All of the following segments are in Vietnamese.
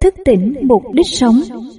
Thức tỉnh mục đích sống.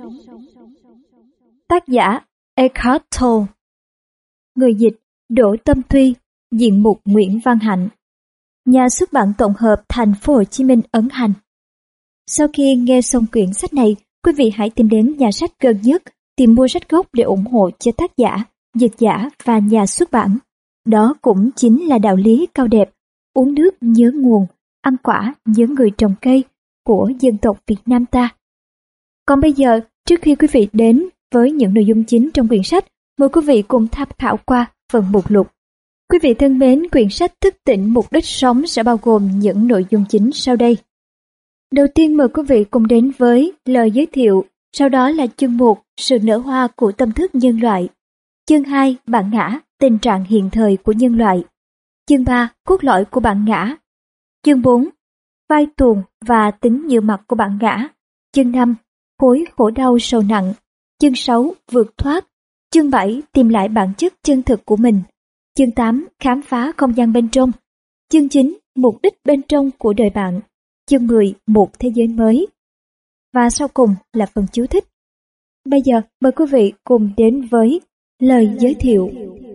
Tác giả Eckhart Tolle. Người dịch Đỗ Tâm Thuy. Diện mục Nguyễn Văn Hạnh. Nhà xuất bản tổng hợp Thành phố Hồ Chí Minh ấn hành. Sau khi nghe xong quyển sách này, quý vị hãy tìm đến nhà sách gần nhất tìm mua sách gốc để ủng hộ cho tác giả, dịch giả và nhà xuất bản. Đó cũng chính là đạo lý cao đẹp: uống nước nhớ nguồn, ăn quả nhớ người trồng cây của dân tộc Việt Nam ta. Còn bây giờ, trước khi quý vị đến với những nội dung chính trong quyển sách, mời quý vị cùng tham khảo qua phần mục lục. Quý vị thân mến, quyển sách Thức tỉnh mục đích sống sẽ bao gồm những nội dung chính sau đây. Đầu tiên mời quý vị cùng đến với lời giới thiệu, sau đó là chương 1, sự nở hoa của tâm thức nhân loại. Chương 2, bản ngã, tình trạng hiện thời của nhân loại. Chương 3, cốt lõi của bản ngã. Chương 4, vai tuồng và tính nhiều mặt của bản ngã. Chương 5, khối khổ đau sầu nặng. Chương 6, vượt thoát. Chương 7, tìm lại bản chất chân thực của mình. Chương 8, khám phá không gian bên trong. Chương 9, mục đích bên trong của đời bạn. Chương 10, một thế giới mới. Và sau cùng là phần chú thích. Bây giờ mời quý vị cùng đến với lời giới thiệu.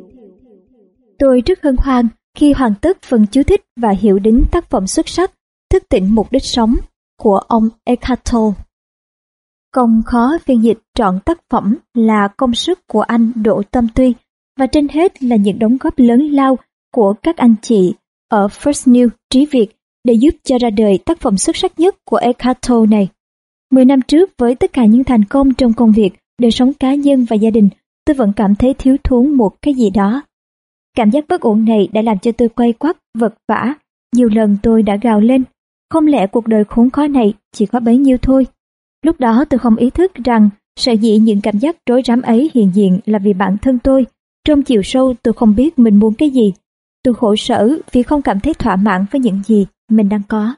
Tôi rất hân hoan khi hoàn tất phần chú thích và hiểu đến tác phẩm xuất sắc Thức tỉnh mục đích sống của ông Eckhart Tolle. Không khó phiên dịch trọn tác phẩm là công sức của anh Đỗ Tâm Thuy, và trên hết là những đóng góp lớn lao của các anh chị ở First New Trí Việt để giúp cho ra đời tác phẩm xuất sắc nhất của Eckhart Tolle này. 10 năm trước, với tất cả những thành công trong công việc, đời sống cá nhân và gia đình, tôi vẫn cảm thấy thiếu thốn một cái gì đó. Cảm giác bất ổn này đã làm cho tôi quay quắt, vật vã. Nhiều lần tôi đã gào lên, không lẽ cuộc đời khốn khó này chỉ có bấy nhiêu thôi. Lúc đó tôi không ý thức rằng sở dĩ những cảm giác rối rắm ấy hiện diện là vì bản thân tôi. Trong chiều sâu tôi không biết mình muốn cái gì. Tôi khổ sở vì không cảm thấy thỏa mãn với những gì mình đang có.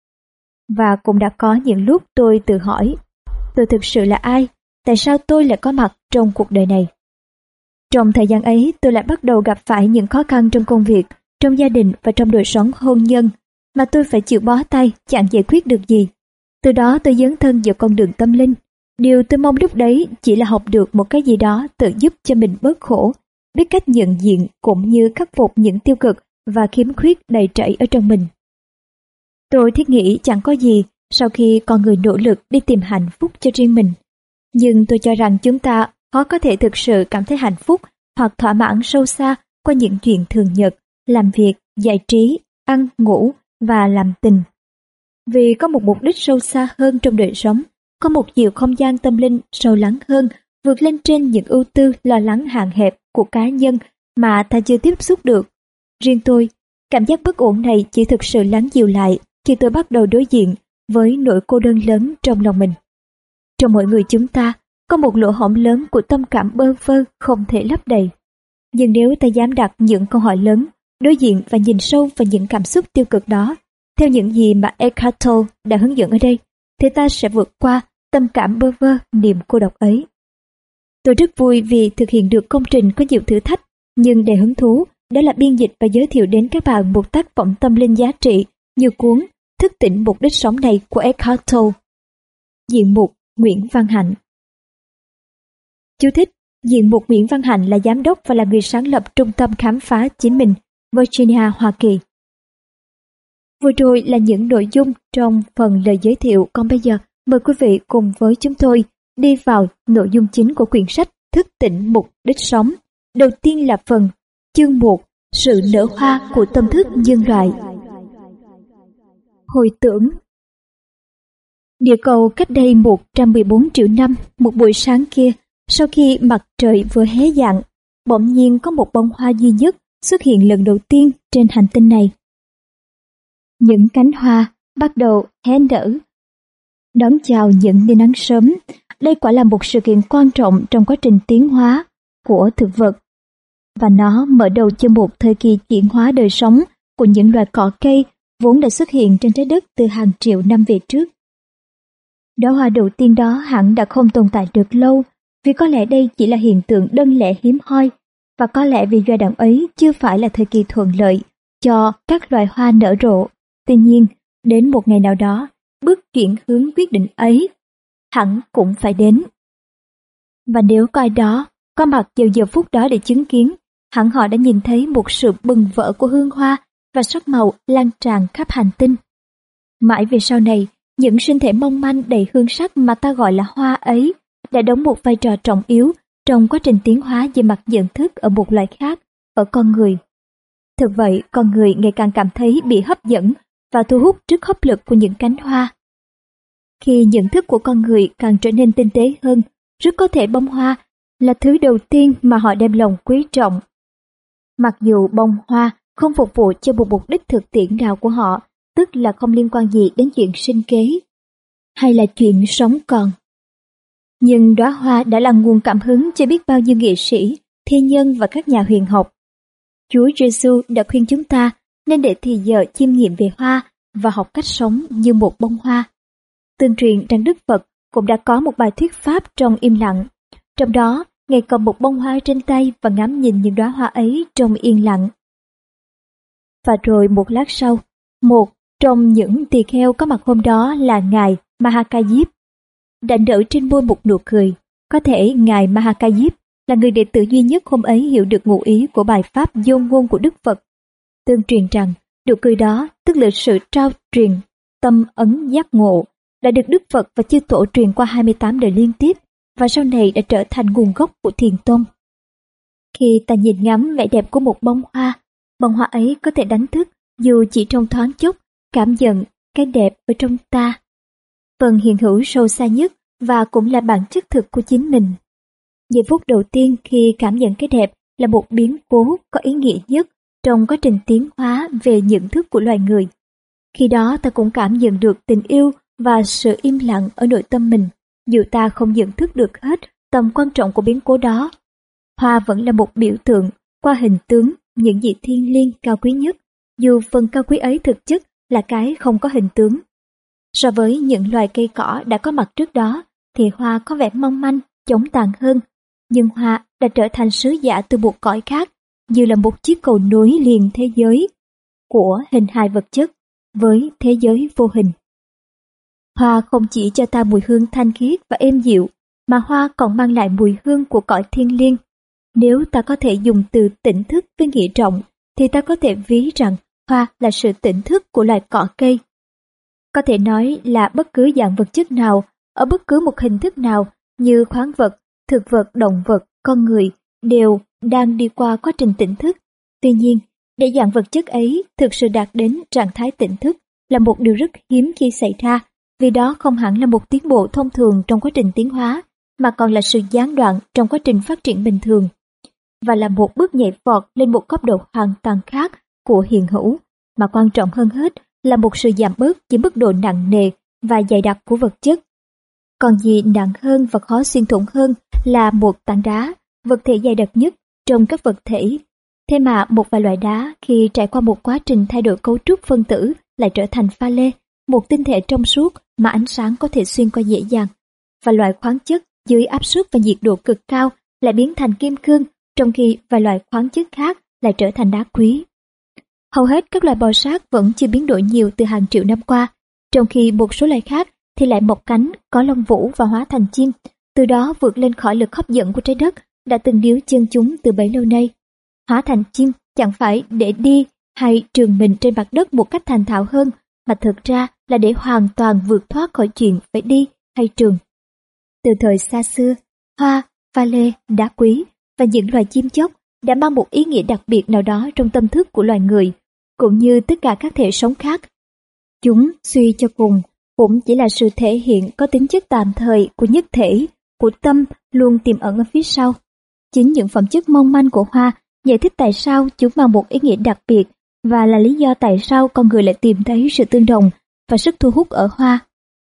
Và cũng đã có những lúc tôi tự hỏi, tôi thực sự là ai? Tại sao tôi lại có mặt trong cuộc đời này? Trong thời gian ấy, tôi lại bắt đầu gặp phải những khó khăn trong công việc, trong gia đình và trong đời sống hôn nhân, mà tôi phải chịu bó tay, chẳng giải quyết được gì. Từ đó tôi dấn thân vào con đường tâm linh. Điều tôi mong lúc đấy chỉ là học được một cái gì đó tự giúp cho mình bớt khổ, biết cách nhận diện cũng như khắc phục những tiêu cực và khiếm khuyết đầy rẫy ở trong mình. Tôi thiết nghĩ chẳng có gì sau khi con người nỗ lực đi tìm hạnh phúc cho riêng mình. Nhưng tôi cho rằng chúng ta khó có thể thực sự cảm thấy hạnh phúc hoặc thỏa mãn sâu xa qua những chuyện thường nhật, làm việc, giải trí, ăn, ngủ và làm tình. Vì có một mục đích sâu xa hơn trong đời sống, có một chiều không gian tâm linh sâu lắng hơn, vượt lên trên những ưu tư lo lắng hạn hẹp của cá nhân mà ta chưa tiếp xúc được. Riêng tôi, cảm giác bất ổn này chỉ thực sự lắng dịu lại khi tôi bắt đầu đối diện với nỗi cô đơn lớn trong lòng mình. Trong mỗi người chúng ta có một lỗ hổng lớn của tâm cảm bơ vơ không thể lấp đầy. Nhưng nếu ta dám đặt những câu hỏi lớn, đối diện và nhìn sâu vào những cảm xúc tiêu cực đó, theo những gì mà Eckhart Tolle đã hướng dẫn ở đây, thì ta sẽ vượt qua tâm cảm bơ vơ, niềm cô độc ấy. Tôi rất vui vì thực hiện được công trình có nhiều thử thách, nhưng đầy hứng thú đó là biên dịch và giới thiệu đến các bạn một tác phẩm tâm linh giá trị như cuốn Thức tỉnh mục đích sống này của Eckhart Tolle. Diện mục Nguyễn Văn Hạnh. Chú thích: Diện mục Nguyễn Văn Hạnh là giám đốc và là người sáng lập Trung tâm Khám phá Chính mình, Virginia, Hoa Kỳ. Vừa rồi là những nội dung trong phần lời giới thiệu, còn bây giờ mời quý vị cùng với chúng tôi đi vào nội dung chính của quyển sách Thức tỉnh mục đích sống. Đầu tiên là phần chương 1, sự nở hoa của tâm thức nhân loại. Hồi tưởng. Địa cầu cách đây 114 triệu năm, một buổi sáng kia, sau khi mặt trời vừa hé dạng, bỗng nhiên có một bông hoa duy nhất xuất hiện lần đầu tiên trên hành tinh này. Những cánh hoa bắt đầu hé nở, đón chào những tia nắng sớm. Đây quả là một sự kiện quan trọng trong quá trình tiến hóa của thực vật, và nó mở đầu cho một thời kỳ chuyển hóa đời sống của những loài cỏ cây vốn đã xuất hiện trên trái đất từ hàng triệu năm về trước. Đóa hoa đầu tiên đó hẳn đã không tồn tại được lâu, vì có lẽ đây chỉ là hiện tượng đơn lẻ hiếm hoi, và có lẽ vì giai đoạn ấy chưa phải là thời kỳ thuận lợi cho các loài hoa nở rộ. Tuy nhiên, đến một ngày nào đó, bước chuyển hướng quyết định ấy hẳn cũng phải đến. Và nếu có ai đó có mặt vào giờ phút đó để chứng kiến, hẳn họ đã nhìn thấy một sự bừng vỡ của hương hoa và sắc màu lan tràn khắp hành tinh. Mãi về sau này, những sinh thể mong manh đầy hương sắc mà ta gọi là hoa ấy đã đóng một vai trò trọng yếu trong quá trình tiến hóa về mặt nhận thức ở một loài khác, ở con người. Thực vậy, con người ngày càng cảm thấy bị hấp dẫn và thu hút trước hấp lực của những cánh hoa. Khi nhận thức của con người càng trở nên tinh tế hơn, rất có thể bông hoa là thứ đầu tiên mà họ đem lòng quý trọng. Mặc dù bông hoa không phục vụ cho một mục đích thực tiễn nào của họ, tức là không liên quan gì đến chuyện sinh kế, hay là chuyện sống còn. Nhưng đóa hoa đã là nguồn cảm hứng cho biết bao nhiêu nghệ sĩ, thi nhân và các nhà huyền học. Chúa Giêsu đã khuyên chúng ta nên để thì giờ chiêm nghiệm về hoa và học cách sống như một bông hoa. Tương truyền rằng Đức Phật cũng đã có một bài thuyết pháp trong im lặng. Trong đó, Ngài cầm một bông hoa trên tay và ngắm nhìn những đóa hoa ấy trong yên lặng. Và rồi một lát sau, một trong những tỳ kheo có mặt hôm đó là Ngài Mahakayip đã nở trên môi một nụ cười. Có thể Ngài Mahakayip là người đệ tử duy nhất hôm ấy hiểu được ngụ ý của bài pháp dôn ngôn của Đức Phật. Tương truyền rằng, nụ cười đó tức là sự trao truyền tâm ấn giác ngộ đã được Đức Phật và chư tổ truyền qua 28 đời liên tiếp và sau này đã trở thành nguồn gốc của thiền tông. Khi ta nhìn ngắm vẻ đẹp của một bông hoa ấy có thể đánh thức dù chỉ trong thoáng chốc cảm nhận cái đẹp ở trong ta. Phần hiện hữu sâu xa nhất và cũng là bản chất thực của chính mình. Giây phút đầu tiên khi cảm nhận cái đẹp là một biến cố có ý nghĩa nhất trong quá trình tiến hóa về nhận thức của loài người. Khi đó ta cũng cảm nhận được tình yêu và sự im lặng ở nội tâm mình, dù ta không nhận thức được hết tầm quan trọng của biến cố đó. Hoa vẫn là một biểu tượng qua hình tướng những gì thiêng liêng cao quý nhất, dù phần cao quý ấy thực chất là cái không có hình tướng. So với những loài cây cỏ đã có mặt trước đó, thì hoa có vẻ mong manh, chóng tàn hơn. Nhưng hoa đã trở thành sứ giả từ một cõi khác, như là một chiếc cầu nối liền thế giới của hình hài vật chất với thế giới vô hình. Hoa không chỉ cho ta mùi hương thanh khiết và êm dịu, mà hoa còn mang lại mùi hương của cõi thiêng liêng. Nếu ta có thể dùng từ tỉnh thức với nghĩa rộng, thì ta có thể ví rằng hoa là sự tỉnh thức của loài cỏ cây. Có thể nói là bất cứ dạng vật chất nào, ở bất cứ một hình thức nào như khoáng vật, thực vật, động vật, con người đều đang đi qua quá trình tỉnh thức. Tuy nhiên, để dạng vật chất ấy thực sự đạt đến trạng thái tỉnh thức là một điều rất hiếm khi xảy ra, vì đó không hẳn là một tiến bộ thông thường trong quá trình tiến hóa, mà còn là sự gián đoạn trong quá trình phát triển bình thường, và là một bước nhảy vọt lên một cấp độ hoàn toàn khác của hiện hữu, mà quan trọng hơn hết là một sự giảm bớt với mức độ nặng nề và dày đặc của vật chất. Còn gì nặng hơn và khó xuyên thủng hơn là một tảng đá, vật thể dày đặc nhất trong các vật thể. Thế mà một vài loại đá khi trải qua một quá trình thay đổi cấu trúc phân tử lại trở thành pha lê, một tinh thể trong suốt mà ánh sáng có thể xuyên qua dễ dàng. Và loại khoáng chất dưới áp suất và nhiệt độ cực cao lại biến thành kim cương, trong khi vài loại khoáng chất khác lại trở thành đá quý. Hầu hết các loài bò sát vẫn chưa biến đổi nhiều từ hàng triệu năm qua, trong khi một số loài khác thì lại mọc cánh, có lông vũ và hóa thành chim, từ đó vượt lên khỏi lực hấp dẫn của trái đất đã từng níu chân chúng từ bấy lâu nay. Hóa thành chim chẳng phải để đi hay trường mình trên mặt đất một cách thành thạo hơn, mà thực ra là để hoàn toàn vượt thoát khỏi chuyện phải đi hay trường. Từ thời xa xưa, hoa, pha lê, đá quý và những loài chim chóc đã mang một ý nghĩa đặc biệt nào đó trong tâm thức của loài người, cũng như tất cả các thể sống khác. Chúng suy cho cùng cũng chỉ là sự thể hiện có tính chất tạm thời của nhất thể, của tâm luôn tiềm ẩn ở phía sau. Chính những phẩm chất mong manh của hoa giải thích tại sao chúng mang một ý nghĩa đặc biệt, và là lý do tại sao con người lại tìm thấy sự tương đồng và sức thu hút ở hoa.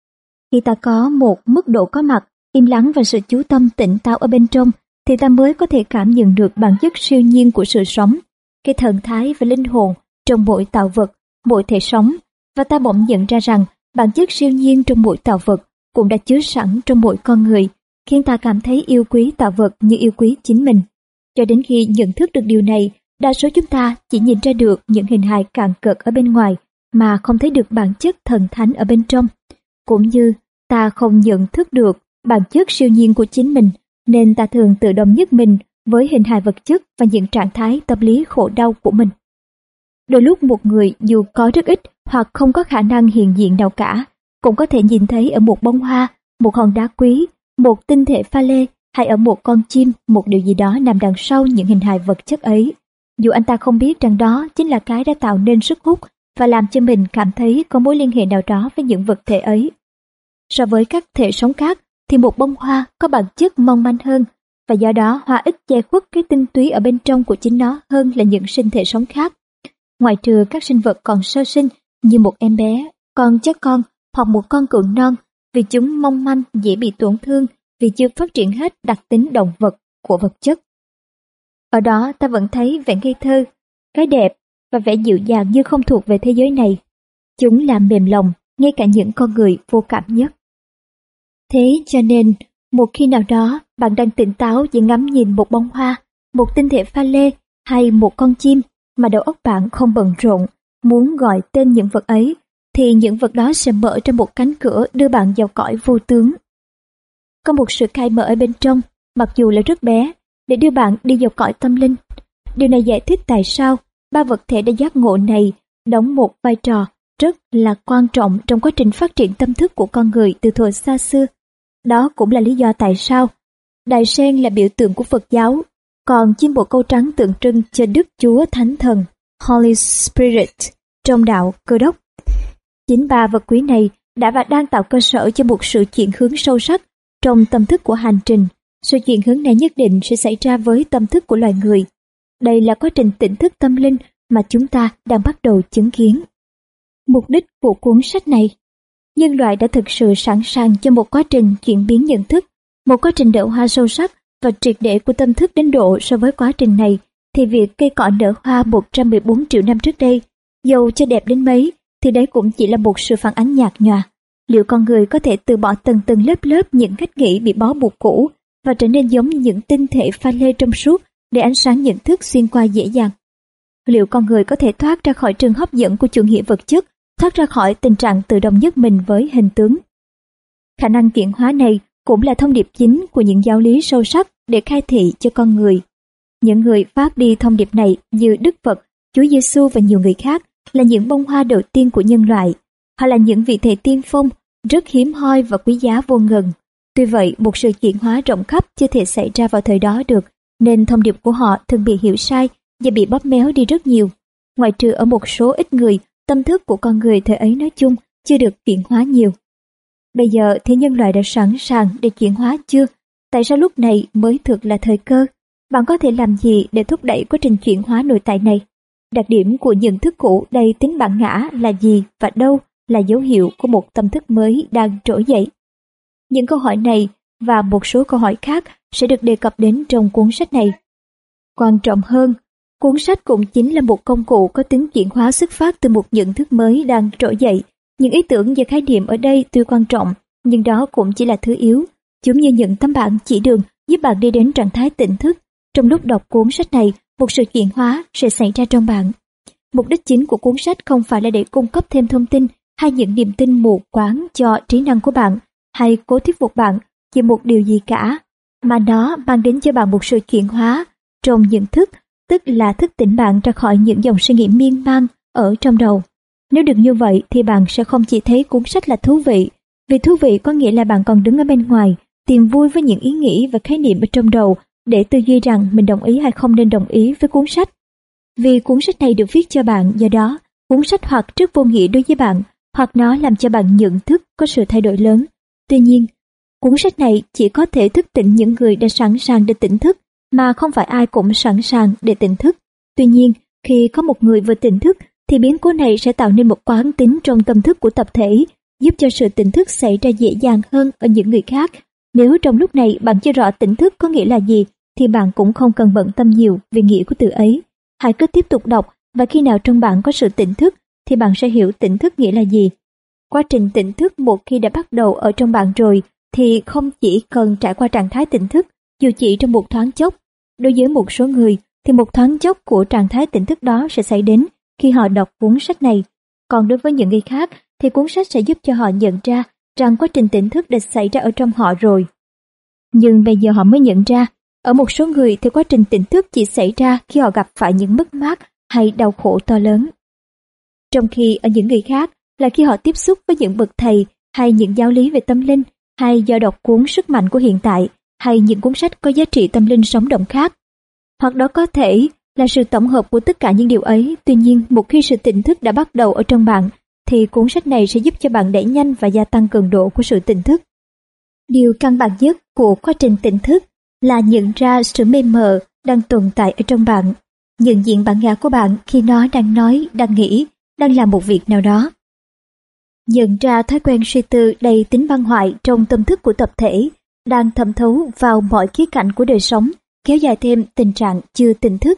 Khi ta có một mức độ có mặt, im lặng và sự chú tâm tỉnh táo ở bên trong, thì ta mới có thể cảm nhận được bản chất siêu nhiên của sự sống, cái thần thái và linh hồn trong mỗi tạo vật, mỗi thể sống, và ta bỗng nhận ra rằng bản chất siêu nhiên trong mỗi tạo vật cũng đã chứa sẵn trong mỗi con người, khiến ta cảm thấy yêu quý tạo vật như yêu quý chính mình. Cho đến khi nhận thức được điều này, đa số chúng ta chỉ nhìn ra được những hình hài càn cợt ở bên ngoài mà không thấy được bản chất thần thánh ở bên trong. Cũng như ta không nhận thức được bản chất siêu nhiên của chính mình, nên ta thường tự đồng nhất mình với hình hài vật chất và những trạng thái tâm lý khổ đau của mình. Đôi lúc một người dù có rất ít hoặc không có khả năng hiện diện nào cả, cũng có thể nhìn thấy ở một bông hoa, một hòn đá quý, một tinh thể pha lê hay ở một con chim một điều gì đó nằm đằng sau những hình hài vật chất ấy. Dù anh ta không biết rằng đó chính là cái đã tạo nên sức hút và làm cho mình cảm thấy có mối liên hệ nào đó với những vật thể ấy. So với các thể sống khác thì một bông hoa có bản chất mong manh hơn, và do đó hoa ít che khuất cái tinh túy ở bên trong của chính nó hơn là những sinh thể sống khác. Ngoại trừ các sinh vật còn sơ sinh như một em bé, con chó con hoặc một con cừu non, vì chúng mong manh dễ bị tổn thương vì chưa phát triển hết đặc tính động vật của vật chất. Ở đó ta vẫn thấy vẻ ngây thơ, cái đẹp và vẻ dịu dàng như không thuộc về thế giới này. Chúng làm mềm lòng ngay cả những con người vô cảm nhất. Thế cho nên, một khi nào đó bạn đang tỉnh táo và ngắm nhìn một bông hoa, một tinh thể pha lê hay một con chim mà đầu óc bạn không bận rộn muốn gọi tên những vật ấy, thì những vật đó sẽ mở ra một cánh cửa đưa bạn vào cõi vô tướng. Có một sự khai mở ở bên trong, mặc dù là rất bé, để đưa bạn đi vào cõi tâm linh. Điều này giải thích tại sao ba vật thể đã giác ngộ này đóng một vai trò rất là quan trọng trong quá trình phát triển tâm thức của con người từ thuở xa xưa. Đó cũng là lý do tại sao đài sen là biểu tượng của Phật giáo, còn chim bồ câu trắng tượng trưng cho Đức Chúa Thánh Thần, Holy Spirit, trong đạo Cơ đốc. Chính ba vật quý này đã và đang tạo cơ sở cho một sự chuyển hướng sâu sắc trong tâm thức của hành trình. Sự chuyển hướng này nhất định sẽ xảy ra với tâm thức của loài người. Đây là quá trình tỉnh thức tâm linh mà chúng ta đang bắt đầu chứng kiến. Mục đích của cuốn sách này: nhân loại đã thực sự sẵn sàng cho một quá trình chuyển biến nhận thức, một quá trình nở hoa sâu sắc và triệt để của tâm thức đến độ so với quá trình này thì việc cây cỏ nở hoa 114 triệu năm trước đây, dầu cho đẹp đến mấy, thì đấy cũng chỉ là một sự phản ánh nhạt nhòa. Liệu con người có thể từ bỏ từng từng lớp lớp những cách nghĩ bị bó buộc cũ và trở nên giống như những tinh thể pha lê trong suốt để ánh sáng nhận thức xuyên qua dễ dàng? Liệu con người có thể thoát ra khỏi trường hấp dẫn của chủ nghĩa vật chất, thoát ra khỏi tình trạng tự đồng nhất mình với hình tướng? Khả năng chuyển hóa này cũng là thông điệp chính của những giáo lý sâu sắc để khai thị cho con người. Những người phát đi thông điệp này như Đức Phật, Chúa Giêsu và nhiều người khác là những bông hoa đầu tiên của nhân loại. Họ là những vị thầy tiên phong, rất hiếm hoi và quý giá vô ngần. Tuy vậy, một sự chuyển hóa rộng khắp chưa thể xảy ra vào thời đó được, nên thông điệp của họ thường bị hiểu sai và bị bóp méo đi rất nhiều. Ngoại trừ ở một số ít người, tâm thức của con người thời ấy nói chung chưa được chuyển hóa nhiều. Bây giờ thì nhân loại đã sẵn sàng để chuyển hóa chưa? Tại sao lúc này mới thực là thời cơ? Bạn có thể làm gì để thúc đẩy quá trình chuyển hóa nội tại này? Đặc điểm của nhận thức cũ đầy tính bản ngã là gì và đâu là dấu hiệu của một tâm thức mới đang trỗi dậy? Những câu hỏi này và một số câu hỏi khác sẽ được đề cập đến trong cuốn sách này. Quan trọng hơn, cuốn sách cũng chính là một công cụ có tính chuyển hóa xuất phát từ một nhận thức mới đang trỗi dậy. Những ý tưởng và khái niệm ở đây tuy quan trọng, nhưng đó cũng chỉ là thứ yếu. Chúng như những tấm bảng chỉ đường giúp bạn đi đến trạng thái tỉnh thức. Trong lúc đọc cuốn sách này, một sự chuyển hóa sẽ xảy ra trong bạn. Mục đích chính của cuốn sách không phải là để cung cấp thêm thông tin hay những niềm tin mù quáng cho trí năng của bạn, hay cố thuyết phục bạn về một điều gì cả, mà nó mang đến cho bạn một sự chuyển hóa trong nhận thức, tức là thức tỉnh bạn ra khỏi những dòng suy nghĩ miên man ở trong đầu. Nếu được như vậy thì bạn sẽ không chỉ thấy cuốn sách là thú vị, vì thú vị có nghĩa là bạn còn đứng ở bên ngoài, tìm vui với những ý nghĩ và khái niệm ở trong đầu để tư duy rằng mình đồng ý hay không nên đồng ý với cuốn sách. Vì cuốn sách này được viết cho bạn, do đó cuốn sách hoặc rất vô nghĩa đối với bạn, hoặc nó làm cho bạn nhận thức có sự thay đổi lớn. Tuy nhiên, cuốn sách này chỉ có thể thức tỉnh những người đã sẵn sàng để tỉnh thức, mà không phải ai cũng sẵn sàng để tỉnh thức. Tuy nhiên, khi có một người vừa tỉnh thức, thì biến cố này sẽ tạo nên một quán tính trong tâm thức của tập thể, giúp cho sự tỉnh thức xảy ra dễ dàng hơn ở những người khác. Nếu trong lúc này bạn chưa rõ tỉnh thức có nghĩa là gì, thì bạn cũng không cần bận tâm nhiều về nghĩa của từ ấy. Hãy cứ tiếp tục đọc, và khi nào trong bạn có sự tỉnh thức, thì bạn sẽ hiểu tỉnh thức nghĩa là gì. Quá trình tỉnh thức một khi đã bắt đầu ở trong bạn rồi, thì không chỉ cần trải qua trạng thái tỉnh thức, dù chỉ trong một thoáng chốc. Đối với một số người, thì một thoáng chốc của trạng thái tỉnh thức đó sẽ xảy đến khi họ đọc cuốn sách này. Còn đối với những người khác, thì cuốn sách sẽ giúp cho họ nhận ra rằng quá trình tỉnh thức đã xảy ra ở trong họ rồi. Nhưng bây giờ họ mới nhận ra, ở một số người thì quá trình tỉnh thức chỉ xảy ra khi họ gặp phải những mất mát hay đau khổ to lớn. Trong khi ở những người khác là khi họ tiếp xúc với những bậc thầy hay những giáo lý về tâm linh, hay do đọc cuốn Sức mạnh của hiện tại hay những cuốn sách có giá trị tâm linh sống động khác. Hoặc đó có thể là sự tổng hợp của tất cả những điều ấy. Tuy nhiên, một khi sự tỉnh thức đã bắt đầu ở trong bạn, thì cuốn sách này sẽ giúp cho bạn đẩy nhanh và gia tăng cường độ của sự tỉnh thức. Điều căn bản nhất của quá trình tỉnh thức là nhận ra sự mê mờ đang tồn tại ở trong bạn, nhận diện bản ngã của bạn khi nó đang nói, đang nghĩ, đang làm một việc nào đó. Nhận ra thói quen suy tư đầy tính băng hoại trong tâm thức của tập thể đang thẩm thấu vào mọi khía cạnh của đời sống, kéo dài thêm tình trạng chưa tỉnh thức.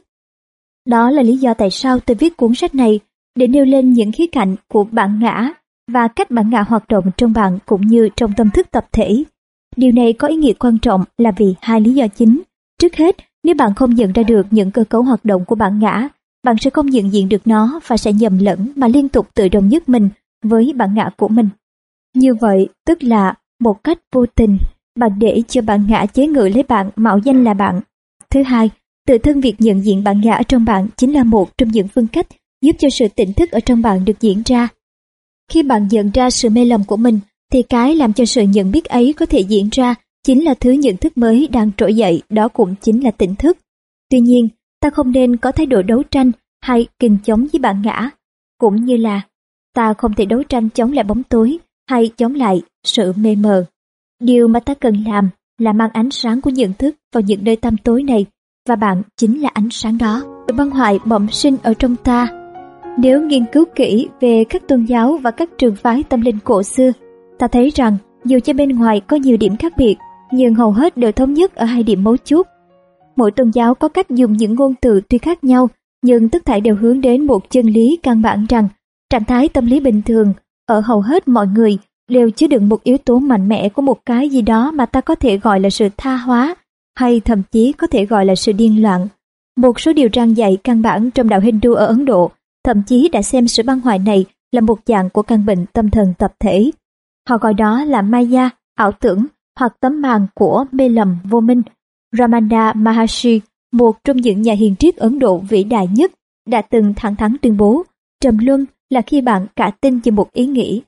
Đó là lý do tại sao tôi viết cuốn sách này, để nêu lên những khía cạnh của bản ngã và cách bản ngã hoạt động trong bạn cũng như trong tâm thức tập thể. Điều này có ý nghĩa quan trọng là vì hai lý do chính. Trước hết, nếu bạn không nhận ra được những cơ cấu hoạt động của bản ngã, bạn sẽ không nhận diện được nó và sẽ nhầm lẫn mà liên tục tự đồng nhất mình với bản ngã của mình. Như vậy, tức là một cách vô tình, bạn để cho bản ngã chế ngự lấy bạn, mạo danh là bạn. Thứ hai, tự thân việc nhận diện bản ngã ở trong bạn chính là một trong những phương cách giúp cho sự tỉnh thức ở trong bạn được diễn ra. Khi bạn nhận ra sự mê lầm của mình, thì cái làm cho sự nhận biết ấy có thể diễn ra chính là thứ nhận thức mới đang trỗi dậy, đó cũng chính là tỉnh thức. Tuy nhiên, ta không nên có thái độ đấu tranh hay kình chống với bản ngã, cũng như là ta không thể đấu tranh chống lại bóng tối hay chống lại sự mê mờ. Điều mà ta cần làm là mang ánh sáng của nhận thức vào những nơi tăm tối này, và bạn chính là ánh sáng đó. Sự băng hoại bẩm sinh ở trong ta. Nếu nghiên cứu kỹ về các tôn giáo và các trường phái tâm linh cổ xưa, ta thấy rằng dù cho bên ngoài có nhiều điểm khác biệt, nhưng hầu hết đều thống nhất ở hai điểm mấu chốt. Mỗi tôn giáo có cách dùng những ngôn từ tuy khác nhau, nhưng tất thảy đều hướng đến một chân lý căn bản rằng trạng thái tâm lý bình thường ở hầu hết mọi người đều chứa đựng một yếu tố mạnh mẽ của một cái gì đó mà ta có thể gọi là sự tha hóa, hay thậm chí có thể gọi là sự điên loạn. Một số điều răn dạy căn bản trong đạo Hindu ở Ấn Độ thậm chí đã xem sự băng hoại này là một dạng của căn bệnh tâm thần tập thể. Họ gọi đó là Maya, ảo tưởng, hoặc tấm màn của mê lầm vô minh. Ramana Maharshi, một trong những nhà hiền triết Ấn Độ vĩ đại nhất, đã từng thẳng thắn tuyên bố, trầm luân là khi bạn cả tin về một ý nghĩ.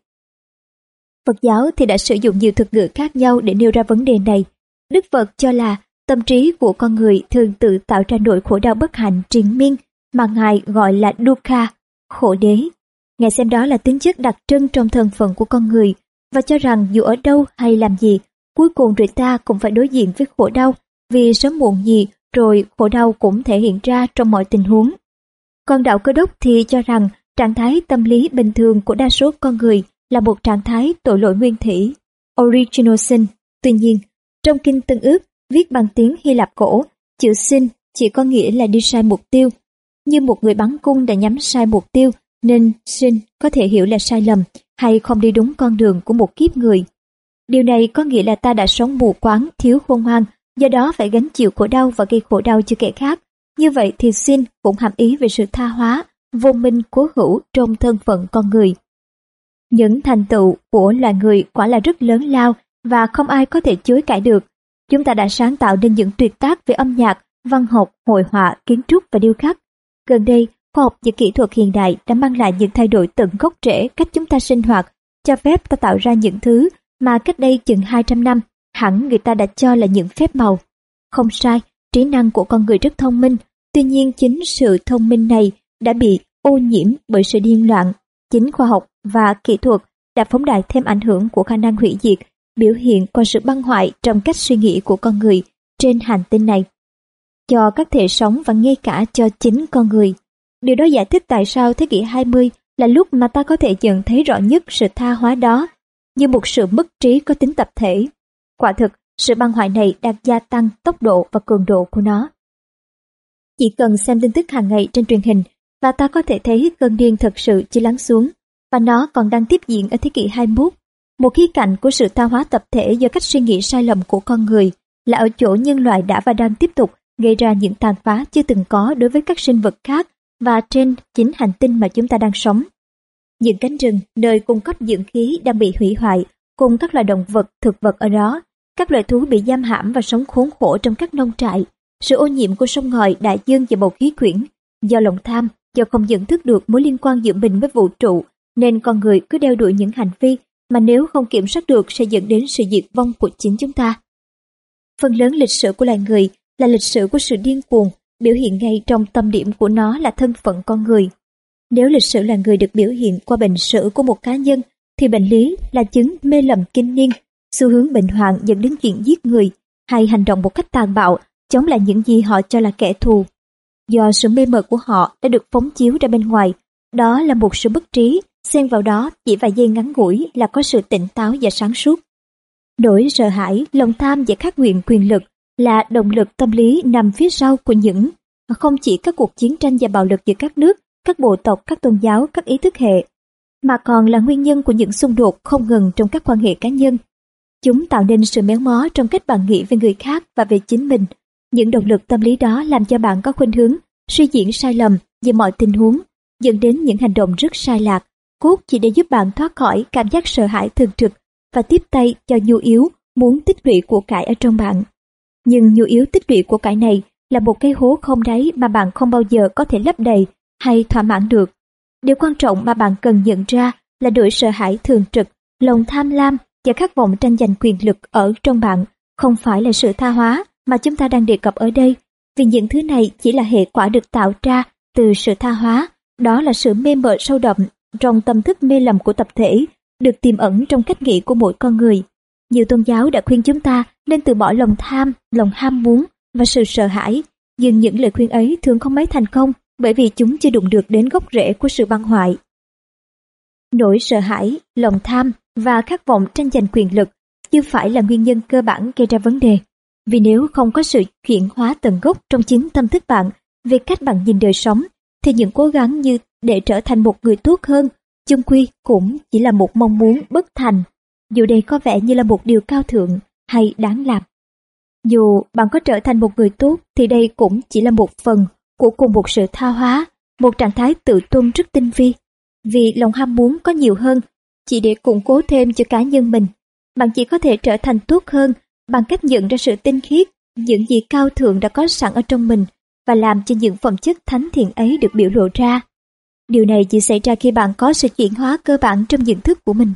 Phật giáo thì đã sử dụng nhiều thuật ngữ khác nhau để nêu ra vấn đề này. Đức Phật cho là tâm trí của con người thường tự tạo ra nỗi khổ đau bất hạnh triền miên mà Ngài gọi là dukkha, khổ đế. Ngài xem đó là tính chất đặc trưng trong thân phận của con người và cho rằng dù ở đâu hay làm gì, cuối cùng người ta cũng phải đối diện với khổ đau, vì sớm muộn gì rồi khổ đau cũng thể hiện ra trong mọi tình huống. Còn đạo Cơ đốc thì cho rằng trạng thái tâm lý bình thường của đa số con người là một trạng thái tội lỗi nguyên thủy, original sin. Tuy nhiên, trong Kinh Tân Ước viết bằng tiếng Hy Lạp cổ, chữ sin chỉ có nghĩa là đi sai mục tiêu. Như một người bắn cung đã nhắm sai mục tiêu, nên sin có thể hiểu là sai lầm hay không đi đúng con đường của một kiếp người. Điều này có nghĩa là ta đã sống mù quáng, thiếu khôn ngoan, do đó phải gánh chịu khổ đau và gây khổ đau cho kẻ khác. Như vậy thì sin cũng hàm ý về sự tha hóa, vô minh cố hữu trong thân phận con người. Những thành tựu của loài người quả là rất lớn lao và không ai có thể chối cãi được. Chúng ta đã sáng tạo nên những tuyệt tác về âm nhạc, văn học, hội họa, kiến trúc và điêu khắc. Gần đây, khoa học và kỹ thuật hiện đại đã mang lại những thay đổi tận gốc rễ cách chúng ta sinh hoạt, cho phép ta tạo ra những thứ mà cách đây chừng 200 năm hẳn người ta đã cho là những phép màu. Không sai, trí năng của con người rất thông minh, tuy nhiên chính sự thông minh này đã bị ô nhiễm bởi sự điên loạn. Chính khoa học và kỹ thuật đã phóng đại thêm ảnh hưởng của khả năng hủy diệt, biểu hiện qua sự băng hoại trong cách suy nghĩ của con người trên hành tinh này, cho các thể sống và ngay cả cho chính con người. Điều đó giải thích tại sao thế kỷ 20 là lúc mà ta có thể nhận thấy rõ nhất sự tha hóa đó, như một sự mất trí có tính tập thể. Quả thực, sự băng hoại này đang gia tăng tốc độ và cường độ của nó. Chỉ cần xem tin tức hàng ngày trên truyền hình và ta có thể thấy cơn điên thật sự chưa lắng xuống, và nó còn đang tiếp diễn ở thế kỷ 21. Một khía cạnh của sự tha hóa tập thể do cách suy nghĩ sai lầm của con người là ở chỗ nhân loại đã và đang tiếp tục gây ra những tàn phá chưa từng có đối với các sinh vật khác và trên chính hành tinh mà chúng ta đang sống. Những cánh rừng, nơi cung cấp dưỡng khí đang bị hủy hoại cùng các loài động vật, thực vật ở đó. Các loài thú bị giam hãm và sống khốn khổ trong các nông trại. Sự ô nhiễm của sông ngòi, đại dương và bầu khí quyển. Do lòng tham, do không nhận thức được mối liên quan giữa mình với vũ trụ, nên con người cứ đeo đuổi những hành vi mà nếu không kiểm soát được sẽ dẫn đến sự diệt vong của chính chúng ta. Phần lớn lịch sử của loài người là lịch sử của sự điên cuồng, biểu hiện ngay trong tâm điểm của nó là thân phận con người. Nếu lịch sử loài người được biểu hiện qua bệnh sử của một cá nhân, thì bệnh lý là chứng mê lầm kinh niên, xu hướng bệnh hoạn dẫn đến chuyện giết người, hay hành động một cách tàn bạo, chống lại những gì họ cho là kẻ thù. Do sự mê mờ của họ đã được phóng chiếu ra bên ngoài, đó là một sự bất trí, xen vào đó chỉ vài giây ngắn ngủi là có sự tỉnh táo và sáng suốt. Nỗi sợ hãi, lòng tham và khát nguyện quyền lực là động lực tâm lý nằm phía sau của những, không chỉ các cuộc chiến tranh và bạo lực giữa các nước, các bộ tộc, các tôn giáo, các ý thức hệ, mà còn là nguyên nhân của những xung đột không ngừng trong các quan hệ cá nhân. Chúng tạo nên sự méo mó trong cách bạn nghĩ về người khác và về chính mình. Những động lực tâm lý đó làm cho bạn có khuynh hướng suy diễn sai lầm về mọi tình huống, dẫn đến những hành động rất sai lạc, cốt chỉ để giúp bạn thoát khỏi cảm giác sợ hãi thường trực và tiếp tay cho nhu yếu muốn tích lũy của cải ở trong bạn. Nhưng nhu yếu tích lũy của cải này là một cái hố không đáy mà bạn không bao giờ có thể lấp đầy hay thỏa mãn được. Điều quan trọng mà bạn cần nhận ra là nỗi sợ hãi thường trực, lòng tham lam và khát vọng tranh giành quyền lực ở trong bạn không phải là sự tha hóa mà chúng ta đang đề cập ở đây, vì những thứ này chỉ là hệ quả được tạo ra từ sự tha hóa, đó là sự mê mờ sâu đậm trong tâm thức mê lầm của tập thể, được tiềm ẩn trong cách nghĩ của mỗi con người. Nhiều tôn giáo đã khuyên chúng ta nên từ bỏ lòng tham, lòng ham muốn và sự sợ hãi, nhưng những lời khuyên ấy thường không mấy thành công bởi vì chúng chưa đụng được đến gốc rễ của sự băng hoại. Nỗi sợ hãi, lòng tham và khát vọng tranh giành quyền lực chưa phải là nguyên nhân cơ bản gây ra vấn đề. Vì nếu không có sự chuyển hóa tận gốc trong chính tâm thức bạn về cách bạn nhìn đời sống, thì những cố gắng như để trở thành một người tốt hơn, chung quy cũng chỉ là một mong muốn bất thành, dù đây có vẻ như là một điều cao thượng hay đáng làm. Dù bạn có trở thành một người tốt thì đây cũng chỉ là một phần của cùng một sự tha hóa, một trạng thái tự tôn rất tinh vi. Vì lòng ham muốn có nhiều hơn, chỉ để củng cố thêm cho cá nhân mình. Bạn chỉ có thể trở thành tốt hơn bằng cách nhận ra sự tinh khiết, những gì cao thượng đã có sẵn ở trong mình và làm cho những phẩm chất thánh thiện ấy được biểu lộ ra. Điều này chỉ xảy ra khi bạn có sự chuyển hóa cơ bản trong nhận thức của mình.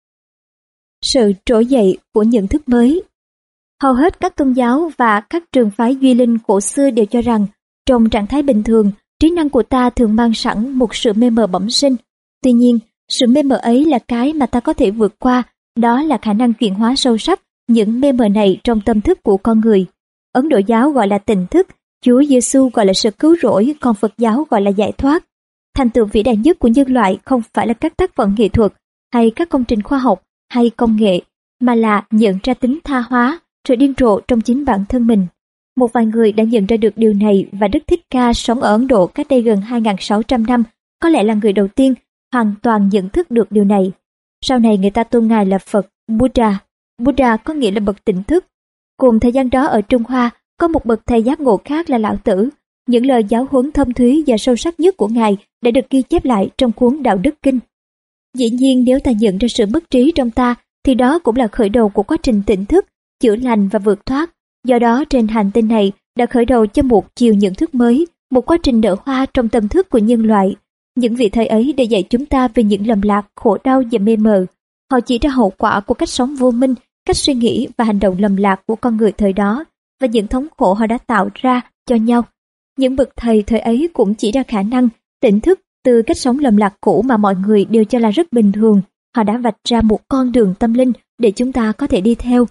Sự trỗi dậy của nhận thức mới. Hầu hết các tôn giáo và các trường phái duy linh cổ xưa đều cho rằng trong trạng thái bình thường, trí năng của ta thường mang sẵn một sự mê mờ bẩm sinh. Tuy nhiên, sự mê mờ ấy là cái mà ta có thể vượt qua, đó là khả năng chuyển hóa sâu sắc những mê mờ này trong tâm thức của con người. Ấn Độ giáo gọi là tỉnh thức, Chúa Giêsu gọi là sự cứu rỗi, còn Phật giáo gọi là giải thoát. Thành tựu vĩ đại nhất của nhân loại không phải là các tác phẩm nghệ thuật hay các công trình khoa học hay công nghệ, mà là nhận ra tính tha hóa, sự điên rồ trong chính bản thân mình. Một vài người đã nhận ra được điều này và Đức Thích Ca sống ở Ấn Độ cách đây gần 2.600 năm, có lẽ là người đầu tiên hoàn toàn nhận thức được điều này. Sau này người ta tôn ngài là Phật, Buddha. Buddha có nghĩa là bậc tỉnh thức. Cùng thời gian đó ở Trung Hoa, có một bậc thầy giác ngộ khác là Lão Tử. Những lời giáo huấn thâm thúy và sâu sắc nhất của ngài đã được ghi chép lại trong cuốn Đạo Đức Kinh. Dĩ nhiên nếu ta nhận ra sự mất trí trong ta, thì đó cũng là khởi đầu của quá trình tỉnh thức, chữa lành và vượt thoát. Do đó trên hành tinh này đã khởi đầu cho một chiều nhận thức mới, một quá trình nở hoa trong tâm thức của nhân loại. Những vị thầy ấy đã dạy chúng ta về những lầm lạc, khổ đau và mê mờ. Họ chỉ ra hậu quả của cách sống vô minh, cách suy nghĩ và hành động lầm lạc của con người thời đó và những thống khổ họ đã tạo ra cho nhau. Những bậc thầy thời ấy cũng chỉ ra khả năng tỉnh thức từ cách sống lầm lạc cũ mà mọi người đều cho là rất bình thường. Họ đã vạch ra một con đường tâm linh để chúng ta có thể đi theo.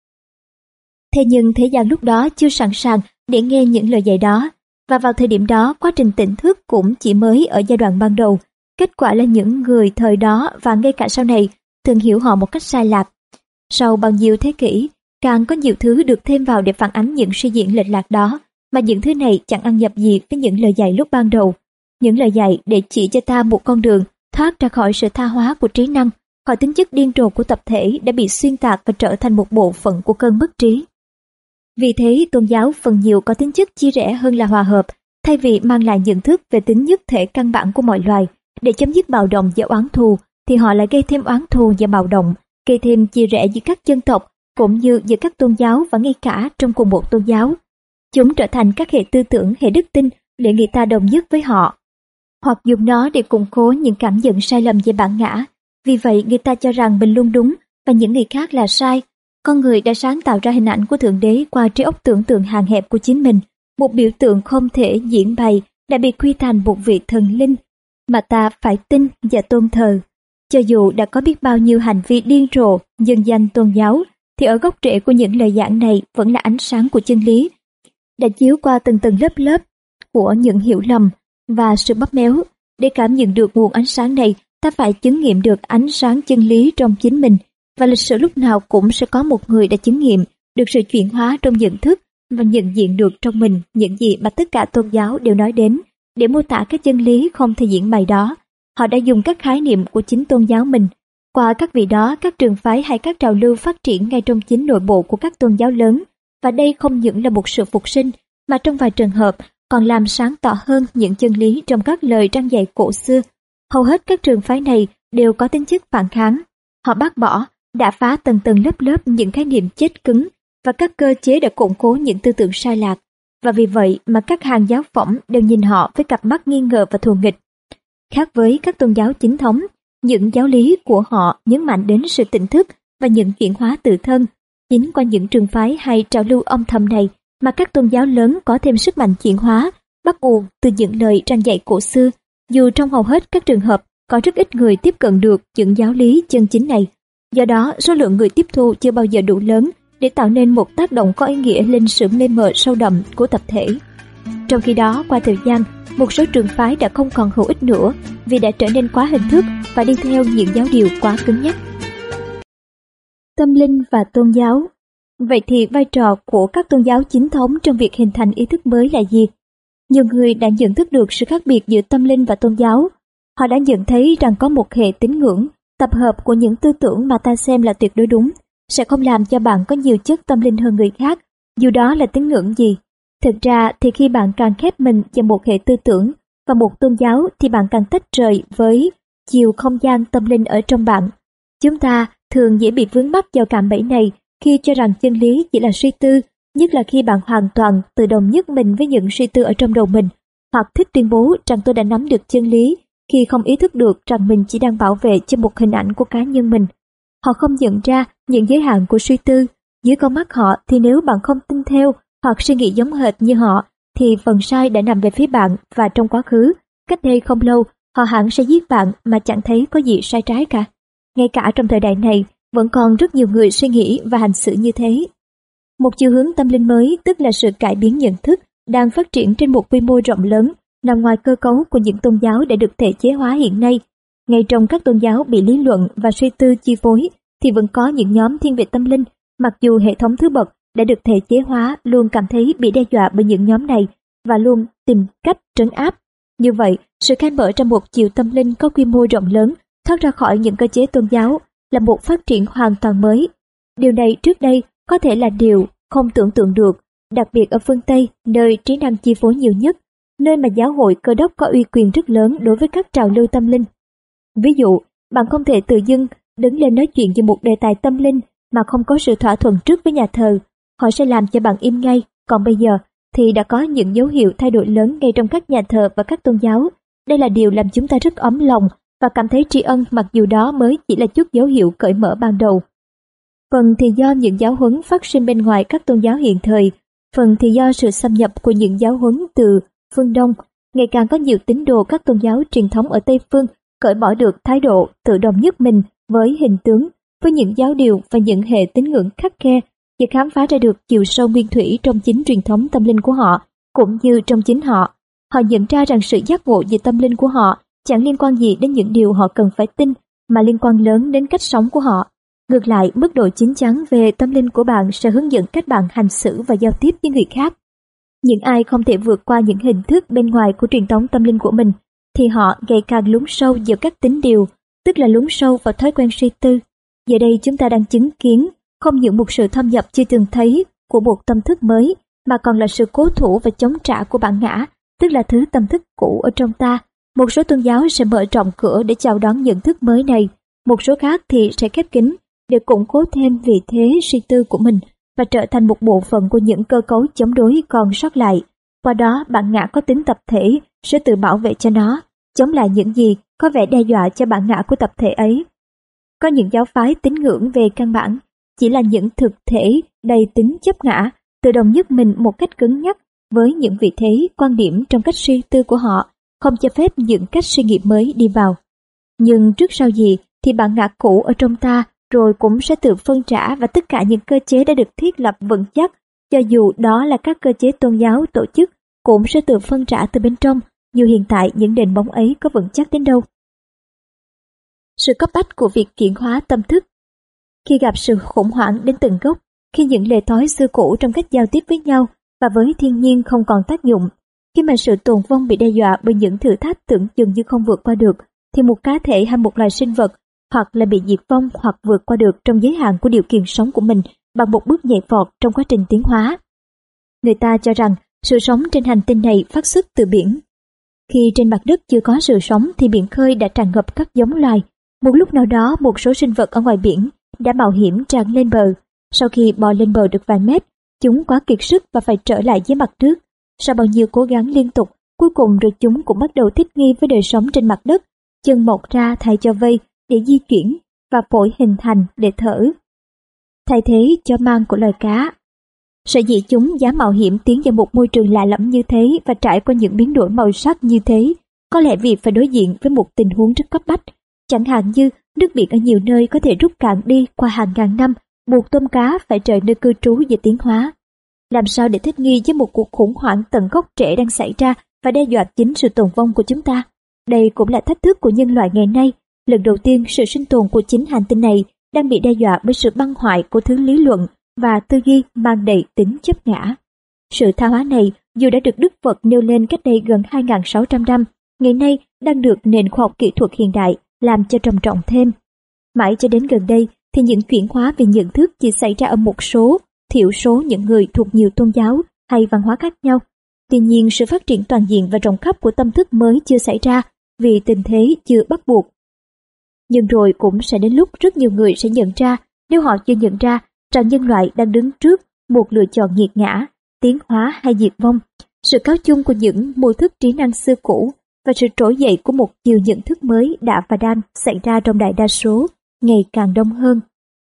Thế nhưng thế gian lúc đó chưa sẵn sàng để nghe những lời dạy đó, và vào thời điểm đó quá trình tỉnh thức cũng chỉ mới ở giai đoạn ban đầu. Kết quả là những người thời đó và ngay cả sau này thường hiểu họ một cách sai lạc. Sau bao nhiêu thế kỷ, càng có nhiều thứ được thêm vào để phản ánh những suy diễn lệch lạc đó, mà những thứ này chẳng ăn nhập gì với những lời dạy lúc ban đầu. Những lời dạy để chỉ cho ta một con đường thoát ra khỏi sự tha hóa của trí năng, khỏi tính chất điên rồ của tập thể đã bị xuyên tạc và trở thành một bộ phận của cơn mất trí. Vì thế, tôn giáo phần nhiều có tính chất chia rẽ hơn là hòa hợp, thay vì mang lại nhận thức về tính nhất thể căn bản của mọi loài. Để chấm dứt bạo động và oán thù, thì họ lại gây thêm oán thù và bạo động, gây thêm chia rẽ giữa các dân tộc, cũng như giữa các tôn giáo và ngay cả trong cùng một tôn giáo. Chúng trở thành các hệ tư tưởng, hệ đức tin để người ta đồng nhất với họ, hoặc dùng nó để củng cố những cảm nhận sai lầm về bản ngã. Vì vậy, người ta cho rằng mình luôn đúng và những người khác là sai. Con người đã sáng tạo ra hình ảnh của Thượng Đế qua trí óc tưởng tượng hạn hẹp của chính mình. Một biểu tượng không thể diễn bày đã bị quy thành một vị thần linh mà ta phải tin và tôn thờ. Cho dù đã có biết bao nhiêu hành vi điên rồ, nhân danh tôn giáo, thì ở gốc rễ của những lời giảng này vẫn là ánh sáng của chân lý, đã chiếu qua từng tầng lớp lớp của những hiểu lầm và sự bóp méo. Để cảm nhận được nguồn ánh sáng này, ta phải chứng nghiệm được ánh sáng chân lý trong chính mình, và lịch sử lúc nào cũng sẽ có một người đã chứng nghiệm được sự chuyển hóa trong nhận thức và nhận diện được trong mình những gì mà tất cả tôn giáo đều nói đến để mô tả các chân lý không thể diễn bày đó. Họ đã dùng các khái niệm của chính tôn giáo mình. Qua các vị đó, các trường phái hay các trào lưu phát triển ngay trong chính nội bộ của các tôn giáo lớn, và đây không những là một sự phục sinh, mà trong vài trường hợp còn làm sáng tỏ hơn những chân lý trong các lời răn dạy cổ xưa. Hầu hết các trường phái này đều có tính chất phản kháng. Họ bác bỏ, đã phá tầng tầng lớp lớp những khái niệm chết cứng, và các cơ chế đã củng cố những tư tưởng sai lạc. Và vì vậy mà các hàng giáo phỏng đều nhìn họ với cặp mắt nghi ngờ và thù nghịch. Khác với các tôn giáo chính thống, những giáo lý của họ nhấn mạnh đến sự tỉnh thức và những chuyển hóa tự thân. Chính qua những trường phái hay trào lưu âm thầm này mà các tôn giáo lớn có thêm sức mạnh chuyển hóa, bắt nguồn từ những lời răn dạy cổ xưa. Dù trong hầu hết các trường hợp có rất ít người tiếp cận được những giáo lý chân chính này, do đó số lượng người tiếp thu chưa bao giờ đủ lớn để tạo nên một tác động có ý nghĩa lên sự mê mờ sâu đậm của tập thể. Trong khi đó, qua thời gian, một số trường phái đã không còn hữu ích nữa vì đã trở nên quá hình thức và đi theo những giáo điều quá cứng nhắc. Tâm linh và tôn giáo. Vậy thì vai trò của các tôn giáo chính thống trong việc hình thành ý thức mới là gì? Nhiều người đã nhận thức được sự khác biệt giữa tâm linh và tôn giáo. Họ đã nhận thấy rằng có một hệ tín ngưỡng, tập hợp của những tư tưởng mà ta xem là tuyệt đối đúng, sẽ không làm cho bạn có nhiều chất tâm linh hơn người khác, dù đó là tín ngưỡng gì. Thực ra thì khi bạn càng khép mình vào một hệ tư tưởng và một tôn giáo thì bạn càng tách rời với chiều không gian tâm linh ở trong bạn. Chúng ta thường dễ bị vướng mắc vào cạm bẫy này khi cho rằng chân lý chỉ là suy tư, nhất là khi bạn hoàn toàn tự đồng nhất mình với những suy tư ở trong đầu mình, hoặc thích tuyên bố rằng tôi đã nắm được chân lý khi không ý thức được rằng mình chỉ đang bảo vệ cho một hình ảnh của cá nhân mình. Họ không nhận ra những giới hạn của suy tư. Dưới con mắt họ thì nếu bạn không tin theo hoặc suy nghĩ giống hệt như họ thì phần sai đã nằm về phía bạn, và trong quá khứ, cách đây không lâu, họ hẳn sẽ giết bạn mà chẳng thấy có gì sai trái cả. Ngay cả trong thời đại này, vẫn còn rất nhiều người suy nghĩ và hành xử như thế. Một chiều hướng tâm linh mới, tức là sự cải biến nhận thức, đang phát triển trên một quy mô rộng lớn, nằm ngoài cơ cấu của những tôn giáo đã được thể chế hóa hiện nay. Ngay trong các tôn giáo bị lý luận và suy tư chi phối, thì vẫn có những nhóm thiên về tâm linh, mặc dù hệ thống thứ bậc đã được thể chế hóa luôn cảm thấy bị đe dọa bởi những nhóm này và luôn tìm cách trấn áp. Như vậy, sự khai mở ra một chiều tâm linh có quy mô rộng lớn, thoát ra khỏi những cơ chế tôn giáo, là một phát triển hoàn toàn mới. Điều này trước đây có thể là điều không tưởng tượng được, đặc biệt ở phương Tây, nơi trí năng chi phối nhiều nhất, nơi mà giáo hội Cơ đốc có uy quyền rất lớn đối với các trào lưu tâm linh. Ví dụ, bạn không thể tự dưng đứng lên nói chuyện về một đề tài tâm linh mà không có sự thỏa thuận trước với nhà thờ. Họ sẽ làm cho bạn im ngay. Còn bây giờ thì đã có những dấu hiệu thay đổi lớn ngay trong các nhà thờ và các tôn giáo. Đây là điều làm chúng ta rất ấm lòng và cảm thấy tri ân, mặc dù đó mới chỉ là chút dấu hiệu cởi mở ban đầu. Phần thì do những giáo huấn phát sinh bên ngoài các tôn giáo hiện thời, phần thì do sự xâm nhập của những giáo huấn từ phương Đông. Ngày càng có nhiều tín đồ các tôn giáo truyền thống ở Tây Phương cởi bỏ được thái độ tự đồng nhất mình với hình tướng, với những giáo điều và những hệ tín ngưỡng khắt khe, và khám phá ra được chiều sâu nguyên thủy trong chính truyền thống tâm linh của họ, cũng như trong chính họ. Họ nhận ra rằng sự giác ngộ về tâm linh của họ chẳng liên quan gì đến những điều họ cần phải tin, mà liên quan lớn đến cách sống của họ. Ngược lại, mức độ chín chắn về tâm linh của bạn sẽ hướng dẫn cách bạn hành xử và giao tiếp với người khác. Những ai không thể vượt qua những hình thức bên ngoài của truyền thống tâm linh của mình, thì họ ngày càng lún sâu vào các tín điều, tức là lún sâu vào thói quen suy tư. Giờ đây chúng ta đang chứng kiến không những một sự thâm nhập chưa từng thấy của một tâm thức mới, mà còn là sự cố thủ và chống trả của bản ngã, tức là thứ tâm thức cũ ở trong ta. Một số tôn giáo sẽ mở rộng cửa để chào đón nhận thức mới này, một số khác thì sẽ khép kín, để củng cố thêm vị thế suy tư của mình và trở thành một bộ phận của những cơ cấu chống đối còn sót lại. Qua đó, bản ngã có tính tập thể sẽ tự bảo vệ cho nó, chống lại những gì có vẻ đe dọa cho bản ngã của tập thể ấy. Có những giáo phái tín ngưỡng về căn bản chỉ là những thực thể đầy tính chấp ngã, tự đồng nhất mình một cách cứng nhắc với những vị thế quan điểm trong cách suy tư của họ, không cho phép những cách suy nghĩ mới đi vào. Nhưng trước sau gì thì bản ngã cũ ở trong ta rồi cũng sẽ tự phân rã, và tất cả những cơ chế đã được thiết lập vững chắc, cho dù đó là các cơ chế tôn giáo, tổ chức, cũng sẽ tự phân rã từ bên trong, dù hiện tại những nền móng ấy có vững chắc đến đâu. Sự cấp bách của việc chuyển hóa tâm thức. Khi gặp sự khủng hoảng đến từng gốc, khi những lề thói xưa cũ trong cách giao tiếp với nhau và với thiên nhiên không còn tác dụng, khi mà sự tồn vong bị đe dọa bởi những thử thách tưởng chừng như không vượt qua được, thì một cá thể hay một loài sinh vật hoặc là bị diệt vong hoặc vượt qua được trong giới hạn của điều kiện sống của mình bằng một bước nhảy vọt trong quá trình tiến hóa. Người ta cho rằng sự sống trên hành tinh này phát xuất từ biển. Khi trên mặt đất chưa có sự sống thì biển khơi đã tràn ngập các giống loài. Một lúc nào đó, một số sinh vật ở ngoài biển đã mạo hiểm tràn lên bờ. Sau khi bò lên bờ được vài mét, chúng quá kiệt sức và phải trở lại dưới mặt nước. Sau bao nhiêu cố gắng liên tục, cuối cùng rồi chúng cũng bắt đầu thích nghi với đời sống trên mặt đất, chân mọc ra thay cho vây để di chuyển và phổi hình thành để thở, thay thế cho mang của loài cá. Sở dĩ chúng dám mạo hiểm tiến vào một môi trường lạ lẫm như thế và trải qua những biến đổi màu sắc như thế, có lẽ vì phải đối diện với một tình huống rất cấp bách. Chẳng hạn như nước biển ở nhiều nơi có thể rút cạn đi qua hàng ngàn năm, buộc tôm cá phải rời nơi cư trú và tiến hóa. Làm sao để thích nghi với một cuộc khủng hoảng tận gốc rễ đang xảy ra và đe dọa chính sự tồn vong của chúng ta? Đây cũng là thách thức của nhân loại ngày nay. Lần đầu tiên, sự sinh tồn của chính hành tinh này đang bị đe dọa bởi sự băng hoại của thứ lý luận và tư duy mang đầy tính chấp ngã. Sự tha hóa này, dù đã được Đức Phật nêu lên cách đây gần 2.600 năm, ngày nay đang được nền khoa học kỹ thuật hiện đại làm cho trầm trọng thêm. Mãi cho đến gần đây thì những chuyển hóa về nhận thức chỉ xảy ra ở một số, thiểu số những người thuộc nhiều tôn giáo hay văn hóa khác nhau. Tuy nhiên, sự phát triển toàn diện và rộng khắp của tâm thức mới chưa xảy ra vì tình thế chưa bắt buộc. Nhưng rồi cũng sẽ đến lúc rất nhiều người sẽ nhận ra, nếu họ chưa nhận ra, rằng nhân loại đang đứng trước một lựa chọn nghiệt ngã, tiến hóa hay diệt vong. Sự cáo chung của những mô thức trí năng xưa cũ và sự trỗi dậy của một chiều nhận thức mới đã và đang xảy ra trong đại đa số, ngày càng đông hơn.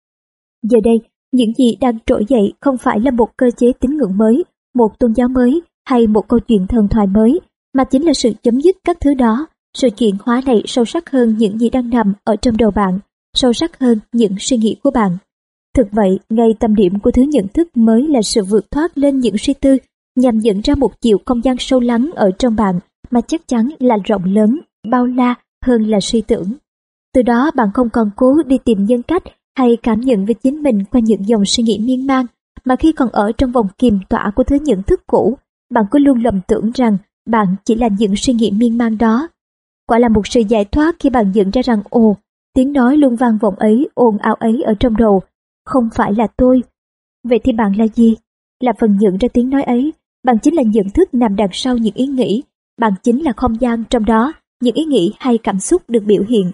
Giờ đây, những gì đang trỗi dậy không phải là một cơ chế tín ngưỡng mới, một tôn giáo mới hay một câu chuyện thần thoại mới, mà chính là sự chấm dứt các thứ đó. Sự chuyển hóa này sâu sắc hơn những gì đang nằm ở trong đầu bạn, sâu sắc hơn những suy nghĩ của bạn. Thực vậy, ngay tâm điểm của thứ nhận thức mới là sự vượt thoát lên những suy tư, nhằm dẫn ra một chiều không gian sâu lắng ở trong bạn mà chắc chắn là rộng lớn, bao la hơn là suy tưởng. Từ đó bạn không còn cố đi tìm nhân cách hay cảm nhận về chính mình qua những dòng suy nghĩ miên man, mà khi còn ở trong vòng kiềm tỏa của thứ nhận thức cũ, bạn cứ luôn lầm tưởng rằng bạn chỉ là những suy nghĩ miên man đó. Quả là một sự giải thoát khi bạn nhận ra rằng tiếng nói luôn vang vọng ấy, ồn ào ấy ở trong đầu, không phải là tôi. Vậy thì bạn là gì? Là phần nhận ra tiếng nói ấy. Bạn chính là nhận thức nằm đằng sau những ý nghĩ. Bạn chính là không gian trong đó, những ý nghĩ hay cảm xúc được biểu hiện.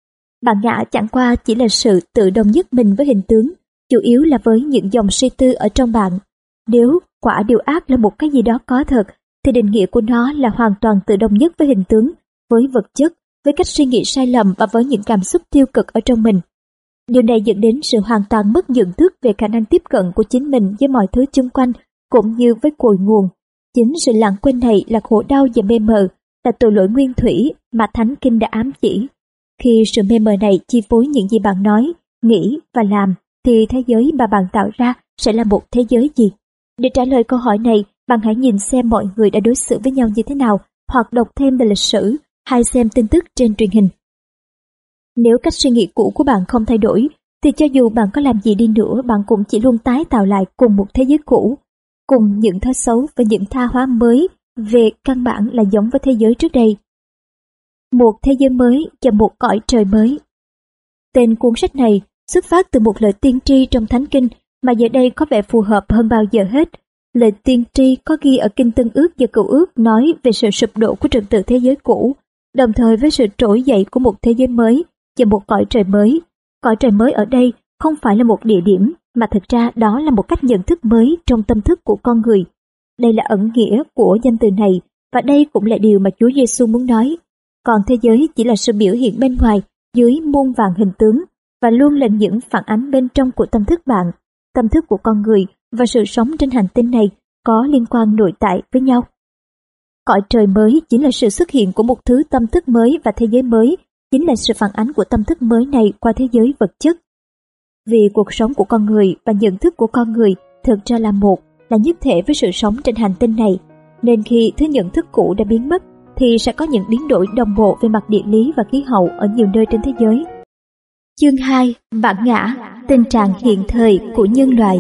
Bản ngã chẳng qua chỉ là sự tự đồng nhất mình với hình tướng, chủ yếu là với những dòng suy tư ở trong bạn. Nếu quả điều ác là một cái gì đó có thật, thì định nghĩa của nó là hoàn toàn tự đồng nhất với hình tướng, với vật chất, với cách suy nghĩ sai lầm và với những cảm xúc tiêu cực ở trong mình. Điều này dẫn đến sự hoàn toàn mất nhận thức về khả năng tiếp cận của chính mình với mọi thứ xung quanh, cũng như với cội nguồn. Chính sự lãng quên này là khổ đau và mê mờ, là tội lỗi nguyên thủy mà Thánh Kinh đã ám chỉ. Khi sự mê mờ này chi phối những gì bạn nói, nghĩ và làm, thì thế giới mà bạn tạo ra sẽ là một thế giới gì? Để trả lời câu hỏi này, bạn hãy nhìn xem mọi người đã đối xử với nhau như thế nào, hoặc đọc thêm về lịch sử, hay xem tin tức trên truyền hình. Nếu cách suy nghĩ cũ của bạn không thay đổi, thì cho dù bạn có làm gì đi nữa, bạn cũng chỉ luôn tái tạo lại cùng một thế giới cũ, cùng những thói xấu và những tha hóa mới về căn bản là giống với thế giới trước đây. Một thế giới mới và một cõi trời mới. Tên cuốn sách này xuất phát từ một lời tiên tri trong Thánh Kinh mà giờ đây có vẻ phù hợp hơn bao giờ hết. Lời tiên tri có ghi ở Kinh Tân Ước và Cựu Ước nói về sự sụp đổ của trật tự thế giới cũ, đồng thời với sự trỗi dậy của một thế giới mới và một cõi trời mới. Cõi trời mới ở đây không phải là một địa điểm, mà thực ra đó là một cách nhận thức mới trong tâm thức của con người. Đây là ẩn nghĩa của danh từ này, và đây cũng là điều mà Chúa Giêsu muốn nói. Còn thế giới chỉ là sự biểu hiện bên ngoài dưới muôn vàn hình tướng, và luôn là những phản ánh bên trong của tâm thức bạn. Tâm thức của con người và sự sống trên hành tinh này có liên quan nội tại với nhau. Cõi trời mới chính là sự xuất hiện của một thứ tâm thức mới, và thế giới mới chính là sự phản ánh của tâm thức mới này qua thế giới vật chất. Vì cuộc sống của con người và nhận thức của con người thực ra là một, là nhất thể với sự sống trên hành tinh này, nên khi thứ nhận thức cũ đã biến mất thì sẽ có những biến đổi đồng bộ về mặt địa lý và khí hậu ở nhiều nơi trên thế giới. Chương 2. Bản ngã, tình trạng hiện thời của nhân loại.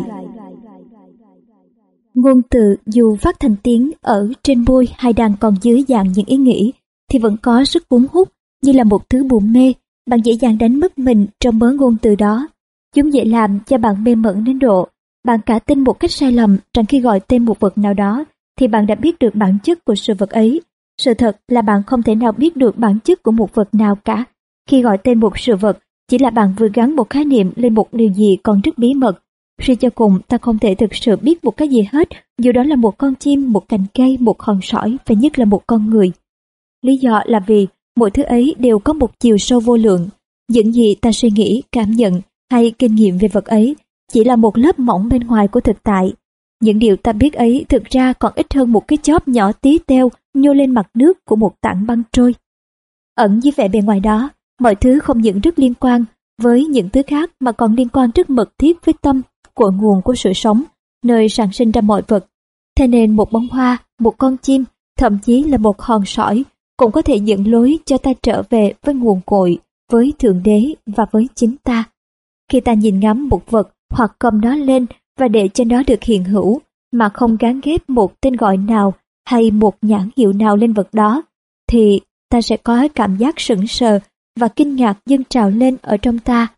Ngôn từ dù phát thành tiếng ở trên môi hay đang còn dưới dạng những ý nghĩ thì vẫn có sức cuốn hút như là một thứ bùa mê. Bạn dễ dàng đánh mất mình trong mớ ngôn từ đó. Chúng dễ làm cho bạn mê mẩn đến độ bạn cả tin một cách sai lầm rằng khi gọi tên một vật nào đó thì bạn đã biết được bản chất của sự vật ấy. Sự thật là bạn không thể nào biết được bản chất của một vật nào cả. Khi gọi tên một sự vật, chỉ là bạn vừa gắn một khái niệm lên một điều gì còn rất bí mật. Suy cho cùng, ta không thể thực sự biết một cái gì hết, dù đó là một con chim, một cành cây, một hòn sỏi và nhất là một con người. Lý do là vì mọi thứ ấy đều có một chiều sâu vô lượng. Những gì ta suy nghĩ, cảm nhận hay kinh nghiệm về vật ấy chỉ là một lớp mỏng bên ngoài của thực tại. Những điều ta biết ấy thực ra còn ít hơn một cái chóp nhỏ tí teo nhô lên mặt nước của một tảng băng trôi. Ẩn dưới vẻ bề ngoài đó, mọi thứ không những rất liên quan với những thứ khác mà còn liên quan rất mật thiết với tâm, cội nguồn của sự sống, nơi sản sinh ra mọi vật. Thế nên một bông hoa, một con chim, thậm chí là một hòn sỏi cũng có thể dẫn lối cho ta trở về với nguồn cội, với Thượng Đế và với chính ta. Khi ta nhìn ngắm một vật hoặc cầm nó lên và để cho nó được hiện hữu mà không gán ghép một tên gọi nào hay một nhãn hiệu nào lên vật đó, thì ta sẽ có cảm giác sững sờ và kinh ngạc dâng trào lên ở trong ta.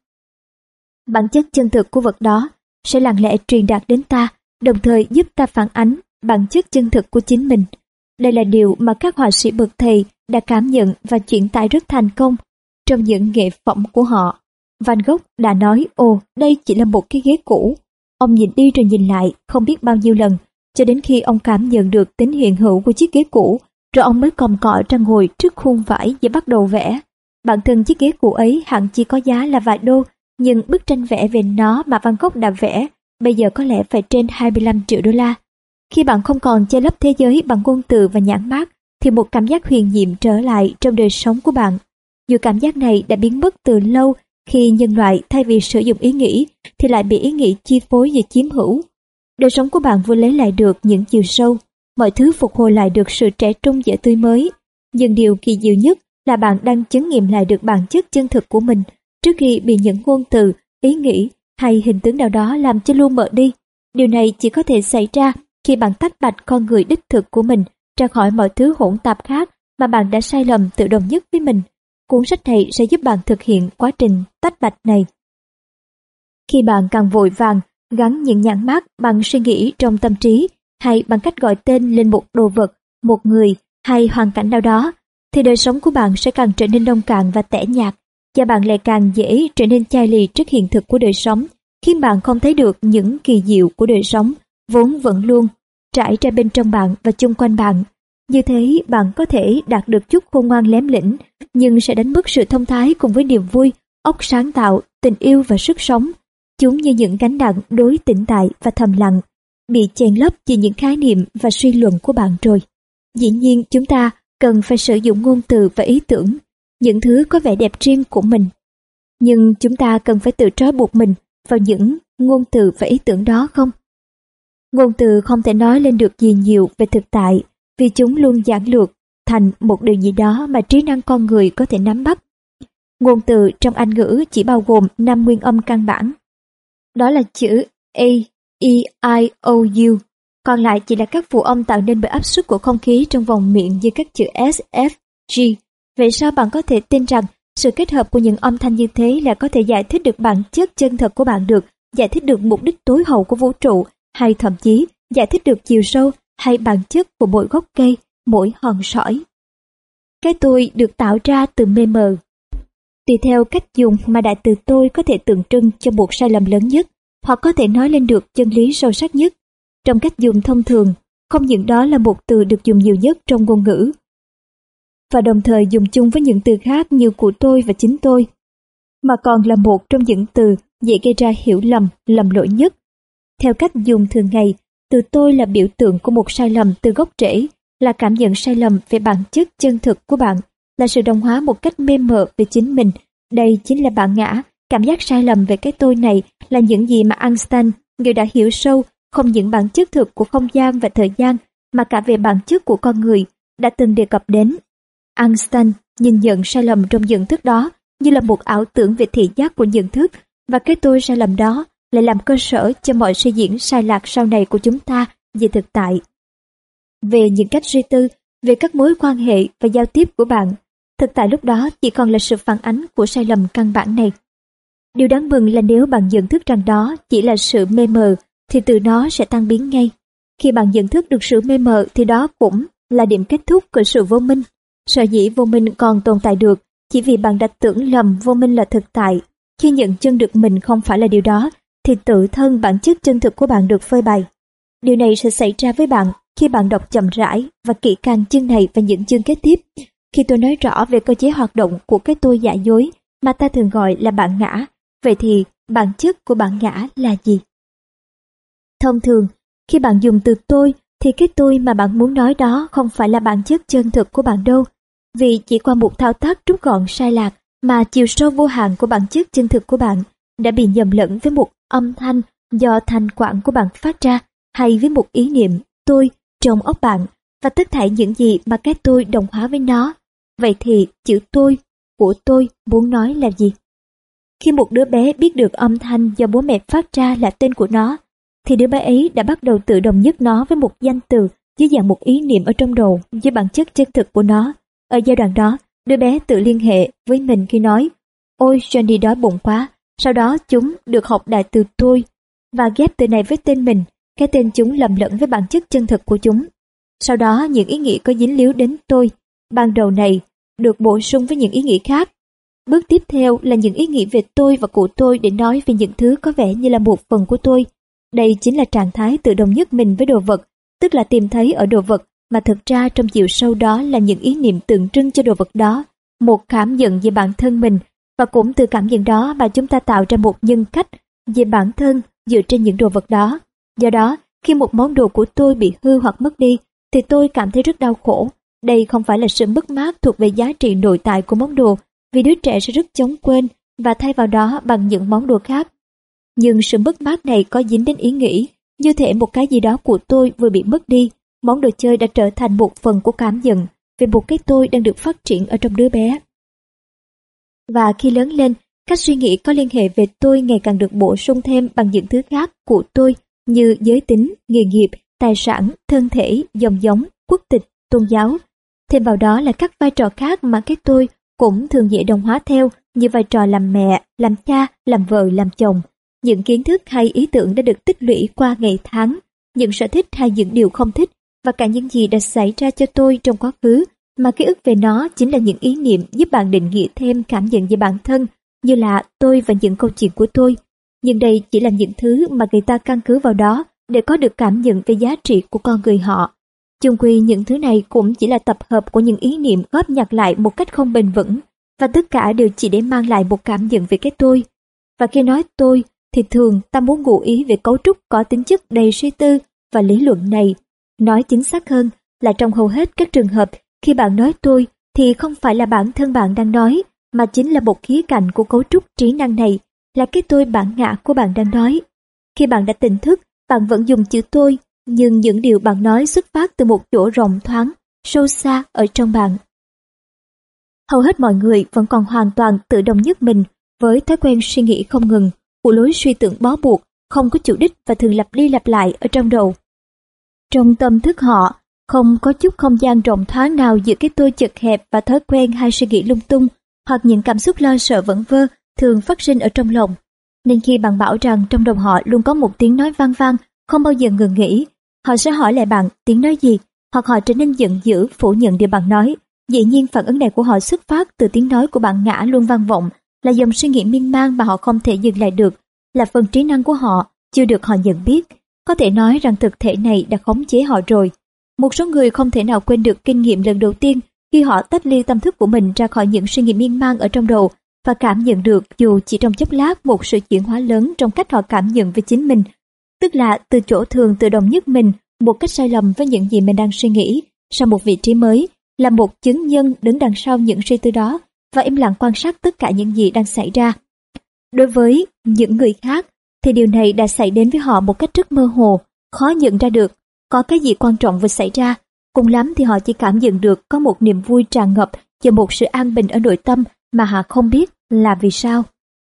Bản chất chân thực của vật đó sẽ lặng lẽ truyền đạt đến ta, đồng thời giúp ta phản ánh bản chất chân thực của chính mình. Đây là điều mà các họa sĩ bậc thầy đã cảm nhận và chuyển tải rất thành công trong những nghệ phẩm của họ. Van Gogh đã nói, ồ, đây chỉ là một cái ghế cũ. Ông nhìn đi rồi nhìn lại không biết bao nhiêu lần, cho đến khi ông cảm nhận được tính hiện hữu của chiếc ghế cũ, rồi ông mới còm cọ ra ngồi trước khuôn vải và bắt đầu vẽ. Bản thân chiếc ghế cũ ấy hẳn chỉ có giá là vài đô, nhưng bức tranh vẽ về nó mà Van Gogh đã vẽ bây giờ có lẽ phải trên 25 triệu đô la. Khi bạn không còn che lấp thế giới bằng ngôn từ và nhãn mác, thì một cảm giác huyền nhiệm trở lại trong đời sống của bạn. Dù cảm giác này đã biến mất từ lâu khi nhân loại thay vì sử dụng ý nghĩ thì lại bị ý nghĩ chi phối và chiếm hữu. Đời sống của bạn vừa lấy lại được những chiều sâu, mọi thứ phục hồi lại được sự trẻ trung và tươi mới. Nhưng điều kỳ diệu nhất là bạn đang chứng nghiệm lại được bản chất chân thực của mình trước khi bị những ngôn từ, ý nghĩ hay hình tướng nào đó làm cho lu mờ đi. Điều này chỉ có thể xảy ra khi bạn tách bạch con người đích thực của mình ra khỏi mọi thứ hỗn tạp khác mà bạn đã sai lầm tự đồng nhất với mình. Cuốn sách này sẽ giúp bạn thực hiện quá trình tách bạch này. Khi bạn càng vội vàng gắn những nhãn mác bằng suy nghĩ trong tâm trí hay bằng cách gọi tên lên một đồ vật, một người hay hoàn cảnh nào đó, thì đời sống của bạn sẽ càng trở nên nông cạn và tẻ nhạt, và bạn lại càng dễ trở nên chai lì trước hiện thực của đời sống, khiến bạn không thấy được những kỳ diệu của đời sống vốn vẫn luôn trải ra bên trong bạn và chung quanh bạn. Như thế, bạn có thể đạt được chút khôn ngoan lém lĩnh, nhưng sẽ đánh mất sự thông thái cùng với niềm vui, óc sáng tạo, tình yêu và sức sống. Chúng như những gánh nặng đối tĩnh tại và thầm lặng, bị chèn lấp vì những khái niệm và suy luận của bạn rồi. Dĩ nhiên, chúng ta cần phải sử dụng ngôn từ và ý tưởng, những thứ có vẻ đẹp riêng của mình. Nhưng chúng ta cần phải tự trói buộc mình vào những ngôn từ và ý tưởng đó không? Ngôn từ không thể nói lên được gì nhiều về thực tại, vì chúng luôn giản lược thành một điều gì đó mà trí năng con người có thể nắm bắt. Ngôn từ trong Anh ngữ chỉ bao gồm 5 nguyên âm căn bản. Đó là chữ A, E, I, O, U. Còn lại chỉ là các phụ âm tạo nên bởi áp suất của không khí trong vòng miệng như các chữ S, F, G. Vậy sao bạn có thể tin rằng sự kết hợp của những âm thanh như thế là có thể giải thích được bản chất chân thật của bạn được, giải thích được mục đích tối hậu của vũ trụ, hay thậm chí giải thích được chiều sâu hay bản chất của mỗi gốc cây, mỗi hòn sỏi? Cái tôi được tạo ra từ mê mờ. Tùy theo cách dùng mà đại từ tôi có thể tượng trưng cho một sai lầm lớn nhất, hoặc có thể nói lên được chân lý sâu sắc nhất. Trong cách dùng thông thường, không những đó là một từ được dùng nhiều nhất trong ngôn ngữ, và đồng thời dùng chung với những từ khác như của tôi và chính tôi, mà còn là một trong những từ dễ gây ra hiểu lầm, lầm lỗi nhất. Theo cách dùng thường ngày, từ tôi là biểu tượng của một sai lầm từ gốc rễ, là cảm nhận sai lầm về bản chất chân thực của bạn, là sự đồng hóa một cách mê mờ về chính mình. Đây chính là bản ngã. Cảm giác sai lầm về cái tôi này là những gì mà Einstein, người đã hiểu sâu không những bản chất thực của không gian và thời gian, mà cả về bản chất của con người, đã từng đề cập đến. Einstein nhìn nhận sai lầm trong nhận thức đó như là một ảo tưởng về thị giác của nhận thức, và cái tôi sai lầm đó lại làm cơ sở cho mọi suy diễn sai lạc sau này của chúng ta về thực tại. Về những cách suy tư, về các mối quan hệ và giao tiếp của bạn, thực tại lúc đó chỉ còn là sự phản ánh của sai lầm căn bản này. Điều đáng mừng là nếu bạn nhận thức rằng đó chỉ là sự mê mờ, thì từ nó sẽ tan biến ngay. Khi bạn nhận thức được sự mê mờ thì đó cũng là điểm kết thúc của sự vô minh. Sở dĩ vô minh còn tồn tại được chỉ vì bạn đã tưởng lầm vô minh là thực tại. Khi nhận chân được mình không phải là điều đó, thì tự thân bản chất chân thực của bạn được phơi bày. Điều này sẽ xảy ra với bạn khi bạn đọc chậm rãi và kỹ càng chương này và những chương kế tiếp. Khi tôi nói rõ về cơ chế hoạt động của cái tôi giả dối mà ta thường gọi là bản ngã, vậy thì bản chất của bản ngã là gì? Thông thường, khi bạn dùng từ tôi, thì cái tôi mà bạn muốn nói đó không phải là bản chất chân thực của bạn đâu. Vì chỉ qua một thao tác rút gọn sai lạc mà chiều sâu vô hạn của bản chất chân thực của bạn đã bị nhầm lẫn với một âm thanh do thanh quản của bạn phát ra, hay với một ý niệm tôi trong óc bạn, và tất thảy những gì mà cái tôi đồng hóa với nó. Vậy thì chữ tôi của tôi muốn nói là gì? Khi một đứa bé biết được âm thanh do bố mẹ phát ra là tên của nó, thì đứa bé ấy đã bắt đầu tự đồng nhất nó với một danh từ dưới dạng một ý niệm ở trong đầu với bản chất chân thực của nó. Ở giai đoạn đó, đứa bé tự liên hệ với mình khi nói "Ôi, Johnny đói bụng quá." Sau đó chúng được học đại từ tôi và ghép từ này với tên mình. Cái tên chúng lầm lẫn với bản chất chân thực của chúng. Sau đó những ý nghĩ có dính líu đến tôi ban đầu này được bổ sung với những ý nghĩ khác. Bước tiếp theo là những ý nghĩ về tôi và của tôi để nói về những thứ có vẻ như là một phần của tôi. Đây chính là trạng thái tự đồng nhất mình với đồ vật, tức là tìm thấy ở đồ vật mà thực ra trong chiều sâu đó là những ý niệm tượng trưng cho đồ vật đó, một cảm nhận về bản thân mình, và cũng từ cảm nhận đó mà chúng ta tạo ra một nhân cách về bản thân dựa trên những đồ vật đó. Do đó, khi một món đồ của tôi bị hư hoặc mất đi, thì tôi cảm thấy rất đau khổ. Đây không phải là sự mất mát thuộc về giá trị nội tại của món đồ, vì đứa trẻ sẽ rất chóng quên và thay vào đó bằng những món đồ khác. Nhưng sự mất mát này có dính đến ý nghĩ, như thể một cái gì đó của tôi vừa bị mất đi. Món đồ chơi đã trở thành một phần của cảm nhận về một cái tôi đang được phát triển ở trong đứa bé. Và khi lớn lên, các suy nghĩ có liên hệ về tôi ngày càng được bổ sung thêm bằng những thứ khác của tôi như giới tính, nghề nghiệp, tài sản, thân thể, dòng giống, quốc tịch, tôn giáo. Thêm vào đó là các vai trò khác mà cái tôi cũng thường dễ đồng hóa theo, như vai trò làm mẹ, làm cha, làm vợ, làm chồng. Những kiến thức hay ý tưởng đã được tích lũy qua ngày tháng, những sở thích hay những điều không thích, và cả những gì đã xảy ra cho tôi trong quá khứ, mà ký ức về nó chính là những ý niệm giúp bạn định nghĩa thêm cảm nhận về bản thân, như là tôi và những câu chuyện của tôi. Nhưng đây chỉ là những thứ mà người ta căn cứ vào đó để có được cảm nhận về giá trị của con người họ. Chung quy những thứ này cũng chỉ là tập hợp của những ý niệm góp nhặt lại một cách không bền vững, và tất cả đều chỉ để mang lại một cảm nhận về cái tôi. Và khi nói tôi, thì thường ta muốn ngụ ý về cấu trúc có tính chất đầy suy tư và lý luận này. Nói chính xác hơn là trong hầu hết các trường hợp, khi bạn nói tôi thì không phải là bản thân bạn đang nói, mà chính là một khía cạnh của cấu trúc trí năng này, là cái tôi bản ngã của bạn đang nói. Khi bạn đã tỉnh thức, bạn vẫn dùng chữ tôi, nhưng những điều bạn nói xuất phát từ một chỗ rộng thoáng, sâu xa ở trong bạn. Hầu hết mọi người vẫn còn hoàn toàn tự đồng nhất mình với thói quen suy nghĩ không ngừng, của lối suy tưởng bó buộc, không có chủ đích và thường lặp đi lặp lại ở trong đầu. Trong tâm thức họ, không có chút không gian rộng thoáng nào giữa cái tôi chật hẹp và thói quen hay suy nghĩ lung tung, hoặc những cảm xúc lo sợ vẩn vơ thường phát sinh ở trong lòng. Nên khi bạn bảo rằng trong đầu họ luôn có một tiếng nói vang vang, không bao giờ ngừng nghỉ, họ sẽ hỏi lại bạn tiếng nói gì, hoặc họ trở nên giận dữ phủ nhận điều bạn nói. Dĩ nhiên phản ứng này của họ xuất phát từ tiếng nói của bản ngã luôn vang vọng, là dòng suy nghĩ miên man mà họ không thể dừng lại được, là phần trí năng của họ chưa được họ nhận biết. Có thể nói rằng thực thể này đã khống chế họ rồi. Một số người không thể nào quên được kinh nghiệm lần đầu tiên khi họ tách ly tâm thức của mình ra khỏi những suy nghĩ miên man ở trong đầu và cảm nhận được dù chỉ trong chốc lát một sự chuyển hóa lớn trong cách họ cảm nhận về chính mình. Tức là từ chỗ thường tự động nhất mình một cách sai lầm với những gì mình đang suy nghĩ sang một vị trí mới, là một chứng nhân đứng đằng sau những suy tư đó và im lặng quan sát tất cả những gì đang xảy ra. Đối với những người khác thì điều này đã xảy đến với họ một cách rất mơ hồ, khó nhận ra được có cái gì quan trọng vừa xảy ra. Cùng lắm thì họ chỉ cảm nhận được có một niềm vui tràn ngập và một sự an bình ở nội tâm mà họ không biết là vì sao.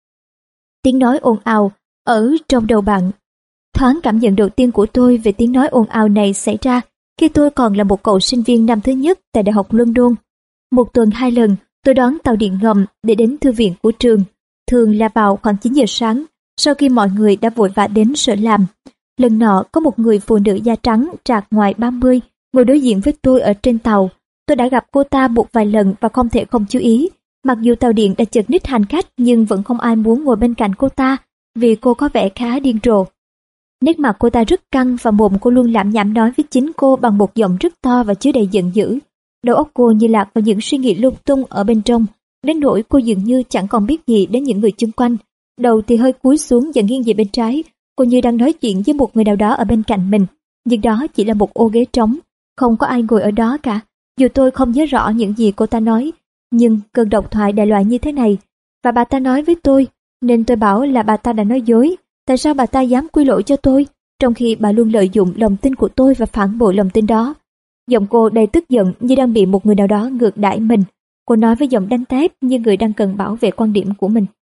Tiếng nói ồn ào ở trong đầu bạn. Thoáng cảm nhận đầu tiên của tôi về tiếng nói ồn ào này xảy ra khi tôi còn là một cậu sinh viên năm thứ nhất tại Đại học London. Một tuần 2 lần, tôi đón tàu điện ngầm để đến thư viện của trường, thường là vào khoảng 9 giờ sáng, sau khi mọi người đã vội vã đến sở làm. Lần nọ có một người phụ nữ da trắng trạc ngoài 30 ngồi đối diện với tôi ở trên tàu. Tôi đã gặp cô ta một vài lần và không thể không chú ý. Mặc dù tàu điện đã chật ních hành khách nhưng vẫn không ai muốn ngồi bên cạnh cô ta vì cô có vẻ khá điên rồ. Nét mặt cô ta rất căng và mồm cô luôn lảm nhảm nói với chính cô bằng một giọng rất to và chứa đầy giận dữ. Đầu óc cô như lạc vào những suy nghĩ lung tung ở bên trong, đến nỗi cô dường như chẳng còn biết gì đến những người xung quanh. Đầu thì hơi cúi xuống và nghiêng về bên trái, cô như đang nói chuyện với một người nào đó ở bên cạnh mình, nhưng đó chỉ là một ô ghế trống, không có ai ngồi ở đó cả. Dù tôi không nhớ rõ những gì cô ta nói, nhưng cơn độc thoại đại loại như thế này, và bà ta nói với tôi, nên tôi bảo là bà ta đã nói dối. Tại sao bà ta dám quy lỗi cho tôi, trong khi bà luôn lợi dụng lòng tin của tôi và phản bội lòng tin đó? Giọng cô đầy tức giận như đang bị một người nào đó ngược đãi mình. Cô nói với giọng đanh thép như người đang cần bảo vệ quan điểm của mình.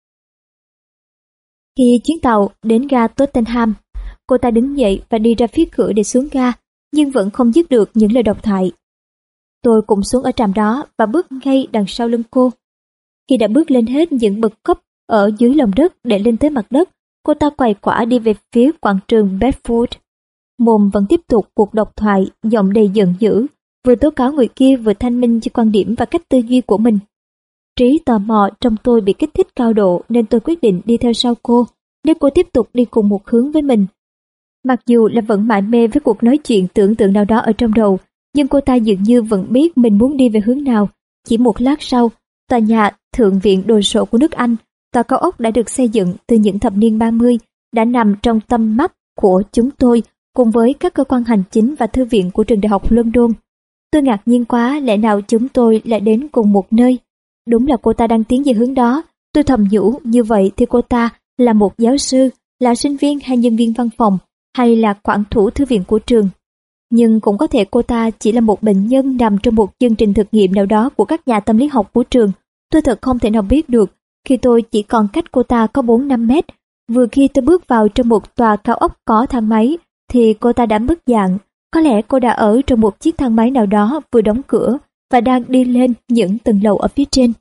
Khi chuyến tàu đến ga Tottenham, cô ta đứng dậy và đi ra phía cửa để xuống ga, nhưng vẫn không dứt được những lời độc thoại. Tôi cũng xuống ở trạm đó và bước ngay đằng sau lưng cô. Khi đã bước lên hết những bậc cấp ở dưới lòng đất để lên tới mặt đất, cô ta quay quả đi về phía quảng trường Bedford. Mồm vẫn tiếp tục cuộc độc thoại, giọng đầy giận dữ, vừa tố cáo người kia vừa thanh minh cho quan điểm và cách tư duy của mình. Trí tò mò trong tôi bị kích thích cao độ nên tôi quyết định đi theo sau cô, nếu cô tiếp tục đi cùng một hướng với mình. Mặc dù là vẫn mải mê với cuộc nói chuyện tưởng tượng nào đó ở trong đầu, nhưng cô ta dường như vẫn biết mình muốn đi về hướng nào. Chỉ một lát sau, tòa nhà Thượng viện đồ sộ của nước Anh, tòa cao ốc đã được xây dựng từ những thập niên 30, đã nằm trong tầm mắt của chúng tôi cùng với các cơ quan hành chính và thư viện của trường Đại học London. Tôi ngạc nhiên quá, lẽ nào chúng tôi lại đến cùng một nơi? Đúng là cô ta đang tiến về hướng đó. Tôi thầm nhủ, như vậy thì cô ta là một giáo sư, là sinh viên hay nhân viên văn phòng, hay là quản thủ thư viện của trường. Nhưng cũng có thể cô ta chỉ là một bệnh nhân nằm trong một chương trình thực nghiệm nào đó của các nhà tâm lý học của trường. Tôi thật không thể nào biết được, khi tôi chỉ còn cách cô ta có 4-5 mét. Vừa khi tôi bước vào trong một tòa cao ốc có thang máy, thì cô ta đã mất dạng. Có lẽ cô đã ở trong một chiếc thang máy nào đó vừa đóng cửa và đang đi lên những tầng lầu ở phía trên.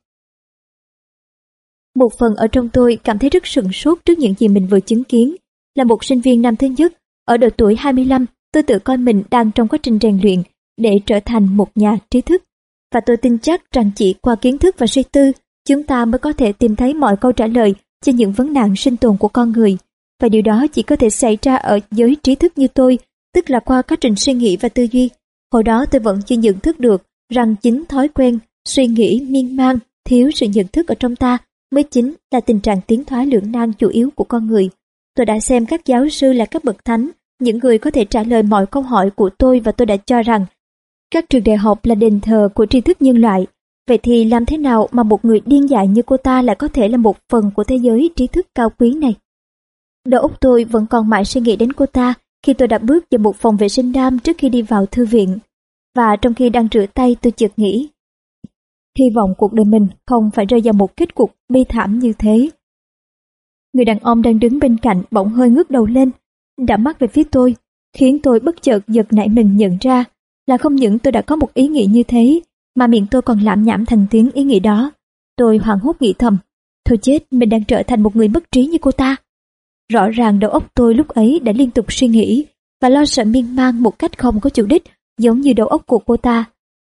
Một phần ở trong tôi cảm thấy rất sửng sốt trước những gì mình vừa chứng kiến. Là một sinh viên năm thứ nhất, ở độ tuổi 25, tôi tự coi mình đang trong quá trình rèn luyện để trở thành một nhà trí thức. Và tôi tin chắc rằng chỉ qua kiến thức và suy tư, chúng ta mới có thể tìm thấy mọi câu trả lời cho những vấn nạn sinh tồn của con người. Và điều đó chỉ có thể xảy ra ở giới trí thức như tôi, tức là qua quá trình suy nghĩ và tư duy. Hồi đó tôi vẫn chưa nhận thức được rằng chính thói quen, suy nghĩ miên man, thiếu sự nhận thức ở trong ta mới chính là tình trạng tiến thoái lưỡng nan chủ yếu của con người. Tôi đã xem các giáo sư là các bậc thánh, những người có thể trả lời mọi câu hỏi của tôi, và tôi đã cho rằng các trường đại học là đền thờ của tri thức nhân loại. Vậy thì làm thế nào mà một người điên dại như cô ta lại có thể là một phần của thế giới trí thức cao quý này? Đầu óc tôi vẫn còn mãi suy nghĩ đến cô ta khi tôi đã bước vào một phòng vệ sinh nam trước khi đi vào thư viện. Và trong khi đang rửa tay, tôi chợt nghĩ, hy vọng cuộc đời mình không phải rơi vào một kết cục bi thảm như thế. Người đàn ông đang đứng bên cạnh bỗng hơi ngước đầu lên, đã mắt về phía tôi, khiến tôi bất chợt giật nảy mình nhận ra là không những tôi đã có một ý nghĩ như thế, mà miệng tôi còn lảm nhảm thành tiếng ý nghĩ đó. Tôi hoảng hốt nghĩ thầm, thôi chết, mình đang trở thành một người mất trí như cô ta. Rõ ràng đầu óc tôi lúc ấy đã liên tục suy nghĩ và lo sợ miên man một cách không có chủ đích, giống như đầu óc của cô ta.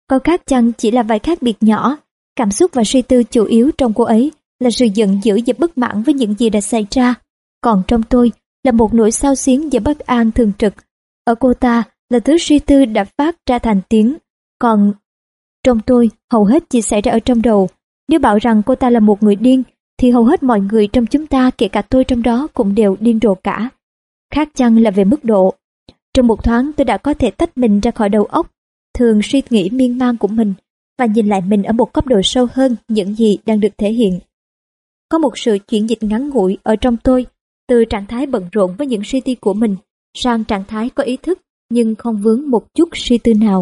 Có khác chăng chỉ là vài khác biệt nhỏ. Cảm xúc và suy tư chủ yếu trong cô ấy là sự giận dữ và bất mãn với những gì đã xảy ra. Còn trong tôi là một nỗi xao xuyến và bất an thường trực. Ở cô ta là thứ suy tư đã phát ra thành tiếng. Còn trong tôi hầu hết chỉ xảy ra ở trong đầu. Nếu bảo rằng cô ta là một người điên, thì hầu hết mọi người trong chúng ta, kể cả tôi trong đó, cũng đều điên rồ cả. Khác chăng là về mức độ. Trong một thoáng tôi đã có thể tách mình ra khỏi đầu óc thường suy nghĩ miên man của mình và nhìn lại mình ở một cấp độ sâu hơn những gì đang được thể hiện. Có một sự chuyển dịch ngắn ngủi ở trong tôi, từ trạng thái bận rộn với những suy tư của mình sang trạng thái có ý thức nhưng không vướng một chút suy tư nào.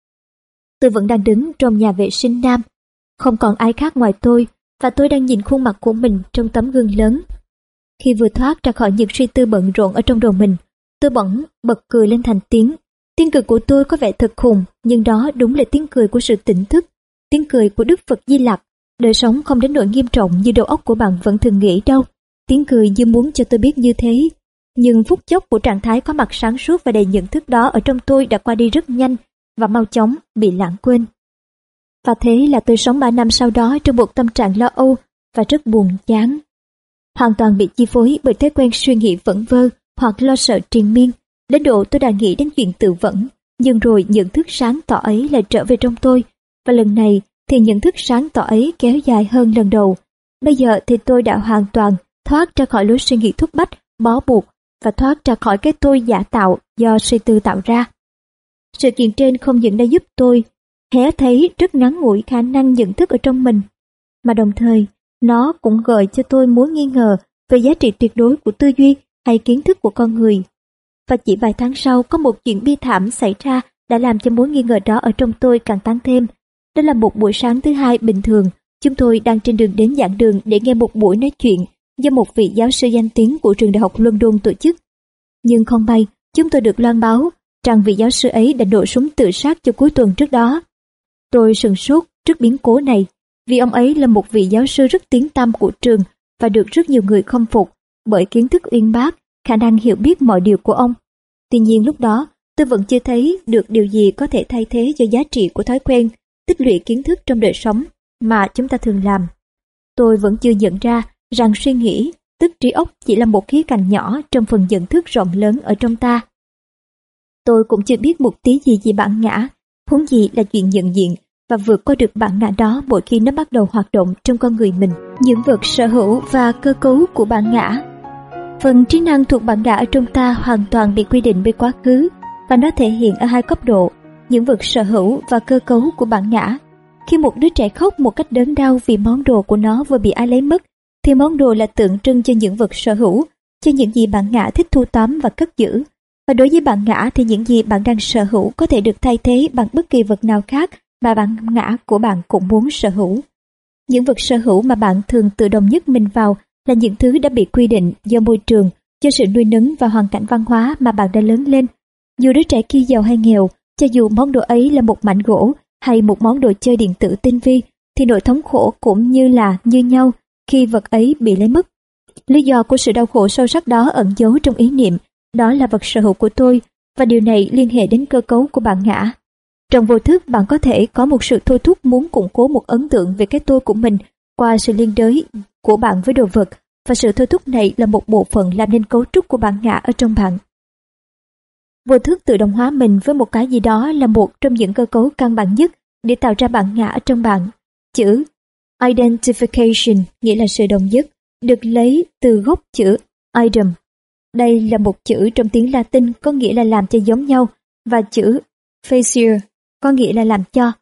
Tôi vẫn đang đứng trong nhà vệ sinh nam, không còn ai khác ngoài tôi, và tôi đang nhìn khuôn mặt của mình trong tấm gương lớn. Khi vừa thoát ra khỏi những suy tư bận rộn ở trong đầu mình, tôi bỗng bật cười lên thành tiếng. Tiếng cười của tôi có vẻ thật khùng, nhưng đó đúng là tiếng cười của sự tỉnh thức, tiếng cười của Đức Phật Di Lặc. Đời sống không đến nỗi nghiêm trọng như đầu óc của bạn vẫn thường nghĩ đâu. Tiếng cười như muốn cho tôi biết như thế. Nhưng phút chốc của trạng thái có mặt sáng suốt và đầy nhận thức đó ở trong tôi đã qua đi rất nhanh và mau chóng bị lãng quên. Và thế là tôi sống 3 năm sau đó trong một tâm trạng lo âu và rất buồn chán. Hoàn toàn bị chi phối bởi thói quen suy nghĩ vẩn vơ hoặc lo sợ triền miên. Đến độ tôi đã nghĩ đến chuyện tự vẫn, nhưng rồi nhận thức sáng tỏ ấy lại trở về trong tôi. Và lần này thì nhận thức sáng tỏ ấy kéo dài hơn lần đầu. Bây giờ thì tôi đã hoàn toàn thoát ra khỏi lối suy nghĩ thúc bách, bó buộc và thoát ra khỏi cái tôi giả tạo do suy tư tạo ra. Sự kiện trên không những đã giúp tôi hé thấy rất ngắn ngủi khả năng nhận thức ở trong mình, mà đồng thời nó cũng gợi cho tôi mối nghi ngờ về giá trị tuyệt đối của tư duy hay kiến thức của con người. Và chỉ vài tháng sau có một chuyện bi thảm xảy ra đã làm cho mối nghi ngờ đó ở trong tôi càng tăng thêm. Đó là một buổi sáng thứ hai bình thường, chúng tôi đang trên đường đến giảng đường để nghe một buổi nói chuyện do một vị giáo sư danh tiếng của trường đại học London tổ chức. Nhưng không may, chúng tôi được loan báo rằng vị giáo sư ấy đã nổ súng tự sát cho cuối tuần trước đó. Tôi sửng sốt trước biến cố này, vì ông ấy là một vị giáo sư rất tiếng tăm của trường và được rất nhiều người khâm phục bởi kiến thức uyên bác, khả năng hiểu biết mọi điều của ông. Tuy nhiên lúc đó, tôi vẫn chưa thấy được điều gì có thể thay thế cho giá trị của thói quen tích lũy kiến thức trong đời sống mà chúng ta thường làm. Tôi vẫn chưa nhận ra rằng suy nghĩ, tức trí óc, chỉ là một khía cạnh nhỏ trong phần nhận thức rộng lớn ở trong ta. Tôi cũng chưa biết một tí gì về bản ngã, huống gì là chuyện nhận diện và vượt qua được bản ngã đó mỗi khi nó bắt đầu hoạt động trong con người mình. Những vật sở hữu và cơ cấu của bản ngã. Phần trí năng thuộc bản ngã ở trong ta hoàn toàn bị quy định bởi quá khứ, và nó thể hiện ở hai cấp độ: những vật sở hữu và cơ cấu của bản ngã. Khi một đứa trẻ khóc một cách đớn đau vì món đồ của nó vừa bị ai lấy mất, thì món đồ là tượng trưng cho những vật sở hữu, cho những gì bản ngã thích thu tóm và cất giữ. Và đối với bản ngã thì những gì bạn đang sở hữu có thể được thay thế bằng bất kỳ vật nào khác mà bản ngã của bạn cũng muốn sở hữu. Những vật sở hữu mà bạn thường tự đồng nhất mình vào là những thứ đã bị quy định do môi trường, do sự nuôi nấng và hoàn cảnh văn hóa mà bạn đã lớn lên. Dù đứa trẻ kia giàu hay nghèo, cho dù món đồ ấy là một mảnh gỗ hay một món đồ chơi điện tử tinh vi, thì nỗi thống khổ cũng như nhau khi vật ấy bị lấy mất. Lý do của sự đau khổ sâu sắc đó ẩn giấu trong ý niệm, đó là vật sở hữu của tôi, và điều này liên hệ đến cơ cấu của bản ngã. Trong vô thức, bạn có thể có một sự thôi thúc muốn củng cố một ấn tượng về cái tôi của mình qua sự liên đới của bạn với đồ vật, và sự thôi thúc này là một bộ phận làm nên cấu trúc của bản ngã ở trong bạn. Vô thức tự động hóa mình với một cái gì đó là một trong những cơ cấu căn bản nhất để tạo ra bản ngã ở trong bạn. Chữ identification, nghĩa là sự đồng nhất, được lấy từ gốc chữ idem. Đây là một chữ trong tiếng Latin có nghĩa là làm cho giống nhau, và chữ facier có nghĩa là làm cho.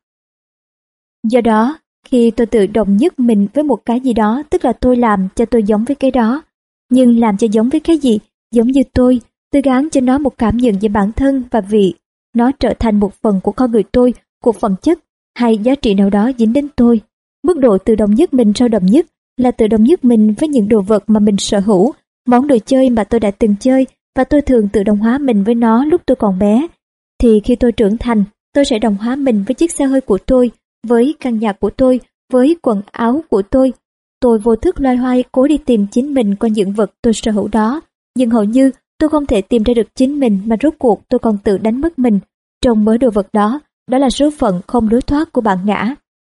Do đó, khi tôi tự đồng nhất mình với một cái gì đó, tức là tôi làm cho tôi giống với cái đó. Nhưng làm cho giống với cái gì? Giống như tôi gán cho nó một cảm nhận về bản thân, và vì nó trở thành một phần của con người tôi, của phẩm chất hay giá trị nào đó dính đến tôi. Mức độ tự đồng nhất mình sâu đậm nhất là tự đồng nhất mình với những đồ vật mà mình sở hữu, món đồ chơi mà tôi đã từng chơi, và tôi thường tự đồng hóa mình với nó lúc tôi còn bé. Thì khi tôi trưởng thành, tôi sẽ đồng hóa mình với chiếc xe hơi của tôi, với căn nhà của tôi, với quần áo của tôi. Tôi vô thức loay hoay cố đi tìm chính mình qua những vật tôi sở hữu đó, nhưng hầu như tôi không thể tìm ra được chính mình, mà rốt cuộc tôi còn tự đánh mất mình trong mớ đồ vật đó, đó là số phận không lối thoát của bản ngã.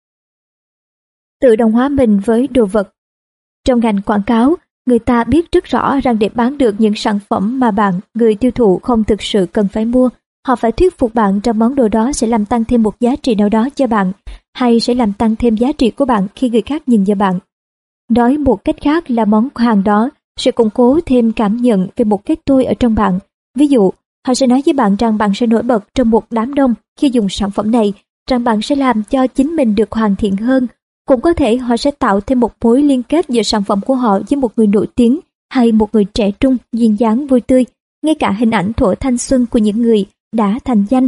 Tự đồng hóa mình với đồ vật. Trong ngành quảng cáo, người ta biết rất rõ rằng để bán được những sản phẩm mà bạn, người tiêu thụ không thực sự cần phải mua, họ phải thuyết phục bạn rằng món đồ đó sẽ làm tăng thêm một giá trị nào đó cho bạn, hay sẽ làm tăng thêm giá trị của bạn khi người khác nhìn vào bạn. Nói một cách khác là món hàng đó sẽ củng cố thêm cảm nhận về một cái tôi ở trong bạn. Ví dụ, họ sẽ nói với bạn rằng bạn sẽ nổi bật trong một đám đông khi dùng sản phẩm này, rằng bạn sẽ làm cho chính mình được hoàn thiện hơn. Cũng có thể họ sẽ tạo thêm một mối liên kết giữa sản phẩm của họ với một người nổi tiếng hay một người trẻ trung, duyên dáng vui tươi, ngay cả hình ảnh thuở thanh xuân của những người đã thành danh.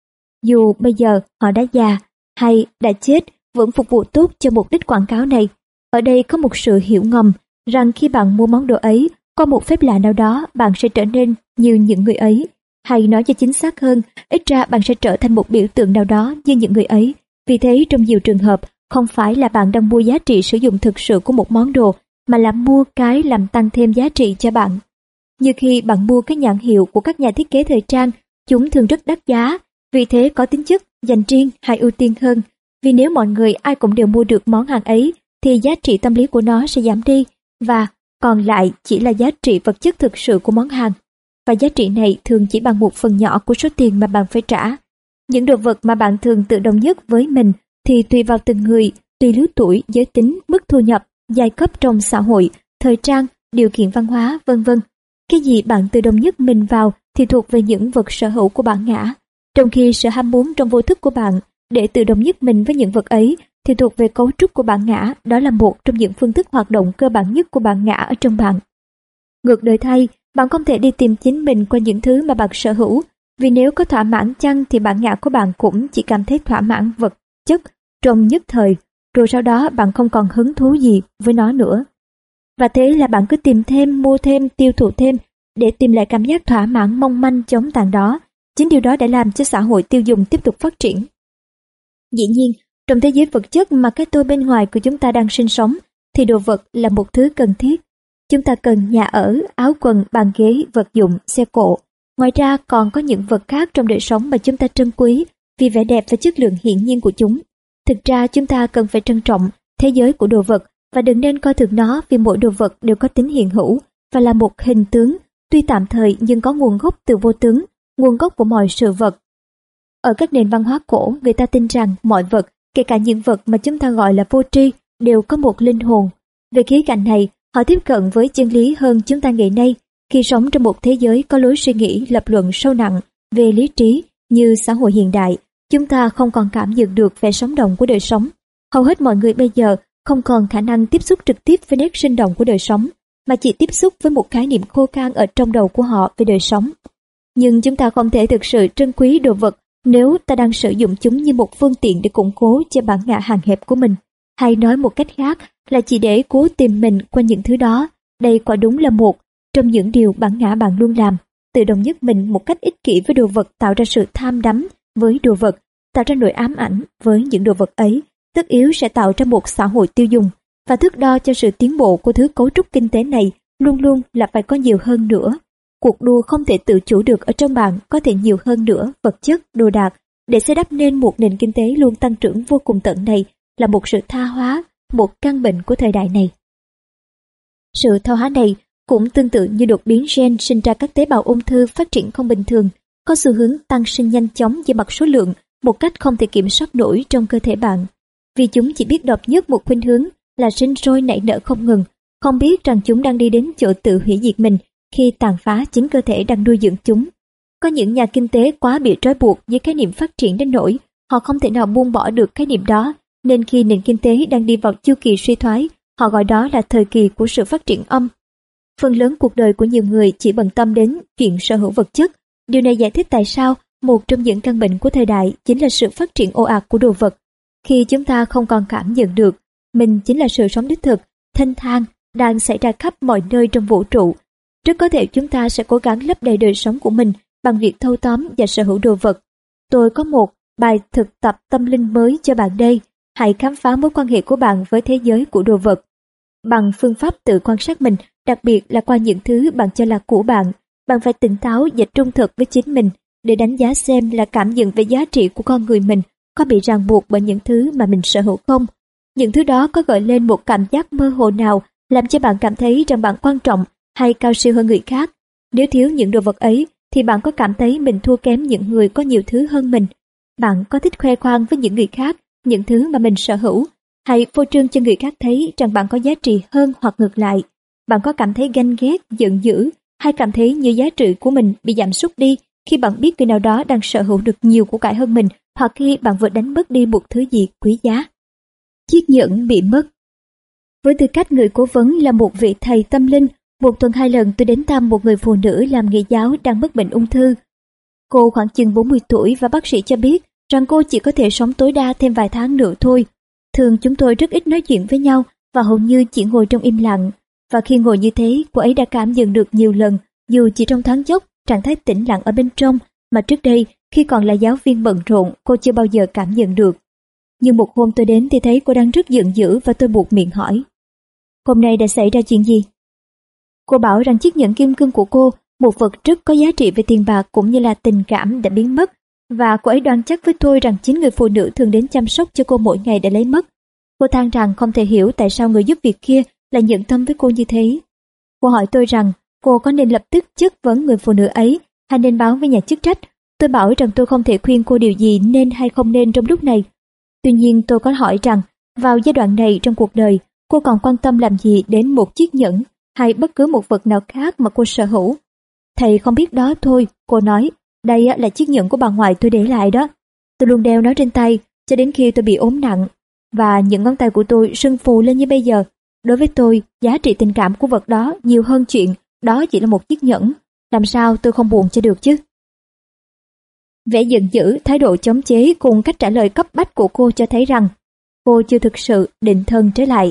Dù bây giờ họ đã già hay đã chết, vẫn phục vụ tốt cho mục đích quảng cáo này. Ở đây có một sự hiểu ngầm rằng khi bạn mua món đồ ấy, qua một phép lạ nào đó bạn sẽ trở nên như những người ấy. Hay nói cho chính xác hơn, ít ra bạn sẽ trở thành một biểu tượng nào đó như những người ấy. Vì thế trong nhiều trường hợp, không phải là bạn đang mua giá trị sử dụng thực sự của một món đồ, mà là mua cái làm tăng thêm giá trị cho bạn. Như khi bạn mua cái nhãn hiệu của các nhà thiết kế thời trang, chúng thường rất đắt giá, vì thế có tính chất dành riêng hay ưu tiên hơn. Vì nếu mọi người ai cũng đều mua được món hàng ấy, thì giá trị tâm lý của nó sẽ giảm đi, và còn lại chỉ là giá trị vật chất thực sự của món hàng. Và giá trị này thường chỉ bằng một phần nhỏ của số tiền mà bạn phải trả. Những đồ vật mà bạn thường tự đồng nhất với mình thì tùy vào từng người, tùy lứa tuổi, giới tính, mức thu nhập, giai cấp trong xã hội, thời trang, điều kiện văn hóa, vân vân. Cái gì bạn tự đồng nhất mình vào thì thuộc về những vật sở hữu của bản ngã, trong khi sự ham muốn trong vô thức của bạn để tự đồng nhất mình với những vật ấy thì thuộc về cấu trúc của bản ngã. Đó là một trong những phương thức hoạt động cơ bản nhất của bản ngã ở trong bạn. Ngược đời thay, bạn không thể đi tìm chính mình qua những thứ mà bạn sở hữu, vì nếu có thỏa mãn chăng thì bản ngã của bạn cũng chỉ cảm thấy thỏa mãn vật chất trong nhất thời, rồi sau đó bạn không còn hứng thú gì với nó nữa. Và thế là bạn cứ tìm thêm, mua thêm, tiêu thụ thêm để tìm lại cảm giác thỏa mãn mong manh chóng tàn đó. Chính điều đó đã làm cho xã hội tiêu dùng tiếp tục phát triển. Dĩ nhiên, trong thế giới vật chất mà cái tôi bên ngoài của chúng ta đang sinh sống, thì đồ vật là một thứ cần thiết. Chúng ta cần nhà ở, áo quần, bàn ghế, vật dụng, xe cộ. Ngoài ra còn có những vật khác trong đời sống mà chúng ta trân quý vì vẻ đẹp và chất lượng hiển nhiên của chúng. Thực ra chúng ta cần phải trân trọng thế giới của đồ vật và đừng nên coi thường nó, vì mỗi đồ vật đều có tính hiện hữu và là một hình tướng, tuy tạm thời nhưng có nguồn gốc từ vô tướng, nguồn gốc của mọi sự vật. Ở các nền văn hóa cổ, người ta tin rằng mọi vật, kể cả những vật mà chúng ta gọi là vô tri, đều có một linh hồn. Về khía cạnh này, họ tiếp cận với chân lý hơn chúng ta ngày nay, khi sống trong một thế giới có lối suy nghĩ lập luận sâu nặng về lý trí như xã hội hiện đại. Chúng ta không còn cảm nhận được vẻ sống động của đời sống. Hầu hết mọi người bây giờ không còn khả năng tiếp xúc trực tiếp với nét sinh động của đời sống, mà chỉ tiếp xúc với một khái niệm khô khan ở trong đầu của họ về đời sống. Nhưng chúng ta không thể thực sự trân quý đồ vật nếu ta đang sử dụng chúng như một phương tiện để củng cố cho bản ngã hạn hẹp của mình. Hay nói một cách khác là chỉ để cố tìm mình qua những thứ đó. Đây quả đúng là một trong những điều bản ngã bạn luôn làm, tự đồng nhất mình một cách ích kỷ với đồ vật, tạo ra sự tham đắm với đồ vật, tạo ra nỗi ám ảnh với những đồ vật ấy, tất yếu sẽ tạo ra một xã hội tiêu dùng. Và thước đo cho sự tiến bộ của thứ cấu trúc kinh tế này luôn luôn là phải có nhiều hơn nữa. Cuộc đua không thể tự chủ được ở trong bạn có thể nhiều hơn nữa vật chất, đồ đạc, để xây đắp nên một nền kinh tế luôn tăng trưởng vô cùng tận này là một sự tha hóa, một căn bệnh của thời đại này. Sự tha hóa này cũng tương tự như đột biến gen sinh ra các tế bào ung thư phát triển không bình thường, có xu hướng tăng sinh nhanh chóng về mặt số lượng một cách không thể kiểm soát nổi trong cơ thể bạn. Vì chúng chỉ biết độc nhất một khuynh hướng là sinh sôi nảy nở không ngừng, không biết rằng chúng đang đi đến chỗ tự hủy diệt mình khi tàn phá chính cơ thể đang nuôi dưỡng chúng. Có những nhà kinh tế quá bị trói buộc với khái niệm phát triển đến nỗi họ không thể nào buông bỏ được khái niệm đó, nên khi nền kinh tế đang đi vào chu kỳ suy thoái, họ gọi đó là thời kỳ của sự phát triển âm. Phần lớn cuộc đời của nhiều người chỉ bận tâm đến chuyện sở hữu vật chất. Điều này giải thích tại sao một trong những căn bệnh của thời đại chính là sự phát triển ồ ạt của đồ vật. Khi chúng ta không còn cảm nhận được mình chính là sự sống đích thực, thanh thang đang xảy ra khắp mọi nơi trong vũ trụ, rất có thể chúng ta sẽ cố gắng lấp đầy đời sống của mình bằng việc thâu tóm và sở hữu đồ vật. Tôi có một bài thực tập tâm linh mới cho bạn đây. Hãy khám phá mối quan hệ của bạn với thế giới của đồ vật bằng phương pháp tự quan sát mình, đặc biệt là qua những thứ bạn cho là của bạn. Bạn phải tỉnh táo và trung thực với chính mình. để đánh giá xem là cảm nhận về giá trị của con người mình có bị ràng buộc bởi những thứ mà mình sở hữu không. Những thứ đó có gợi lên một cảm giác mơ hồ nào làm cho bạn cảm thấy rằng bạn quan trọng hay cao siêu hơn người khác. Nếu thiếu những đồ vật ấy thì bạn có cảm thấy mình thua kém những người có nhiều thứ hơn mình. Bạn có thích khoe khoang với những người khác những thứ mà mình sở hữu, hay phô trương cho người khác thấy rằng bạn có giá trị hơn hoặc ngược lại. Bạn có cảm thấy ganh ghét, giận dữ hay cảm thấy như giá trị của mình bị giảm sút đi khi bạn biết người nào đó đang sở hữu được nhiều của cải hơn mình, hoặc khi bạn vừa đánh mất đi một thứ gì quý giá. Chiếc nhẫn bị mất. Với tư cách người cố vấn là một vị thầy tâm linh, một tuần 2 lần tôi đến thăm một người phụ nữ làm nghề giáo đang mắc bệnh ung thư. Cô khoảng chừng 40 tuổi và bác sĩ cho biết rằng cô chỉ có thể sống tối đa thêm vài tháng nữa thôi. Thường chúng tôi rất ít nói chuyện với nhau và hầu như chỉ ngồi trong im lặng. Và khi ngồi như thế, cô ấy đã cảm nhận được nhiều lần, dù chỉ trong thoáng chốc, trạng thái tĩnh lặng ở bên trong mà trước đây khi còn là giáo viên bận rộn cô chưa bao giờ cảm nhận được. Nhưng một hôm tôi đến thì thấy cô đang rất giận dữ và tôi buột miệng hỏi: "Hôm nay đã xảy ra chuyện gì?" Cô bảo rằng chiếc nhẫn kim cương của cô, một vật rất có giá trị về tiền bạc cũng như là tình cảm, đã biến mất, và cô ấy đoan chắc với tôi rằng chính người phụ nữ thường đến chăm sóc cho cô mỗi ngày đã lấy mất. Cô than rằng không thể hiểu tại sao người giúp việc kia lại nhẫn tâm với cô như thế. Cô hỏi tôi rằng cô có nên lập tức chất vấn người phụ nữ ấy hay nên báo với nhà chức trách. Tôi bảo rằng tôi không thể khuyên cô điều gì nên hay không nên trong lúc này. Tuy nhiên tôi có hỏi rằng vào giai đoạn này trong cuộc đời, cô còn quan tâm làm gì đến một chiếc nhẫn hay bất cứ một vật nào khác mà cô sở hữu. "Thầy không biết đó thôi," cô nói. "Đây là chiếc nhẫn của bà ngoại tôi để lại đó. Tôi luôn đeo nó trên tay cho đến khi tôi bị ốm nặng, và những ngón tay của tôi sưng phù lên như bây giờ. Đối với tôi, giá trị tình cảm của vật đó nhiều hơn chuyện đó chỉ là một chiếc nhẫn. Làm sao tôi không buồn cho được chứ?" Vẻ giận dữ, thái độ chống chế cùng cách trả lời cấp bách của cô cho thấy rằng cô chưa thực sự định thần trở lại.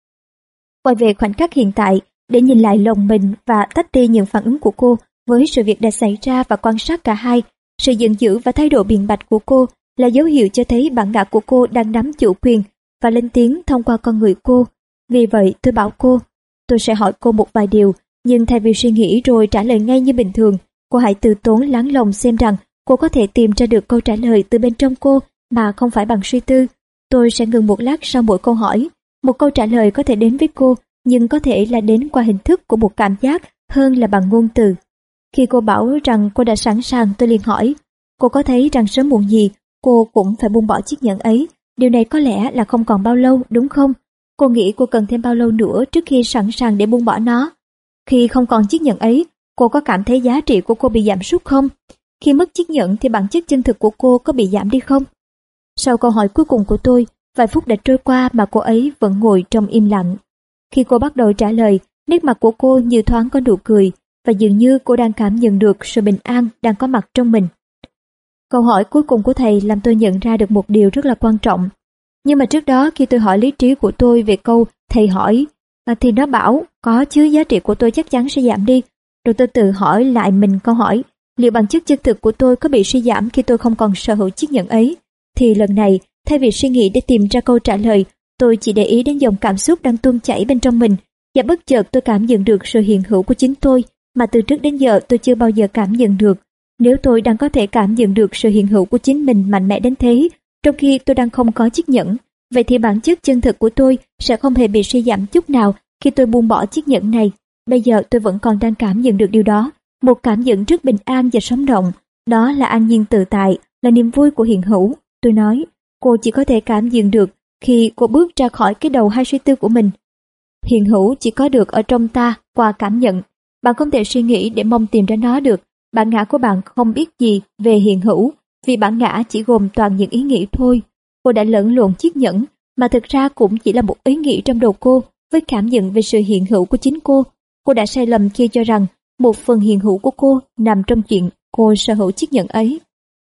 Quay về khoảnh khắc hiện tại để nhìn lại lòng mình và tách đi những phản ứng của cô với sự việc đã xảy ra và quan sát cả hai. Sự giận dữ và thái độ biện bạch của cô là dấu hiệu cho thấy bản ngã của cô đang nắm chủ quyền và lên tiếng thông qua con người cô. Vì vậy tôi bảo cô, tôi sẽ hỏi cô một vài điều, nhưng thay vì suy nghĩ rồi trả lời ngay như bình thường, cô hãy từ tốn lắng lòng xem rằng cô có thể tìm ra được câu trả lời từ bên trong cô mà không phải bằng suy tư. Tôi sẽ ngừng một lát sau mỗi câu hỏi. Một câu trả lời có thể đến với cô, nhưng có thể là đến qua hình thức của một cảm giác hơn là bằng ngôn từ. Khi cô bảo rằng cô đã sẵn sàng, tôi liền hỏi, cô có thấy rằng sớm muộn gì cô cũng phải buông bỏ chiếc nhẫn ấy? Điều này có lẽ là không còn bao lâu, đúng không? Cô nghĩ cô cần thêm bao lâu nữa trước khi sẵn sàng để buông bỏ nó? Khi không còn chiếc nhẫn ấy, cô có cảm thấy giá trị của cô bị giảm sút không? Khi mất chiếc nhẫn thì bản chất chân thực của cô có bị giảm đi không? Sau câu hỏi cuối cùng của tôi, vài phút đã trôi qua mà cô ấy vẫn ngồi trong im lặng. Khi cô bắt đầu trả lời, nét mặt của cô như thoáng có nụ cười, và dường như cô đang cảm nhận được sự bình an đang có mặt trong mình. Câu hỏi cuối cùng của thầy làm tôi nhận ra được một điều rất là quan trọng. Nhưng mà trước đó khi tôi hỏi lý trí của tôi về câu thầy hỏi, thì nó bảo có chứ, giá trị của tôi chắc chắn sẽ giảm đi. Rồi tôi tự hỏi lại mình câu hỏi, liệu bản chất chân thực của tôi có bị suy giảm khi tôi không còn sở hữu chiếc nhẫn ấy? Thì lần này, thay vì suy nghĩ để tìm ra câu trả lời, tôi chỉ để ý đến dòng cảm xúc đang tuôn chảy bên trong mình, và bất chợt tôi cảm nhận được sự hiện hữu của chính tôi mà từ trước đến giờ tôi chưa bao giờ cảm nhận được. Nếu tôi đang có thể cảm nhận được sự hiện hữu của chính mình mạnh mẽ đến thế, trong khi tôi đang không có chiếc nhẫn, vậy thì bản chất chân thực của tôi sẽ không hề bị suy giảm chút nào khi tôi buông bỏ chiếc nhẫn này. Bây giờ tôi vẫn còn đang cảm nhận được điều đó, một cảm nhận rất bình an và sống động. Đó là an nhiên tự tại, là niềm vui của hiện hữu. Tôi nói, cô chỉ có thể cảm nhận được khi cô bước ra khỏi cái đầu hay suy tư của mình. Hiện hữu chỉ có được ở trong ta qua cảm nhận. Bạn không thể suy nghĩ để mong tìm ra nó được. Bản ngã của bạn không biết gì về hiện hữu, vì bản ngã chỉ gồm toàn những ý nghĩ thôi. Cô đã lẫn lộn chiếc nhẫn, mà thực ra cũng chỉ là một ý nghĩ trong đầu cô, với cảm nhận về sự hiện hữu của chính cô. Cô đã sai lầm khi cho rằng một phần hiện hữu của cô nằm trong chuyện cô sở hữu chiếc nhẫn ấy.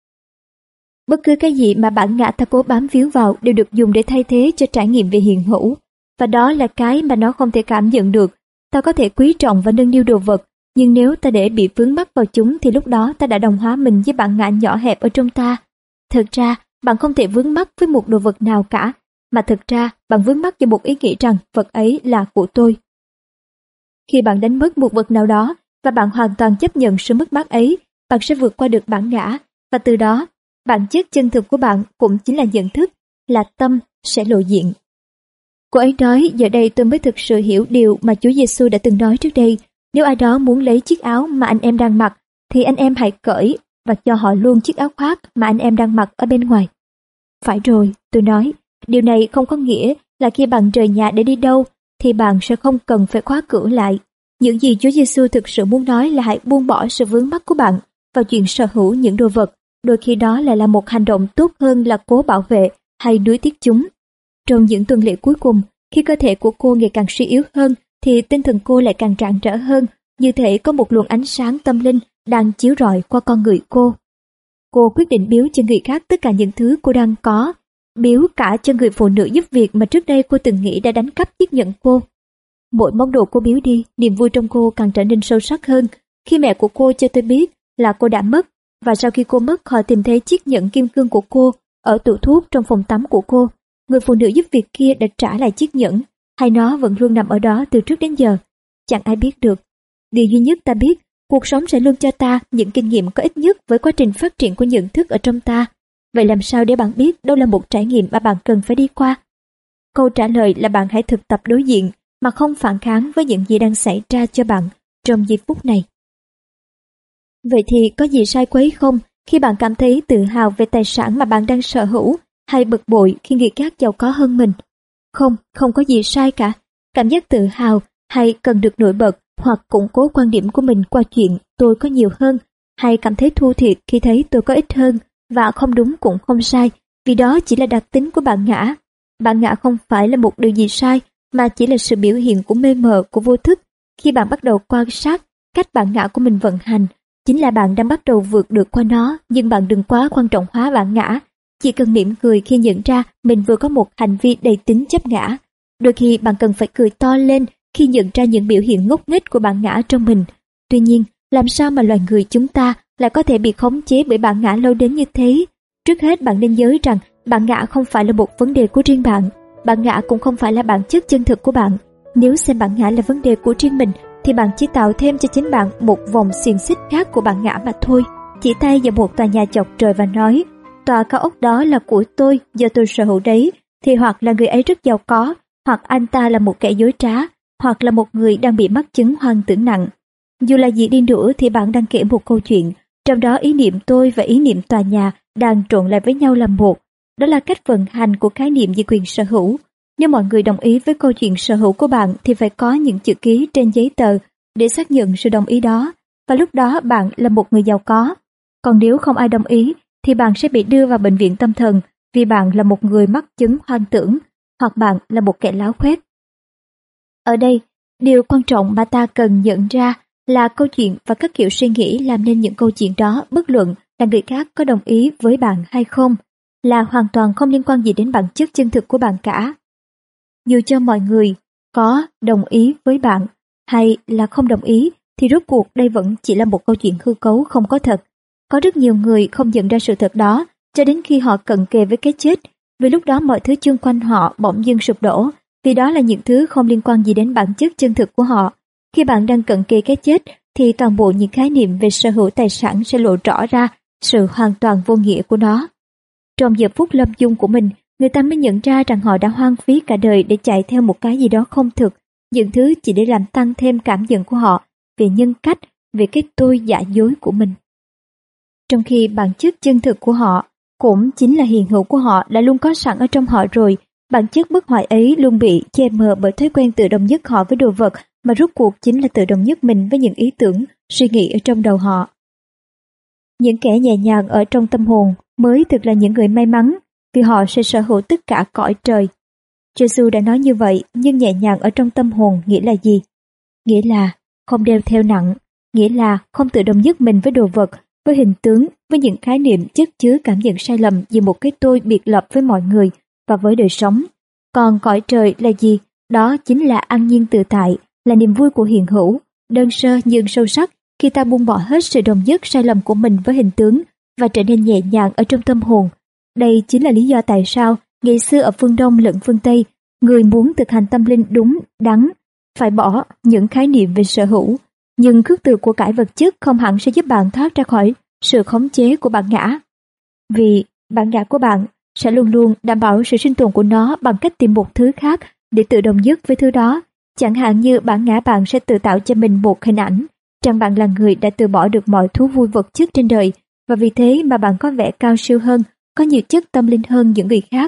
Bất cứ cái gì mà bản ngã ta cố bám víu vào đều được dùng để thay thế cho trải nghiệm về hiện hữu, và đó là cái mà nó không thể cảm nhận được. Ta có thể quý trọng và nâng niu đồ vật, nhưng nếu ta để bị vướng mắc vào chúng thì lúc đó ta đã đồng hóa mình với bản ngã nhỏ hẹp ở trong ta. Thực ra, bạn không thể vướng mắc với một đồ vật nào cả, mà thực ra bạn vướng mắc vào một ý nghĩ rằng vật ấy là của tôi. Khi bạn đánh mất một vật nào đó và bạn hoàn toàn chấp nhận sự mất mát ấy, bạn sẽ vượt qua được bản ngã, và từ đó, bản chất chân thực của bạn cũng chính là nhận thức, là tâm sẽ lộ diện. Cô ấy nói, giờ đây tôi mới thực sự hiểu điều mà Chúa Giêsu đã từng nói trước đây. Nếu ai đó muốn lấy chiếc áo mà anh em đang mặc, thì anh em hãy cởi và cho họ luôn chiếc áo khoác mà anh em đang mặc ở bên ngoài. Phải rồi, tôi nói, điều này không có nghĩa là khi bạn rời nhà để đi đâu, thì bạn sẽ không cần phải khóa cửa lại. Những gì Chúa Giêsu thực sự muốn nói là hãy buông bỏ sự vướng mắc của bạn vào chuyện sở hữu những đồ vật. Đôi khi đó lại là một hành động tốt hơn là cố bảo vệ hay nuối tiếc chúng. Trong những tuần lễ cuối cùng, khi cơ thể của cô ngày càng suy yếu hơn, thì tinh thần cô lại càng rạng rỡ hơn, như thể có một luồng ánh sáng tâm linh đang chiếu rọi qua con người cô. Cô quyết định biếu cho người khác tất cả những thứ cô đang có, biếu cả cho người phụ nữ giúp việc mà trước đây cô từng nghĩ đã đánh cắp chiếc nhẫn cô. Mỗi món đồ cô biếu đi, niềm vui trong cô càng trở nên sâu sắc hơn. Khi mẹ của cô cho tôi biết là cô đã mất, và sau khi cô mất họ tìm thấy chiếc nhẫn kim cương của cô ở tủ thuốc trong phòng tắm của cô. Người phụ nữ giúp việc kia đã trả lại chiếc nhẫn, hay nó vẫn luôn nằm ở đó từ trước đến giờ. Chẳng ai biết được. Điều duy nhất ta biết, cuộc sống sẽ luôn cho ta những kinh nghiệm có ích nhất với quá trình phát triển của nhận thức ở trong ta. Vậy làm sao để bạn biết đâu là một trải nghiệm mà bạn cần phải đi qua? Câu trả lời là bạn hãy thực tập đối diện mà không phản kháng với những gì đang xảy ra cho bạn trong giây phút này. Vậy thì có gì sai quấy không khi bạn cảm thấy tự hào về tài sản mà bạn đang sở hữu, hay bực bội khi người khác giàu có hơn mình? Không, không có gì sai cả. Cảm giác tự hào hay cần được nổi bật hoặc củng cố quan điểm của mình qua chuyện tôi có nhiều hơn, hay cảm thấy thua thiệt khi thấy tôi có ít hơn, và không đúng cũng không sai, vì đó chỉ là đặc tính của bản ngã. Bản ngã không phải là một điều gì sai, mà chỉ là sự biểu hiện của mê mờ của vô thức. Khi bạn bắt đầu quan sát cách bản ngã của mình vận hành, chính là bạn đang bắt đầu vượt được qua nó, nhưng bạn đừng quá quan trọng hóa bản ngã. Chỉ cần mỉm cười khi nhận ra mình vừa có một hành vi đầy tính chấp ngã. Đôi khi bạn cần phải cười to lên khi nhận ra những biểu hiện ngốc nghếch của bản ngã trong mình. Tuy nhiên, làm sao mà loài người chúng ta lại có thể bị khống chế bởi bản ngã lâu đến như thế? Trước hết bạn nên nhớ rằng bản ngã không phải là một vấn đề của riêng bạn. Bản ngã cũng không phải là bản chất chân thực của bạn. Nếu xem bản ngã là vấn đề của riêng mình, thì bạn chỉ tạo thêm cho chính bạn một vòng xiềng xích khác của bản ngã mà thôi. Chỉ tay vào một tòa nhà chọc trời và nói, tòa cao ốc đó là của tôi, do tôi sở hữu đấy, thì hoặc là người ấy rất giàu có, hoặc anh ta là một kẻ dối trá, hoặc là một người đang bị mắc chứng hoang tưởng nặng. Dù là gì đi nữa thì bạn đang kể một câu chuyện, trong đó ý niệm tôi và ý niệm tòa nhà đang trộn lại với nhau làm một. Đó là cách vận hành của khái niệm về quyền sở hữu. Nếu mọi người đồng ý với câu chuyện sở hữu của bạn thì phải có những chữ ký trên giấy tờ để xác nhận sự đồng ý đó, và lúc đó bạn là một người giàu có. Còn nếu không ai đồng ý thì bạn sẽ bị đưa vào bệnh viện tâm thần vì bạn là một người mắc chứng hoang tưởng, hoặc bạn là một kẻ láo khoét. Ở đây, điều quan trọng mà ta cần nhận ra là câu chuyện và các kiểu suy nghĩ làm nên những câu chuyện đó, bất luận là người khác có đồng ý với bạn hay không, là hoàn toàn không liên quan gì đến bản chất chân thực của bạn cả. Dù cho mọi người có đồng ý với bạn hay là không đồng ý, thì rốt cuộc đây vẫn chỉ là một câu chuyện hư cấu không có thật. Có rất nhiều người không nhận ra sự thật đó cho đến khi họ cận kề với cái chết, vì lúc đó mọi thứ xung quanh họ bỗng dưng sụp đổ, vì đó là những thứ không liên quan gì đến bản chất chân thực của họ. Khi bạn đang cận kề cái chết thì toàn bộ những khái niệm về sở hữu tài sản sẽ lộ rõ ra sự hoàn toàn vô nghĩa của nó. Trong giờ phút lâm chung của mình, người ta mới nhận ra rằng họ đã hoang phí cả đời để chạy theo một cái gì đó không thực, những thứ chỉ để làm tăng thêm cảm nhận của họ về nhân cách, về cái tôi giả dối của mình. Trong khi bản chất chân thực của họ, cũng chính là hiện hữu của họ, đã luôn có sẵn ở trong họ rồi, bản chất bất hoại ấy luôn bị che mờ bởi thói quen tự đồng nhất họ với đồ vật, mà rốt cuộc chính là tự đồng nhất mình với những ý tưởng, suy nghĩ ở trong đầu họ. Những kẻ nhẹ nhàng ở trong tâm hồn mới thực là những người may mắn, vì họ sẽ sở hữu tất cả cõi trời. Giêsu đã nói như vậy, nhưng nhẹ nhàng ở trong tâm hồn nghĩa là gì? Nghĩa là không đeo theo nặng, nghĩa là không tự đồng nhất mình với đồ vật, với hình tướng, với những khái niệm chất chứa cảm nhận sai lầm về một cái tôi biệt lập với mọi người và với đời sống. Còn cõi trời là gì? Đó chính là an nhiên tự tại, là niềm vui của hiện hữu, đơn sơ nhưng sâu sắc khi ta buông bỏ hết sự đồng nhất sai lầm của mình với hình tướng và trở nên nhẹ nhàng ở trong tâm hồn. Đây chính là lý do tại sao ngày xưa ở phương Đông lẫn phương Tây, người muốn thực hành tâm linh đúng đắn phải bỏ những khái niệm về sở hữu, Nhưng khước từ của cải vật chất không hẳn sẽ giúp bạn thoát ra khỏi sự khống chế của bản ngã. Vì bản ngã của bạn sẽ luôn luôn đảm bảo sự sinh tồn của nó bằng cách tìm một thứ khác để tự đồng nhất với thứ đó. Chẳng hạn như bản ngã bạn sẽ tự tạo cho mình một hình ảnh rằng bạn là người đã từ bỏ được mọi thú vui vật chất trên đời, và vì thế mà bạn có vẻ cao siêu hơn, có nhiều chất tâm linh hơn những người khác.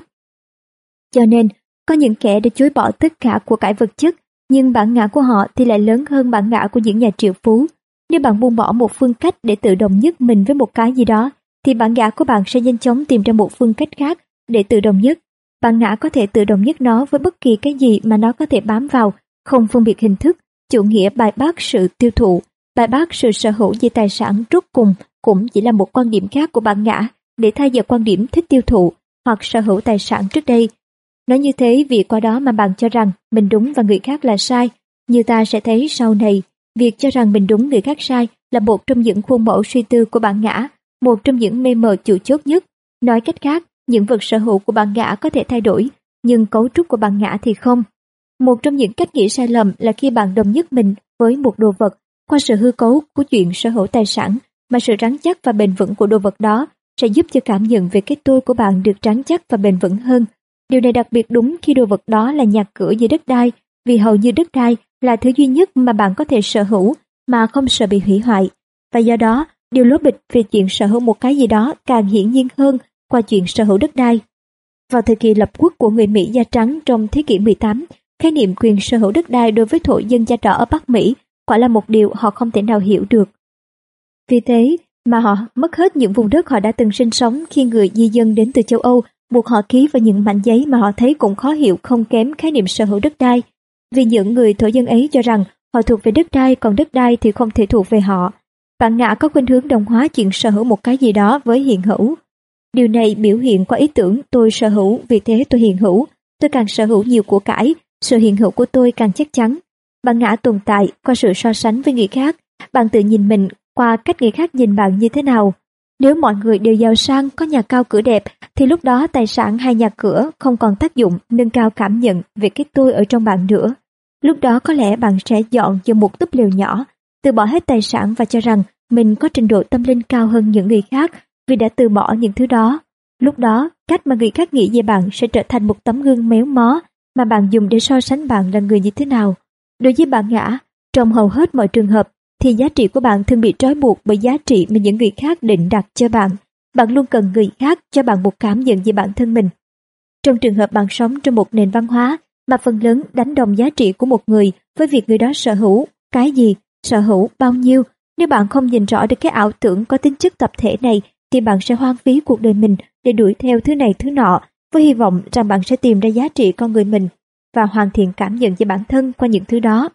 Cho nên, có những kẻ đã chối bỏ tất cả của cải vật chất, nhưng bản ngã của họ thì lại lớn hơn bản ngã của những nhà triệu phú. Nếu bạn buông bỏ một phương cách để tự đồng nhất mình với một cái gì đó, thì bản ngã của bạn sẽ nhanh chóng tìm ra một phương cách khác để tự đồng nhất. Bản ngã có thể tự đồng nhất nó với bất kỳ cái gì mà nó có thể bám vào, không phân biệt hình thức, chủ nghĩa bài bác sự tiêu thụ, bài bác sự sở hữu về tài sản rốt cùng cũng chỉ là một quan điểm khác của bản ngã để thay vào quan điểm thích tiêu thụ hoặc sở hữu tài sản trước đây. Nói như thế vì qua đó mà bạn cho rằng mình đúng và người khác là sai. Như ta sẽ thấy sau này, việc cho rằng mình đúng người khác sai là một trong những khuôn mẫu suy tư của bản ngã, một trong những mê mờ chủ chốt nhất. Nói cách khác, những vật sở hữu của bản ngã có thể thay đổi, nhưng cấu trúc của bản ngã thì không. Một trong những cách nghĩ sai lầm là khi bạn đồng nhất mình với một đồ vật qua sự hư cấu của chuyện sở hữu tài sản, mà sự rắn chắc và bền vững của đồ vật đó sẽ giúp cho cảm nhận về cái tôi của bạn được rắn chắc và bền vững hơn. Điều này đặc biệt đúng khi đồ vật đó là nhà cửa dưới đất đai, vì hầu như đất đai là thứ duy nhất mà bạn có thể sở hữu mà không sợ bị hủy hoại. Và do đó, điều lố bịch về chuyện sở hữu một cái gì đó càng hiển nhiên hơn qua chuyện sở hữu đất đai. Vào thời kỳ lập quốc của người Mỹ da trắng trong thế kỷ 18, khái niệm quyền sở hữu đất đai đối với thổ dân da đỏ ở Bắc Mỹ quả là một điều họ không thể nào hiểu được. Vì thế mà họ mất hết những vùng đất họ đã từng sinh sống khi người di dân đến từ châu Âu buộc họ ký vào những mảnh giấy mà họ thấy cũng khó hiểu không kém khái niệm sở hữu đất đai. Vì những người thổ dân ấy cho rằng họ thuộc về đất đai, còn đất đai thì không thể thuộc về họ. Bản ngã có khuynh hướng đồng hóa chuyện sở hữu một cái gì đó với hiện hữu. Điều này biểu hiện qua ý tưởng tôi sở hữu, vì thế tôi hiện hữu. Tôi càng sở hữu nhiều của cải, sự hiện hữu của tôi càng chắc chắn. Bản ngã tồn tại qua sự so sánh với người khác. Bạn tự nhìn mình qua cách người khác nhìn bạn như thế nào. Nếu mọi người đều giàu sang, có nhà cao cửa đẹp, thì lúc đó tài sản hay nhà cửa không còn tác dụng nâng cao cảm nhận về cái tôi ở trong bạn nữa. Lúc đó có lẽ bạn sẽ dọn vào một túp lều nhỏ, từ bỏ hết tài sản và cho rằng mình có trình độ tâm linh cao hơn những người khác vì đã từ bỏ những thứ đó. Lúc đó, cách mà người khác nghĩ về bạn sẽ trở thành một tấm gương méo mó mà bạn dùng để so sánh bạn là người như thế nào. Đối với bản ngã, trong hầu hết mọi trường hợp, thì giá trị của bạn thường bị trói buộc bởi giá trị mà những người khác định đặt cho bạn. Bạn luôn cần người khác cho bạn một cảm nhận về bản thân mình. Trong trường hợp bạn sống trong một nền văn hóa mà phần lớn đánh đồng giá trị của một người với việc người đó sở hữu cái gì, sở hữu bao nhiêu, nếu bạn không nhìn rõ được cái ảo tưởng có tính chất tập thể này, thì bạn sẽ hoang phí cuộc đời mình để đuổi theo thứ này thứ nọ, với hy vọng rằng bạn sẽ tìm ra giá trị con người mình và hoàn thiện cảm nhận về bản thân qua những thứ đó.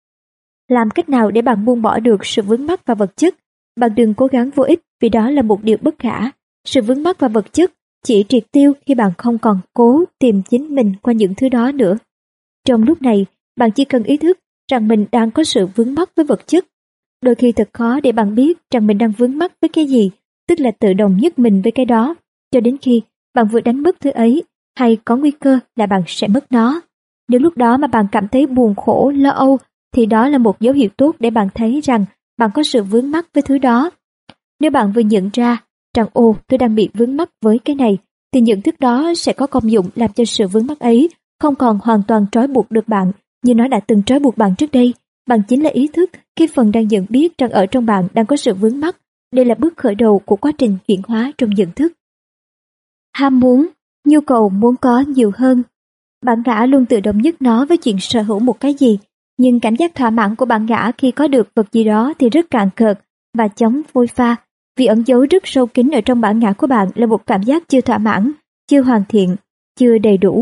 Làm cách nào để bạn buông bỏ được sự vướng mắc vào vật chất? Bạn đừng cố gắng vô ích vì đó là một điều bất khả. Sự vướng mắc vào vật chất chỉ triệt tiêu khi bạn không còn cố tìm chính mình qua những thứ đó nữa. Trong lúc này, bạn chỉ cần ý thức rằng mình đang có sự vướng mắc với vật chất. Đôi khi thật khó để bạn biết rằng mình đang vướng mắc với cái gì, tức là tự đồng nhất mình với cái đó, cho đến khi bạn vừa đánh mất thứ ấy hay có nguy cơ là bạn sẽ mất nó. Nếu lúc đó mà bạn cảm thấy buồn khổ, lo âu, thì đó là một dấu hiệu tốt để bạn thấy rằng bạn có sự vướng mắc với thứ đó. Nếu bạn vừa nhận ra rằng ồ, tôi đang bị vướng mắc với cái này, thì nhận thức đó sẽ có công dụng làm cho sự vướng mắc ấy không còn hoàn toàn trói buộc được bạn như nó đã từng trói buộc bạn trước đây. Bạn chính là ý thức, cái phần đang nhận biết rằng ở trong bạn đang có sự vướng mắc. Đây là bước khởi đầu của quá trình chuyển hóa trong nhận thức. Ham muốn, nhu cầu muốn có nhiều hơn. Bản ngã luôn tự động nhất nó với chuyện sở hữu một cái gì, nhưng cảm giác thỏa mãn của bản ngã khi có được vật gì đó thì rất cạn cợt và chóng phôi pha, vì ẩn giấu rất sâu kín ở trong bản ngã của bạn là một cảm giác chưa thỏa mãn, chưa hoàn thiện, chưa đầy đủ.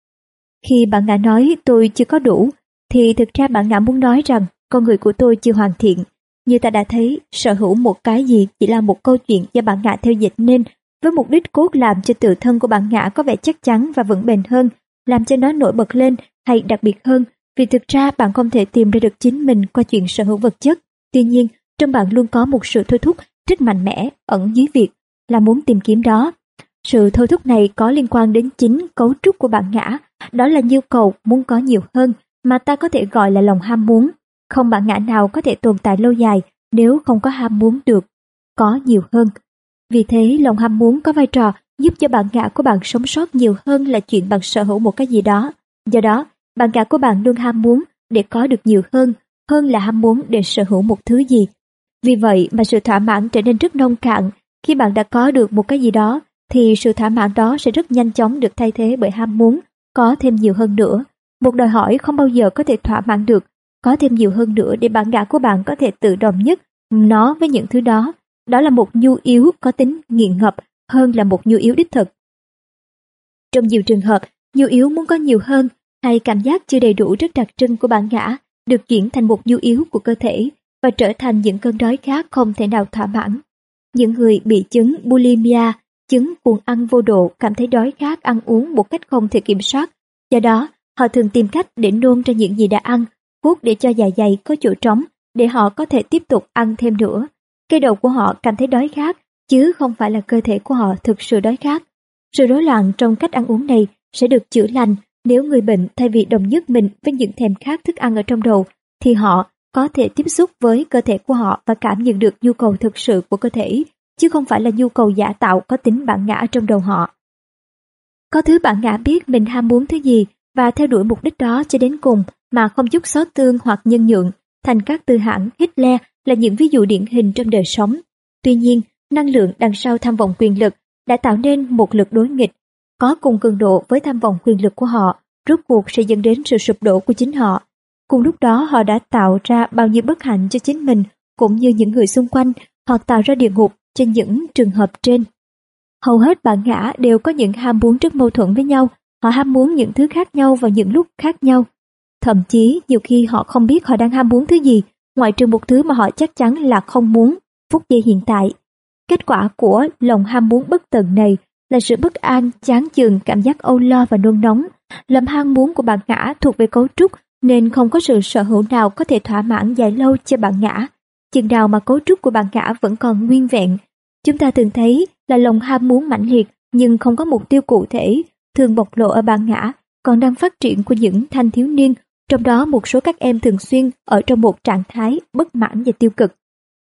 Khi bản ngã nói tôi chưa có đủ, thì thực ra bản ngã muốn nói rằng con người của tôi chưa hoàn thiện. Như ta đã thấy, sở hữu một cái gì chỉ là một câu chuyện do bản ngã theo dịch nên, với mục đích cốt làm cho tự thân của bản ngã có vẻ chắc chắn và vững bền hơn, làm cho nó nổi bật lên hay đặc biệt hơn, vì thực ra bạn không thể tìm ra được chính mình qua chuyện sở hữu vật chất. Tuy nhiên, trong bạn luôn có một sự thôi thúc rất mạnh mẽ ẩn dưới việc là muốn tìm kiếm đó. Sự thôi thúc này có liên quan đến chính cấu trúc của bản ngã, đó là nhu cầu muốn có nhiều hơn mà ta có thể gọi là lòng ham muốn. Không bản ngã nào có thể tồn tại lâu dài nếu không có ham muốn được có nhiều hơn. Vì thế, lòng ham muốn có vai trò giúp cho bản ngã của bạn sống sót nhiều hơn là chuyện bạn sở hữu một cái gì đó. Do đó, bản ngã của bạn luôn ham muốn để có được nhiều hơn là ham muốn để sở hữu một thứ gì. Vì vậy mà sự thỏa mãn trở nên rất nông cạn. Khi bạn đã có được một cái gì đó, thì sự thỏa mãn đó sẽ rất nhanh chóng được thay thế bởi ham muốn có thêm nhiều hơn nữa. Một đòi hỏi không bao giờ có thể thỏa mãn được, có thêm nhiều hơn nữa để bản ngã của bạn có thể tự đồng nhất nó với những thứ đó. Đó là một nhu yếu có tính nghiện ngập hơn là một nhu yếu đích thực. Trong nhiều trường hợp, nhu yếu muốn có nhiều hơn hay cảm giác chưa đầy đủ rất đặc trưng của bản ngã được chuyển thành một nhu yếu của cơ thể và trở thành những cơn đói khát không thể nào thỏa mãn. Những người bị chứng bulimia, chứng cuồng ăn vô độ cảm thấy đói khát ăn uống một cách không thể kiểm soát. Do đó, họ thường tìm cách để nôn ra những gì đã ăn, hút để cho dạ dày có chỗ trống để họ có thể tiếp tục ăn thêm nữa. Cái đầu của họ cảm thấy đói khát, chứ không phải là cơ thể của họ thực sự đói khát. Sự rối loạn trong cách ăn uống này sẽ được chữa lành nếu người bệnh thay vì đồng nhất mình với những thèm khát thức ăn ở trong đầu, thì họ có thể tiếp xúc với cơ thể của họ và cảm nhận được nhu cầu thực sự của cơ thể, chứ không phải là nhu cầu giả tạo có tính bản ngã trong đầu họ. Có thứ bản ngã biết mình ham muốn thứ gì và theo đuổi mục đích đó cho đến cùng mà không chút xót tương hoặc nhân nhượng. Thành các tư hãng, Hitler là những ví dụ điển hình trong đời sống. Tuy nhiên, năng lượng đằng sau tham vọng quyền lực đã tạo nên một lực đối nghịch, có cùng cường độ với tham vọng quyền lực của họ, rốt cuộc sẽ dẫn đến sự sụp đổ của chính họ. Cùng lúc đó họ đã tạo ra bao nhiêu bất hạnh cho chính mình cũng như những người xung quanh, hoặc tạo ra địa ngục trên những trường hợp trên. Hầu hết bản ngã đều có những ham muốn rất mâu thuẫn với nhau, họ ham muốn những thứ khác nhau vào những lúc khác nhau. Thậm chí nhiều khi họ không biết họ đang ham muốn thứ gì, ngoại trừ một thứ mà họ chắc chắn là không muốn, phút giây hiện tại. Kết quả của lòng ham muốn bất tận này là sự bất an, chán chường, cảm giác âu lo và nôn nóng. Lòng ham muốn của bản ngã thuộc về cấu trúc nên không có sự sở hữu nào có thể thỏa mãn dài lâu cho bản ngã. Chừng nào mà cấu trúc của bản ngã vẫn còn nguyên vẹn, chúng ta thường thấy là lòng ham muốn mãnh liệt nhưng không có mục tiêu cụ thể, thường bộc lộ ở bản ngã còn đang phát triển của những thanh thiếu niên, trong đó một số các em thường xuyên ở trong một trạng thái bất mãn và tiêu cực.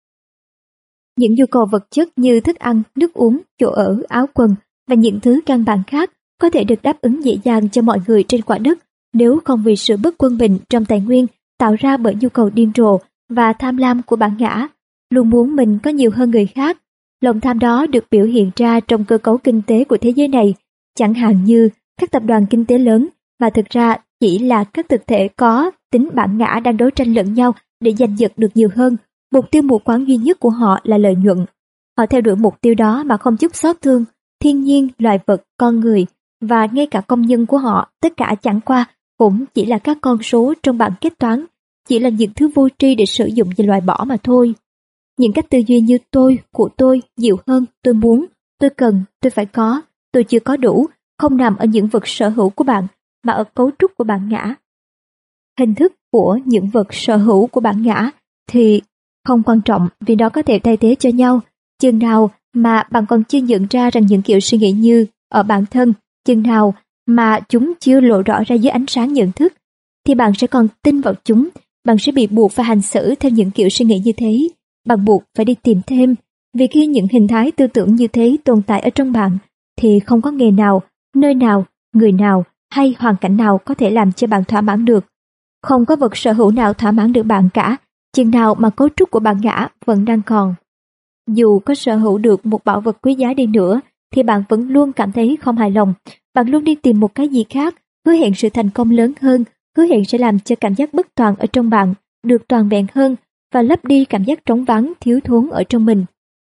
Những nhu cầu vật chất như thức ăn, nước uống, chỗ ở, áo quần và những thứ căn bản khác có thể được đáp ứng dễ dàng cho mọi người trên quả đất nếu không vì sự bất quân bình trong tài nguyên tạo ra bởi nhu cầu điên rồ và tham lam của bản ngã, luôn muốn mình có nhiều hơn người khác. Lòng tham đó được biểu hiện ra trong cơ cấu kinh tế của thế giới này, chẳng hạn như các tập đoàn kinh tế lớn mà thực ra chỉ là các thực thể có tính bản ngã đang đấu tranh lẫn nhau để giành giật được nhiều hơn. Mục tiêu mù quáng duy nhất của họ là lợi nhuận. Họ theo đuổi mục tiêu đó mà không chút xót thương thiên nhiên, loài vật, con người và ngay cả công nhân của họ, tất cả chẳng qua cũng chỉ là các con số trong bảng kế toán, chỉ là những thứ vô tri để sử dụng và loại bỏ mà thôi. Những cách tư duy như tôi, của tôi, nhiều hơn, tôi muốn, tôi cần, tôi phải có, tôi chưa có đủ, không nằm ở những vật sở hữu của bạn, mà ở cấu trúc của bản ngã. Hình thức của những vật sở hữu của bản ngã thì không quan trọng vì nó có thể thay thế cho nhau. Chừng nào mà bạn còn chưa nhận ra rằng những kiểu suy nghĩ như ở bản thân, chừng nào mà chúng chưa lộ rõ ra dưới ánh sáng nhận thức, thì bạn sẽ còn tin vào chúng, bạn sẽ bị buộc phải hành xử theo những kiểu suy nghĩ như thế. Bạn buộc phải đi tìm thêm, vì khi những hình thái tư tưởng như thế tồn tại ở trong bạn, thì không có nghề nào, nơi nào, người nào hay hoàn cảnh nào có thể làm cho bạn thỏa mãn được. Không có vật sở hữu nào thỏa mãn được bạn cả, chừng nào mà cấu trúc của bản ngã vẫn đang còn. Dù có sở hữu được một bảo vật quý giá đi nữa, thì bạn vẫn luôn cảm thấy không hài lòng. Bạn luôn đi tìm một cái gì khác, hứa hẹn sự thành công lớn hơn, hứa hẹn sẽ làm cho cảm giác bất toàn ở trong bạn được toàn vẹn hơn và lấp đi cảm giác trống vắng, thiếu thốn ở trong mình.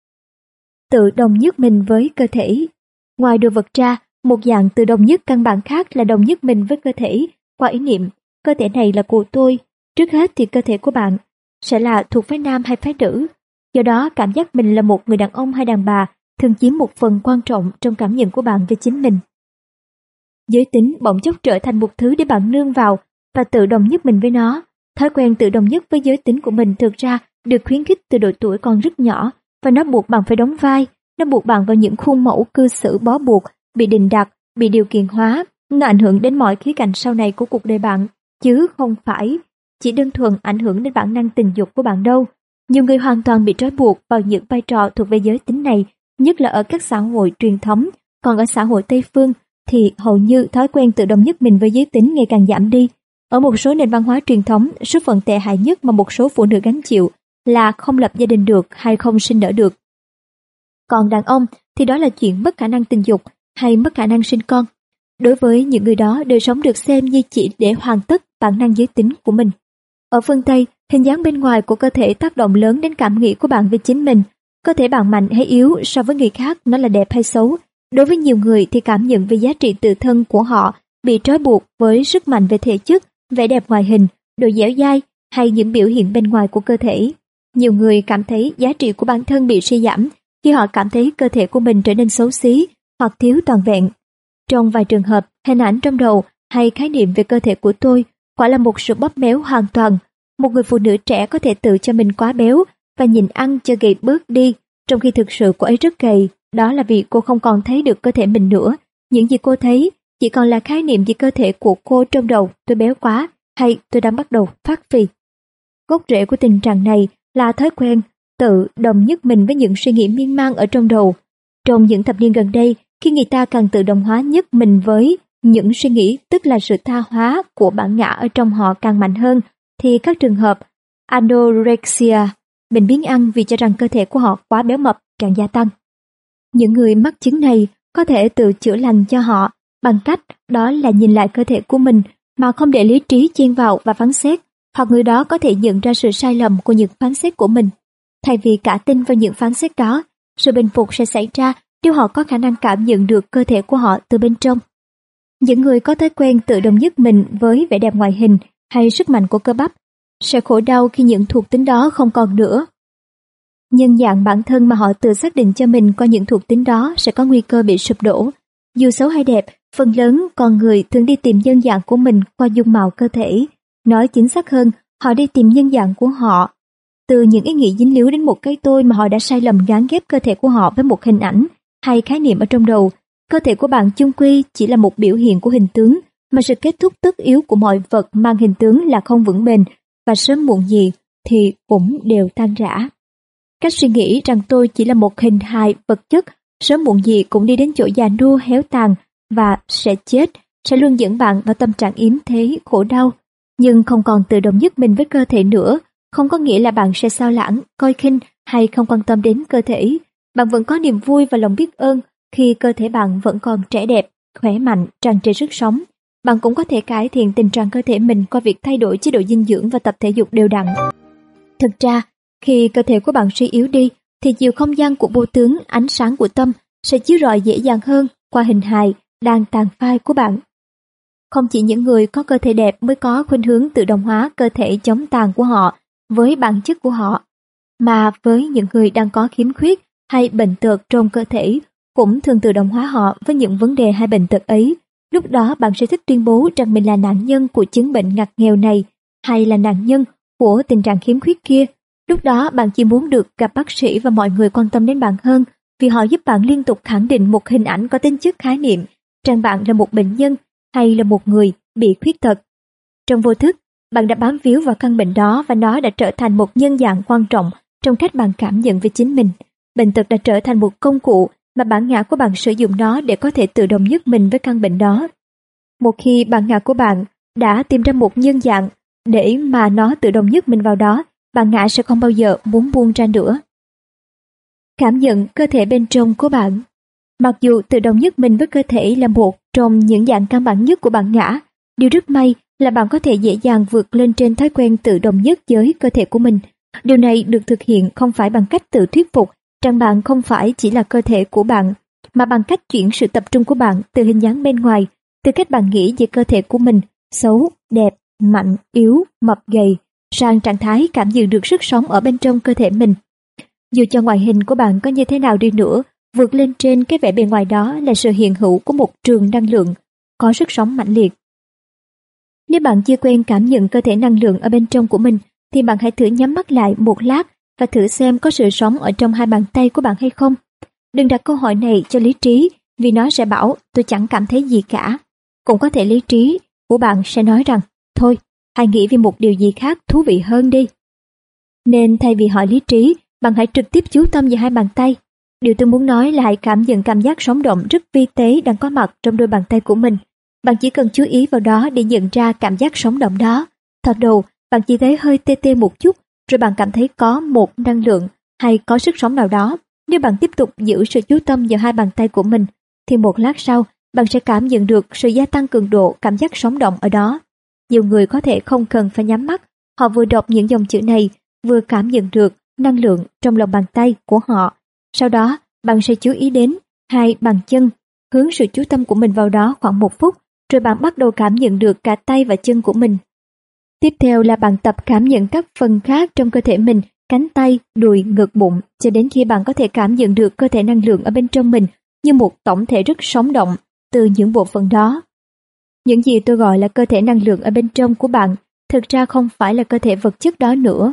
Tự đồng nhất mình với cơ thể. Ngoài đồ vật ra, một dạng tự đồng nhất căn bản khác là đồng nhất mình với cơ thể qua ý niệm. Cơ thể này là của tôi. Trước hết thì cơ thể của bạn sẽ là thuộc phái nam hay phái nữ. Do đó, cảm giác mình là một người đàn ông hay đàn bà thường chiếm một phần quan trọng trong cảm nhận của bạn về chính mình. Giới tính bỗng chốc trở thành một thứ để bạn nương vào và tự đồng nhất mình với nó. Thói quen tự đồng nhất với giới tính của mình thực ra được khuyến khích từ độ tuổi còn rất nhỏ, và nó buộc bạn phải đóng vai, nó buộc bạn vào những khuôn mẫu cư xử bó buộc, bị định đặt, bị điều kiện hóa. Nó ảnh hưởng đến mọi khía cạnh sau này của cuộc đời bạn, chứ không phải chỉ đơn thuần ảnh hưởng đến bản năng tình dục của bạn đâu. Nhiều người hoàn toàn bị trói buộc vào những vai trò thuộc về giới tính này, nhất là ở các xã hội truyền thống. Còn ở xã hội Tây phương thì hầu như thói quen tự đồng nhất mình với giới tính ngày càng giảm đi. Ở một số nền văn hóa truyền thống, số phận tệ hại nhất mà một số phụ nữ gánh chịu là không lập gia đình được hay không sinh nở được. Còn đàn ông thì đó là chuyện mất khả năng tình dục hay mất khả năng sinh con. Đối với những người đó, đời sống được xem như chỉ để hoàn tất bản năng giới tính của mình. Ở phương Tây, hình dáng bên ngoài của cơ thể tác động lớn đến cảm nghĩ của bạn về chính mình. Cơ thể bạn mạnh hay yếu so với người khác, nó là đẹp hay xấu. Đối với nhiều người thì cảm nhận về giá trị tự thân của họ bị trói buộc với sức mạnh về thể chất, vẻ đẹp ngoại hình, độ dẻo dai hay những biểu hiện bên ngoài của cơ thể. Nhiều người cảm thấy giá trị của bản thân bị suy giảm khi họ cảm thấy cơ thể của mình trở nên xấu xí hoặc thiếu toàn vẹn. Trong vài trường hợp, hình ảnh trong đầu hay khái niệm về cơ thể của tôi quả là một sự bóp méo hoàn toàn. Một người phụ nữ trẻ có thể tự cho mình quá béo và nhìn ăn cho gầy bớt đi, trong khi thực sự cô ấy rất gầy. Đó là vì cô không còn thấy được cơ thể mình nữa. Những gì cô thấy chỉ còn là khái niệm về cơ thể của cô trong đầu: tôi béo quá hay tôi đang bắt đầu phát phì. Gốc rễ của tình trạng này là thói quen tự đồng nhất mình với những suy nghĩ miên man ở trong đầu. Trong những thập niên gần đây, khi người ta càng tự động hóa nhất mình với những suy nghĩ, tức là sự tha hóa của bản ngã ở trong họ càng mạnh hơn, thì các trường hợp anorexia, bệnh biến ăn vì cho rằng cơ thể của họ quá béo mập, càng gia tăng. Những người mắc chứng này có thể tự chữa lành cho họ bằng cách đó là nhìn lại cơ thể của mình mà không để lý trí chen vào và phán xét, hoặc người đó có thể nhận ra sự sai lầm của những phán xét của mình. Thay vì cả tin vào những phán xét đó, sự bình phục sẽ xảy ra nếu họ có khả năng cảm nhận được cơ thể của họ từ bên trong. Những người có thói quen tự đồng nhất mình với vẻ đẹp ngoại hình hay sức mạnh của cơ bắp sẽ khổ đau khi những thuộc tính đó không còn nữa. Nhân dạng bản thân mà họ tự xác định cho mình qua những thuộc tính đó sẽ có nguy cơ bị sụp đổ. Dù xấu hay đẹp, phần lớn con người thường đi tìm nhân dạng của mình qua dung mạo cơ thể. Nói chính xác hơn, họ đi tìm nhân dạng của họ từ những ý nghĩ dính líu đến một cái tôi mà họ đã sai lầm gán ghép cơ thể của họ với một hình ảnh hay khái niệm ở trong đầu. Cơ thể của bạn chung quy chỉ là một biểu hiện của hình tướng, mà sự kết thúc tất yếu của mọi vật mang hình tướng là không vững bền, và sớm muộn gì thì cũng đều tan rã. Cách suy nghĩ rằng tôi chỉ là một hình hài vật chất, sớm muộn gì cũng đi đến chỗ già nua héo tàn và sẽ chết, sẽ luôn dẫn bạn vào tâm trạng yếm thế khổ đau. Nhưng không còn tự động nhất mình với cơ thể nữa, không có nghĩa là bạn sẽ sao lãng, coi khinh hay không quan tâm đến cơ thể. Bạn vẫn có niềm vui và lòng biết ơn khi cơ thể bạn vẫn còn trẻ đẹp, khỏe mạnh, tràn trề sức sống. Bạn cũng có thể cải thiện tình trạng cơ thể mình qua việc thay đổi chế độ dinh dưỡng và tập thể dục đều đặn. Thực ra, khi cơ thể của bạn suy yếu đi, thì chiều không gian của vô tướng, ánh sáng của tâm sẽ chiếu rọi dễ dàng hơn qua hình hài đang tàn phai của bạn. Không chỉ những người có cơ thể đẹp mới có khuynh hướng tự động hóa cơ thể chống tàn của họ với bản chất của họ, mà với những người đang có khiếm khuyết hay bệnh tật trong cơ thể cũng thường tự động hóa họ với những vấn đề hay bệnh tật ấy. Lúc đó bạn sẽ thích tuyên bố rằng mình là nạn nhân của chứng bệnh ngặt nghèo này hay là nạn nhân của tình trạng khiếm khuyết kia. Lúc đó bạn chỉ muốn được gặp bác sĩ và mọi người quan tâm đến bạn hơn, vì họ giúp bạn liên tục khẳng định một hình ảnh có tính chất khái niệm rằng bạn là một bệnh nhân hay là một người bị khuyết tật. Trong vô thức, bạn đã bám víu vào căn bệnh đó và nó đã trở thành một nhân dạng quan trọng trong cách bạn cảm nhận về chính mình. Bệnh tật đã trở thành một công cụ mà bản ngã của bạn sử dụng nó để có thể tự đồng nhất mình với căn bệnh đó. Một khi bản ngã của bạn đã tìm ra một nhân dạng để mà nó tự đồng nhất mình vào đó, bản ngã sẽ không bao giờ muốn buông ra nữa. Cảm nhận cơ thể bên trong của bạn. Mặc dù tự đồng nhất mình với cơ thể là một trong những dạng căn bản nhất của bản ngã, điều rất may là bạn có thể dễ dàng vượt lên trên thói quen tự đồng nhất với cơ thể của mình. Điều này được thực hiện không phải bằng cách tự thuyết phục rằng bạn không phải chỉ là cơ thể của bạn, mà bằng cách chuyển sự tập trung của bạn từ hình dáng bên ngoài, từ cách bạn nghĩ về cơ thể của mình, xấu, đẹp, mạnh, yếu, mập, gầy, sang trạng thái cảm nhận được sức sống ở bên trong cơ thể mình. Dù cho ngoại hình của bạn có như thế nào đi nữa, vượt lên trên cái vẻ bề ngoài đó là sự hiện hữu của một trường năng lượng, có sức sống mãnh liệt. Nếu bạn chưa quen cảm nhận cơ thể năng lượng ở bên trong của mình, thì bạn hãy thử nhắm mắt lại một lát và thử xem có sự sống ở trong hai bàn tay của bạn hay không. Đừng đặt câu hỏi này cho lý trí, vì nó sẽ bảo tôi chẳng cảm thấy gì cả. Cũng có thể lý trí của bạn sẽ nói rằng thôi, hãy nghĩ về một điều gì khác thú vị hơn đi. Nên thay vì hỏi lý trí, bạn hãy trực tiếp chú tâm vào hai bàn tay. Điều tôi muốn nói là hãy cảm nhận cảm giác sống động rất vi tế đang có mặt trong đôi bàn tay của mình. Bạn chỉ cần chú ý vào đó để nhận ra cảm giác sống động đó. Thoạt đầu, bạn chỉ thấy hơi tê tê một chút, rồi bạn cảm thấy có một năng lượng hay có sức sống nào đó. Nếu bạn tiếp tục giữ sự chú tâm vào hai bàn tay của mình, thì một lát sau, bạn sẽ cảm nhận được sự gia tăng cường độ cảm giác sống động ở đó. Nhiều người có thể không cần phải nhắm mắt, họ vừa đọc những dòng chữ này, vừa cảm nhận được năng lượng trong lòng bàn tay của họ. Sau đó, bạn sẽ chú ý đến hai bàn chân, hướng sự chú tâm của mình vào đó khoảng 1 phút, rồi bạn bắt đầu cảm nhận được cả tay và chân của mình. Tiếp theo là bạn tập cảm nhận các phần khác trong cơ thể mình, cánh tay, đùi, ngực, bụng, cho đến khi bạn có thể cảm nhận được cơ thể năng lượng ở bên trong mình như một tổng thể rất sống động từ những bộ phận đó. Những gì tôi gọi là cơ thể năng lượng ở bên trong của bạn thực ra không phải là cơ thể vật chất đó nữa,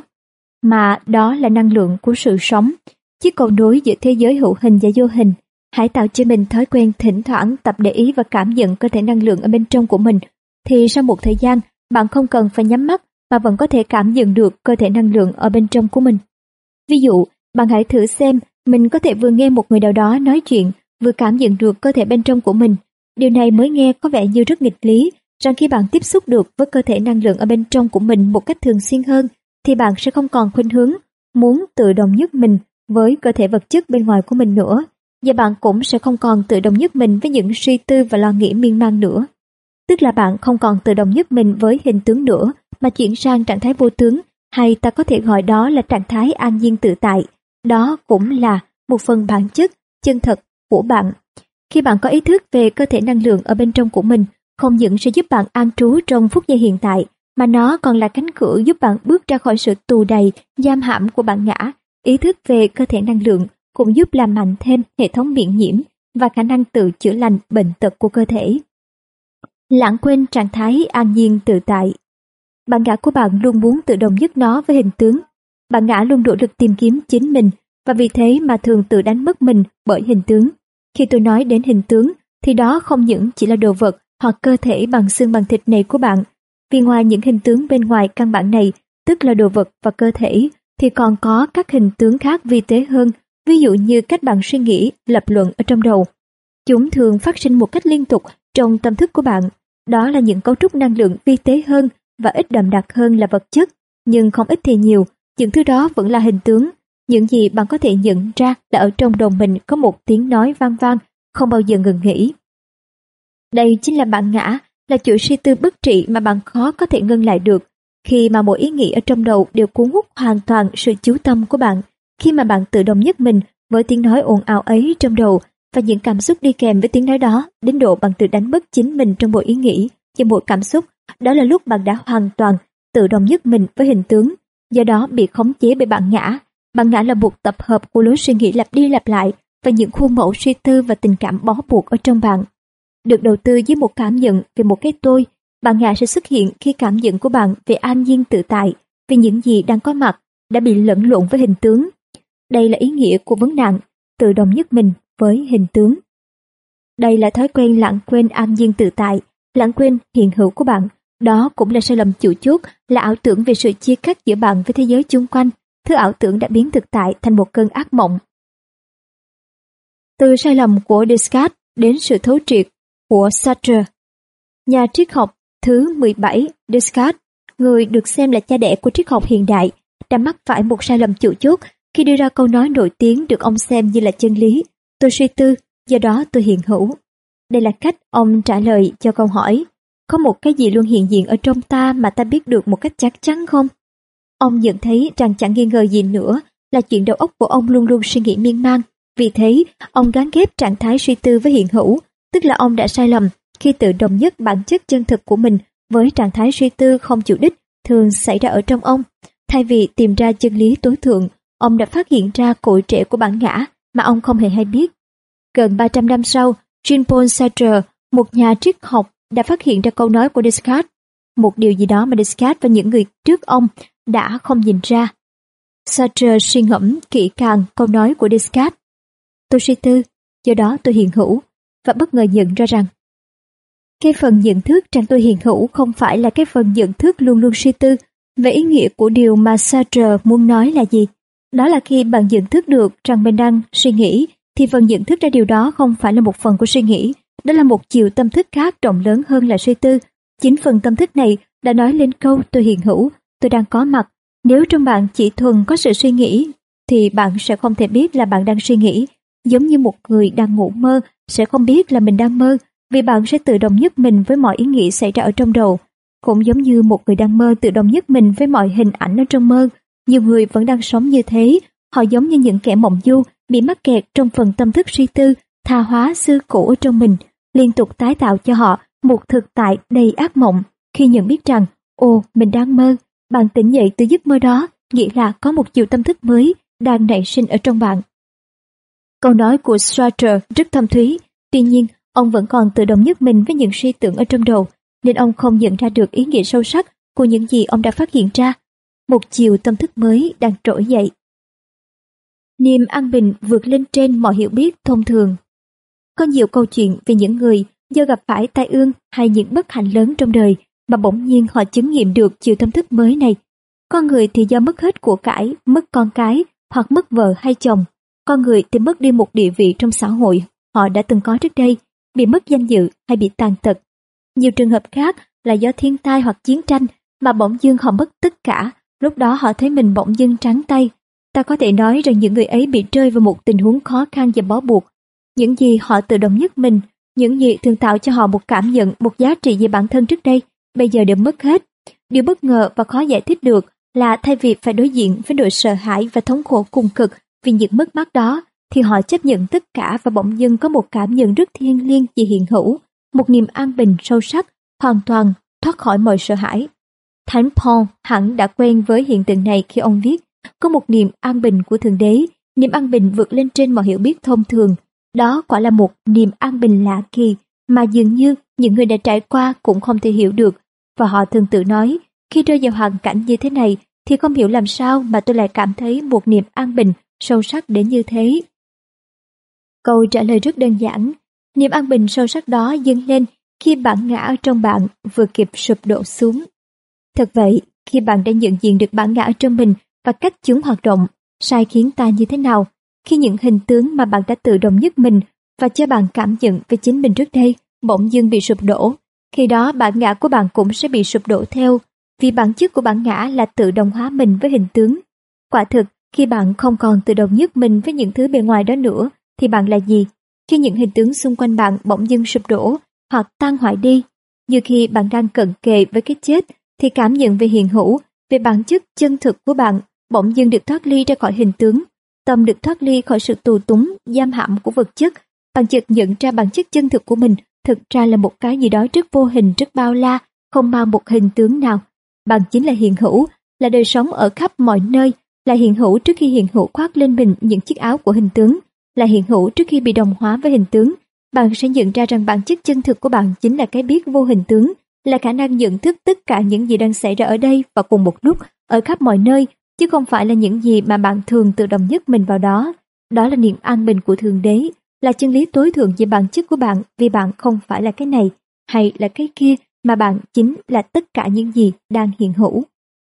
mà đó là năng lượng của sự sống, chiếc cầu nối giữa thế giới hữu hình và vô hình. Hãy tạo cho mình thói quen thỉnh thoảng tập để ý và cảm nhận cơ thể năng lượng ở bên trong của mình, thì sau một thời gian, bạn không cần phải nhắm mắt mà vẫn có thể cảm nhận được cơ thể năng lượng ở bên trong của mình. Ví dụ, bạn hãy thử xem mình có thể vừa nghe một người nào đó nói chuyện, vừa cảm nhận được cơ thể bên trong của mình. Điều này mới nghe có vẻ như rất nghịch lý, rằng khi bạn tiếp xúc được với cơ thể năng lượng ở bên trong của mình một cách thường xuyên hơn, thì bạn sẽ không còn khuynh hướng muốn tự đồng nhất mình với cơ thể vật chất bên ngoài của mình nữa, và bạn cũng sẽ không còn tự đồng nhất mình với những suy tư và lo nghĩ miên man nữa. Tức là bạn không còn tự đồng nhất mình với hình tướng nữa, mà chuyển sang trạng thái vô tướng, hay ta có thể gọi đó là trạng thái an nhiên tự tại. Đó cũng là một phần bản chất, chân thật của bạn. Khi bạn có ý thức về cơ thể năng lượng ở bên trong của mình, không những sẽ giúp bạn an trú trong phút giây hiện tại, mà nó còn là cánh cửa giúp bạn bước ra khỏi sự tù đầy, giam hãm của bản ngã. Ý thức về cơ thể năng lượng cũng giúp làm mạnh thêm hệ thống miễn nhiễm và khả năng tự chữa lành bệnh tật của cơ thể. Lãng quên trạng thái an nhiên tự tại. Bản ngã của bạn luôn muốn tự đồng nhất nó với hình tướng. Bản ngã luôn nỗ lực tìm kiếm chính mình, và vì thế mà thường tự đánh mất mình bởi hình tướng. Khi tôi nói đến hình tướng, thì đó không những chỉ là đồ vật hoặc cơ thể bằng xương bằng thịt này của bạn. Vì ngoài những hình tướng bên ngoài căn bản này, tức là đồ vật và cơ thể, thì còn có các hình tướng khác vi tế hơn, ví dụ như cách bạn suy nghĩ, lập luận ở trong đầu. Chúng thường phát sinh một cách liên tục trong tâm thức của bạn. Đó là những cấu trúc năng lượng vi tế hơn và ít đậm đặc hơn là vật chất, nhưng không ít thì nhiều, những thứ đó vẫn là hình tướng. Những gì bạn có thể nhận ra là ở trong đầu mình có một tiếng nói vang vang, không bao giờ ngừng nghỉ. Đây chính là bản ngã, là chuỗi suy tư bất trị mà bạn khó có thể ngưng lại được. Khi mà mỗi ý nghĩ ở trong đầu đều cuốn hút hoàn toàn sự chú tâm của bạn, khi mà bạn tự đồng nhất mình với tiếng nói ồn ào ấy trong đầu và những cảm xúc đi kèm với tiếng nói đó, đến độ bạn tự đánh mất chính mình trong mỗi ý nghĩ và mỗi cảm xúc, đó là lúc bạn đã hoàn toàn tự đồng nhất mình với hình tướng, do đó bị khống chế bởi bản ngã. Bản ngã là một tập hợp của lối suy nghĩ lặp đi lặp lại và những khuôn mẫu suy tư và tình cảm bó buộc ở trong bạn. Được đầu tư với một cảm nhận về một cái tôi, bản ngã sẽ xuất hiện khi cảm nhận của bạn về an nhiên tự tại, về những gì đang có mặt, đã bị lẫn lộn với hình tướng. Đây là ý nghĩa của vấn nạn, tự đồng nhất mình với hình tướng. Đây là thói quen lãng quên an nhiên tự tại, lãng quên hiện hữu của bạn. Đó cũng là sai lầm chủ chốt, là ảo tưởng về sự chia cắt giữa bạn với thế giới chung quanh. Thứ ảo tưởng đã biến thực tại thành một cơn ác mộng. Từ sai lầm của Descartes đến sự thấu triệt của Sartre. Nhà triết học thứ 17, Descartes, người được xem là cha đẻ của triết học hiện đại, đã mắc phải một sai lầm chủ chốt khi đưa ra câu nói nổi tiếng được ông xem như là chân lý: tôi suy tư, do đó tôi hiện hữu. Đây là cách ông trả lời cho câu hỏi: có một cái gì luôn hiện diện ở trong ta mà ta biết được một cách chắc chắn không? Ông nhận thấy rằng chẳng nghi ngờ gì nữa là chuyện đầu óc của ông luôn luôn suy nghĩ miên man. Vì thế, ông gán ghép trạng thái suy tư với hiện hữu, tức là ông đã sai lầm khi tự đồng nhất bản chất chân thực của mình với trạng thái suy tư không chủ đích thường xảy ra ở trong ông. Thay vì tìm ra chân lý tối thượng, ông đã phát hiện ra cội rễ của bản ngã mà ông không hề hay biết. Gần 300 năm sau, Jean-Paul Sartre, một nhà triết học, đã phát hiện ra câu nói của Descartes, một điều gì đó mà Descartes và những người trước ông đã không nhìn ra. Sartre suy ngẫm kỹ càng câu nói của Descartes: tôi suy tư, do đó tôi hiện hữu, và bất ngờ nhận ra rằng Cái phần nhận thức rằng tôi hiện hữu không phải là cái phần nhận thức luôn luôn suy tư về ý nghĩa của điều mà Sartre muốn nói là gì. Đó là khi bạn nhận thức được rằng mình đang suy nghĩ, thì phần nhận thức ra điều đó không phải là một phần của suy nghĩ, đó là một chiều tâm thức khác rộng lớn hơn là suy tư. Chính phần tâm thức này đã nói lên câu tôi hiện hữu, tôi đang có mặt. Nếu trong bạn chỉ thuần có sự suy nghĩ, thì bạn sẽ không thể biết là bạn đang suy nghĩ. Giống như một người đang ngủ mơ sẽ không biết là mình đang mơ, vì bạn sẽ tự đồng nhất mình với mọi ý nghĩ xảy ra ở trong đầu. Cũng giống như một người đang mơ tự đồng nhất mình với mọi hình ảnh ở trong mơ. Nhiều người vẫn đang sống như thế, họ giống như những kẻ mộng du bị mắc kẹt trong phần tâm thức suy tư, tha hóa xưa cũ ở trong mình, liên tục tái tạo cho họ một thực tại đầy ác mộng. Khi nhận biết rằng, ồ, mình đang mơ, bạn tỉnh dậy từ giấc mơ đó, nghĩa là có một chiều tâm thức mới đang nảy sinh ở trong bạn. Câu nói của Sartre rất thâm thúy, tuy nhiên ông vẫn còn tự đồng nhất mình với những suy tưởng ở trong đầu, nên ông không nhận ra được ý nghĩa sâu sắc của những gì ông đã phát hiện ra. Một chiều tâm thức mới đang trỗi dậy. Niềm an bình vượt lên trên mọi hiểu biết thông thường. Có nhiều câu chuyện về những người do gặp phải tai ương hay những bất hạnh lớn trong đời mà bỗng nhiên họ chứng nghiệm được chiều tâm thức mới này. Con người thì do mất hết của cải, mất con cái hoặc mất vợ hay chồng. Con người thì mất đi một địa vị trong xã hội họ đã từng có trước đây, bị mất danh dự hay bị tàn tật. Nhiều trường hợp khác là do thiên tai hoặc chiến tranh mà bỗng dưng họ mất tất cả, lúc đó họ thấy mình bỗng dưng trắng tay. Ta có thể nói rằng những người ấy bị rơi vào một tình huống khó khăn và bó buộc. Những gì họ tự động nhất mình, những gì thường tạo cho họ một cảm nhận, một giá trị về bản thân trước đây, bây giờ đều mất hết. Điều bất ngờ và khó giải thích được là thay vì phải đối diện với nỗi sợ hãi và thống khổ cùng cực vì những mất mát đó, thì họ chấp nhận tất cả và bỗng dưng có một cảm nhận rất thiêng liêng về hiện hữu, một niềm an bình sâu sắc, hoàn toàn thoát khỏi mọi sợ hãi. Thánh Paul hẳn đã quen với hiện tượng này khi ông viết, có một niềm an bình của Thượng Đế, niềm an bình vượt lên trên mọi hiểu biết thông thường. Đó quả là một niềm an bình lạ kỳ mà dường như những người đã trải qua cũng không thể hiểu được, và họ thường tự nói, khi rơi vào hoàn cảnh như thế này thì không hiểu làm sao mà tôi lại cảm thấy một niềm an bình sâu sắc đến như thế. Câu trả lời rất đơn giản, niềm an bình sâu sắc đó dâng lên khi bản ngã ở trong bạn vừa kịp sụp đổ xuống. Thật vậy, khi bạn đã nhận diện được bản ngã ở trong mình và cách chúng hoạt động, sai khiến ta như thế nào, khi những hình tướng mà bạn đã tự đồng nhất mình và cho bạn cảm nhận về chính mình trước đây bỗng dưng bị sụp đổ, khi đó bản ngã của bạn cũng sẽ bị sụp đổ theo, vì bản chất của bản ngã là tự đồng hóa mình với hình tướng. Quả thực, khi bạn không còn tự đồng nhất mình với những thứ bề ngoài đó nữa, thì bạn là gì? Khi những hình tướng xung quanh bạn bỗng dưng sụp đổ hoặc tan hoại đi, như khi bạn đang cận kề với cái chết, thì cảm nhận về hiện hữu, về bản chất chân thực của bạn bỗng dưng được thoát ly ra khỏi hình tướng. Tâm được thoát ly khỏi sự tù túng, giam hãm của vật chất. Bạn chợt nhận ra bản chất chân thực của mình thực ra là một cái gì đó rất vô hình, rất bao la, không mang một hình tướng nào. Bạn chính là hiện hữu, là đời sống ở khắp mọi nơi, là hiện hữu trước khi hiện hữu khoác lên mình những chiếc áo của hình tướng, là hiện hữu trước khi bị đồng hóa với hình tướng. Bạn sẽ nhận ra rằng bản chất chân thực của bạn chính là cái biết vô hình tướng, là khả năng nhận thức tất cả những gì đang xảy ra ở đây và cùng một lúc, ở khắp mọi nơi, chứ không phải là những gì mà bạn thường tự đồng nhất mình vào đó. Đó là niềm an bình của Thượng Đế, là chân lý tối thượng về bản chất của bạn, vì bạn không phải là cái này hay là cái kia, mà bạn chính là tất cả những gì đang hiện hữu.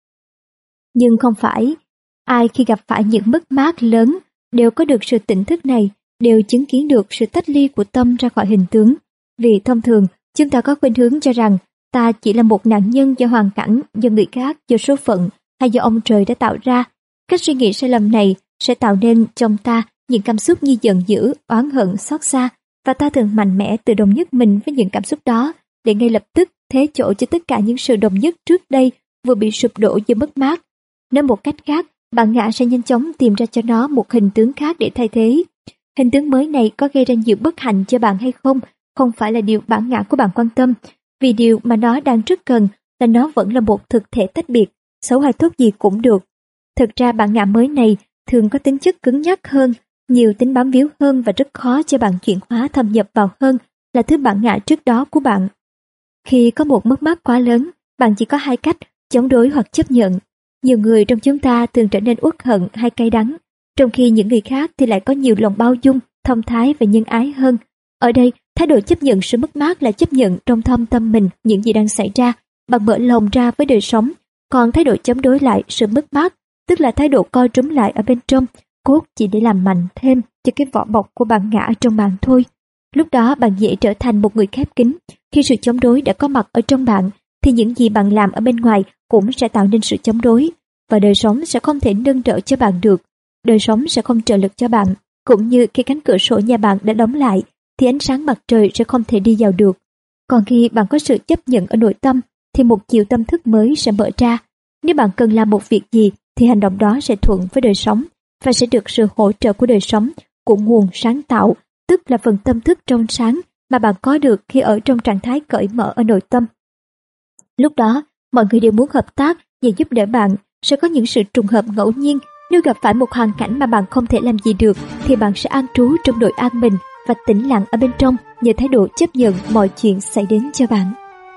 Nhưng không phải ai khi gặp phải những mất mát lớn đều có được sự tỉnh thức này, đều chứng kiến được sự tách ly của tâm ra khỏi hình tướng. Vì thông thường, chúng ta có khuynh hướng cho rằng ta chỉ là một nạn nhân do hoàn cảnh, do người khác, do số phận hay do ông trời đã tạo ra. Cách suy nghĩ sai lầm này sẽ tạo nên trong ta những cảm xúc như giận dữ, oán hận, xót xa, và ta thường mạnh mẽ tự đồng nhất mình với những cảm xúc đó để ngay lập tức thế chỗ cho tất cả những sự đồng nhất trước đây vừa bị sụp đổ do mất mát. Nói một cách khác, bản ngã sẽ nhanh chóng tìm ra cho nó một hình tướng khác để thay thế. Hình tướng mới này có gây ra nhiều bất hạnh cho bạn hay không phải là điều bản ngã của bạn quan tâm, vì điều mà nó đang rất cần là nó vẫn là một thực thể tách biệt, xấu hay tốt gì cũng được. Thực ra bản ngã mới này thường có tính chất cứng nhắc hơn, nhiều tính bám víu hơn và rất khó cho bạn chuyển hóa thâm nhập vào hơn là thứ bản ngã trước đó của bạn. Khi có một mất mát quá lớn, bạn chỉ có hai cách, chống đối hoặc chấp nhận. Nhiều người trong chúng ta thường trở nên uất hận hay cay đắng, trong khi những người khác thì lại có nhiều lòng bao dung, thông thái và nhân ái hơn. Ở đây, Thái độ chấp nhận sự mất mát là chấp nhận trong thâm tâm mình những gì đang xảy ra, bạn mở lòng ra với đời sống. Còn thái độ chống đối lại sự mất mát, tức là thái độ co trúm lại ở bên trong, cốt chỉ để làm mạnh thêm cho cái vỏ bọc của bản ngã trong bạn thôi. Lúc đó bạn dễ trở thành một người khép kín. Khi sự chống đối đã có mặt ở trong bạn, thì những gì bạn làm ở bên ngoài cũng sẽ tạo nên sự chống đối, và đời sống sẽ không thể nâng đỡ cho bạn được. Đời sống sẽ không trợ lực cho bạn, cũng như khi cánh cửa sổ nhà bạn đã đóng lại, thì ánh sáng mặt trời sẽ không thể đi vào được. Còn khi bạn có sự chấp nhận ở nội tâm, thì một chiều tâm thức mới sẽ mở ra. Nếu bạn cần làm một việc gì, thì hành động đó sẽ thuận với đời sống, và sẽ được sự hỗ trợ của đời sống, của nguồn sáng tạo, tức là phần tâm thức trong sáng mà bạn có được khi ở trong trạng thái cởi mở ở nội tâm. Lúc đó, mọi người đều muốn hợp tác và giúp đỡ bạn. Sẽ có những sự trùng hợp ngẫu nhiên. Nếu gặp phải một hoàn cảnh mà bạn không thể làm gì được, thì bạn sẽ an trú trong nội an bình và tĩnh lặng ở bên trong nhờ thái độ chấp nhận mọi chuyện xảy đến cho bạn.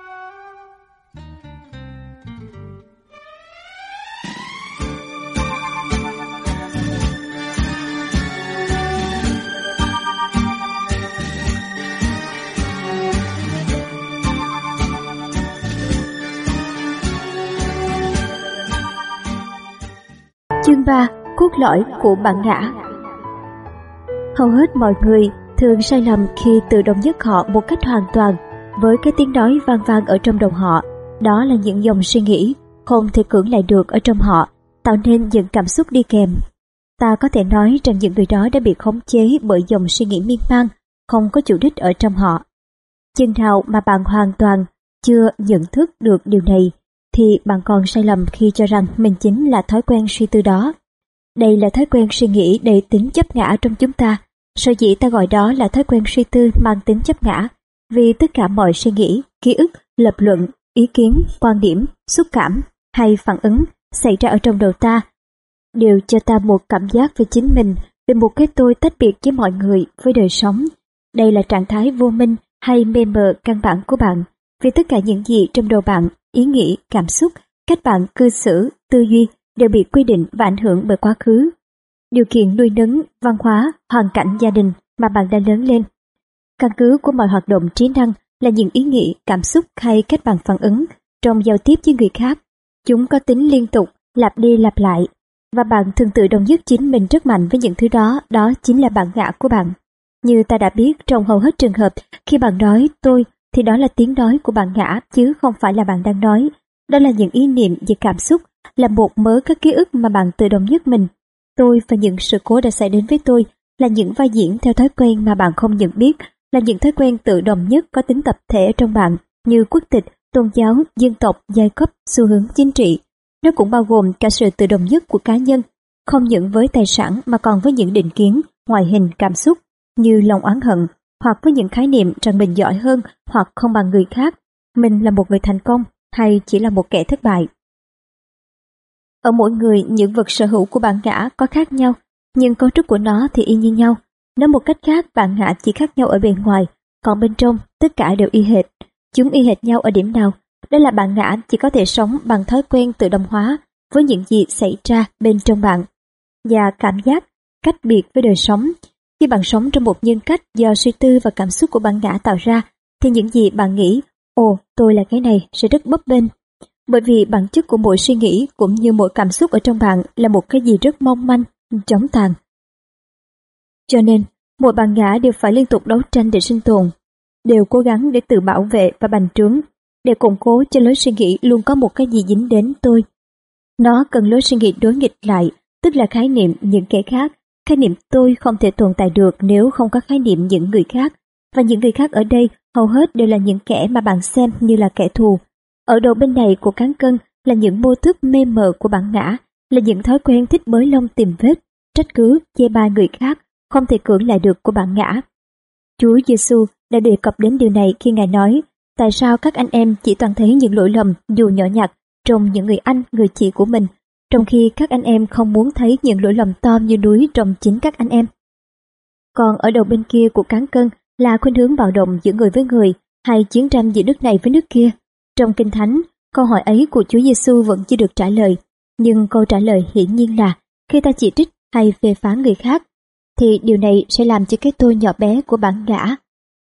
Chương 3. Cốt lõi của bản ngã. Hầu hết mọi người thường sai lầm khi tự đồng nhất họ một cách hoàn toàn với cái tiếng nói vang vang ở trong đầu họ. Đó là những dòng suy nghĩ không thể cưỡng lại được ở trong họ, tạo nên những cảm xúc đi kèm. Ta có thể nói rằng những người đó đã bị khống chế bởi dòng suy nghĩ miên man, không có chủ đích ở trong họ. Chừng nào mà bạn hoàn toàn chưa nhận thức được điều này, thì bạn còn sai lầm khi cho rằng mình chính là thói quen suy tư đó. Đây là thói quen suy nghĩ đầy tính chấp ngã trong chúng ta. Sở dĩ ta gọi đó là thói quen suy tư mang tính chấp ngã, vì tất cả mọi suy nghĩ, ký ức, lập luận, ý kiến, quan điểm, xúc cảm hay phản ứng xảy ra ở trong đầu ta đều cho ta một cảm giác về chính mình, về một cái tôi tách biệt với mọi người, với đời sống. Đây là trạng thái vô minh hay mê mờ căn bản của bạn, vì tất cả những gì trong đầu bạn, ý nghĩ, cảm xúc, cách bạn cư xử, tư duy đều bị quy định và ảnh hưởng bởi quá khứ, điều kiện nuôi nấng, văn hóa, hoàn cảnh gia đình mà bạn đã lớn lên. Căn cứ của mọi hoạt động trí năng là những ý nghĩ, cảm xúc hay cách bạn phản ứng trong giao tiếp với người khác. Chúng có tính liên tục, lặp đi lặp lại, và bạn thường tự đồng nhất chính mình rất mạnh với những thứ đó. Đó chính là bản ngã của bạn. Như ta đã biết, trong hầu hết trường hợp, khi bạn nói tôi, thì đó là tiếng nói của bản ngã, chứ không phải là bạn đang nói. Đó là những ý niệm về cảm xúc, là một mớ các ký ức mà bạn tự đồng nhất mình. Tôi và những sự cố đã xảy đến với tôi là những vai diễn theo thói quen mà bạn không nhận biết, là những thói quen tự đồng nhất có tính tập thể trong bạn, như quốc tịch, tôn giáo, dân tộc, giai cấp, xu hướng chính trị. Nó cũng bao gồm cả sự tự đồng nhất của cá nhân, không những với tài sản mà còn với những định kiến, ngoại hình, cảm xúc, như lòng oán hận, hoặc với những khái niệm rằng mình giỏi hơn hoặc không bằng người khác, mình là một người thành công hay chỉ là một kẻ thất bại. Ở mỗi người, những vật sở hữu của bản ngã có khác nhau, nhưng cấu trúc của nó thì y như nhau. Nói một cách khác, bản ngã chỉ khác nhau ở bề ngoài, còn bên trong tất cả đều y hệt. Chúng y hệt nhau ở điểm nào? Đó là bản ngã chỉ có thể sống bằng thói quen tự động hóa với những gì xảy ra bên trong bạn, và cảm giác cách biệt với đời sống. Khi bạn sống trong một nhân cách do suy tư và cảm xúc của bản ngã tạo ra, thì những gì bạn nghĩ, ồ, tôi là cái này, sẽ rất bấp bênh. Bởi vì bản chất của mỗi suy nghĩ cũng như mỗi cảm xúc ở trong bạn là một cái gì rất mong manh, chóng tàn. Cho nên, mỗi bản ngã đều phải liên tục đấu tranh để sinh tồn, đều cố gắng để tự bảo vệ và bành trướng, để củng cố cho lối suy nghĩ luôn có một cái gì dính đến tôi. Nó cần lối suy nghĩ đối nghịch lại, tức là khái niệm những kẻ khác. Khái niệm tôi không thể tồn tại được nếu không có khái niệm những người khác, và những người khác ở đây hầu hết đều là những kẻ mà bạn xem như là kẻ thù. Ở đầu bên này của cán cân là những mô thức mê mờ của bản ngã, là những thói quen thích bới lông tìm vết, trách cứ, chê bai người khác, không thể cưỡng lại được của bản ngã. Chúa Giêsu đã đề cập đến điều này khi Ngài nói, tại sao các anh em chỉ toàn thấy những lỗi lầm dù nhỏ nhặt trong những người anh, người chị của mình, trong khi các anh em không muốn thấy những lỗi lầm to như núi trong chính các anh em. Còn ở đầu bên kia của cán cân là khuynh hướng bạo động giữa người với người, hay chiến tranh giữa nước này với nước kia. Trong Kinh Thánh, câu hỏi ấy của Chúa Giêsu vẫn chưa được trả lời, nhưng câu trả lời hiển nhiên là khi ta chỉ trích hay phê phán người khác, thì điều này sẽ làm cho cái tôi nhỏ bé của bản ngã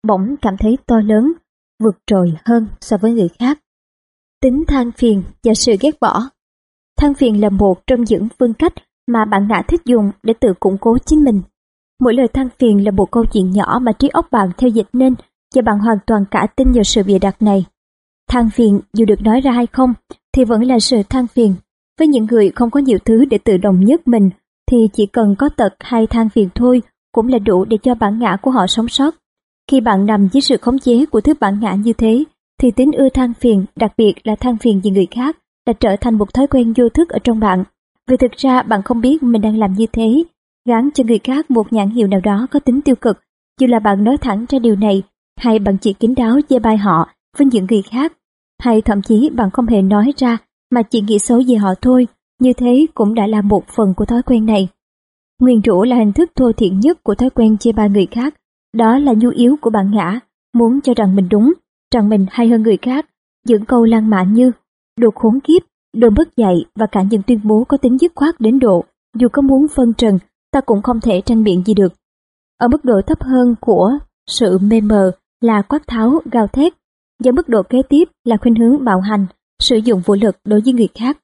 bỗng cảm thấy to lớn, vượt trội hơn so với người khác. Tính than phiền và sự ghét bỏ. Than phiền là một trong những phương cách mà bạn ngã thích dùng để tự củng cố chính mình. Mỗi lời than phiền là một câu chuyện nhỏ mà trí óc bạn theo dịch nên, và bạn hoàn toàn cả tin vào sự bịa đặt này. Than phiền dù được nói ra hay không thì vẫn là sự than phiền. Với những người không có nhiều thứ để tự đồng nhất mình thì chỉ cần có tật hay than phiền thôi cũng là đủ để cho bản ngã của họ sống sót. Khi bạn nằm dưới sự khống chế của thứ bản ngã như thế thì tính ưa than phiền, đặc biệt là than phiền về người khác, đã trở thành một thói quen vô thức ở trong bạn. Vì thực ra bạn không biết mình đang làm như thế, gán cho người khác một nhãn hiệu nào đó có tính tiêu cực, dù là bạn nói thẳng ra điều này, hay bạn chỉ kín đáo chê bai họ với những người khác, hay thậm chí bạn không hề nói ra mà chỉ nghĩ xấu về họ thôi, như thế cũng đã là một phần của thói quen này. Nguyền rủa là hình thức thô thiển nhất của thói quen chê bai người khác, đó là nhu yếu của bản ngã, muốn cho rằng mình đúng, rằng mình hay hơn người khác, những câu lan mạ như đồ khốn kiếp, đồ mất dạy và cả những tuyên bố có tính dứt khoát đến độ, dù có muốn phân trần, ta cũng không thể tranh biện gì được. Ở mức độ thấp hơn của sự mê mờ là quát tháo, gào thét, và mức độ kế tiếp là khuynh hướng bạo hành, sử dụng vũ lực đối với người khác.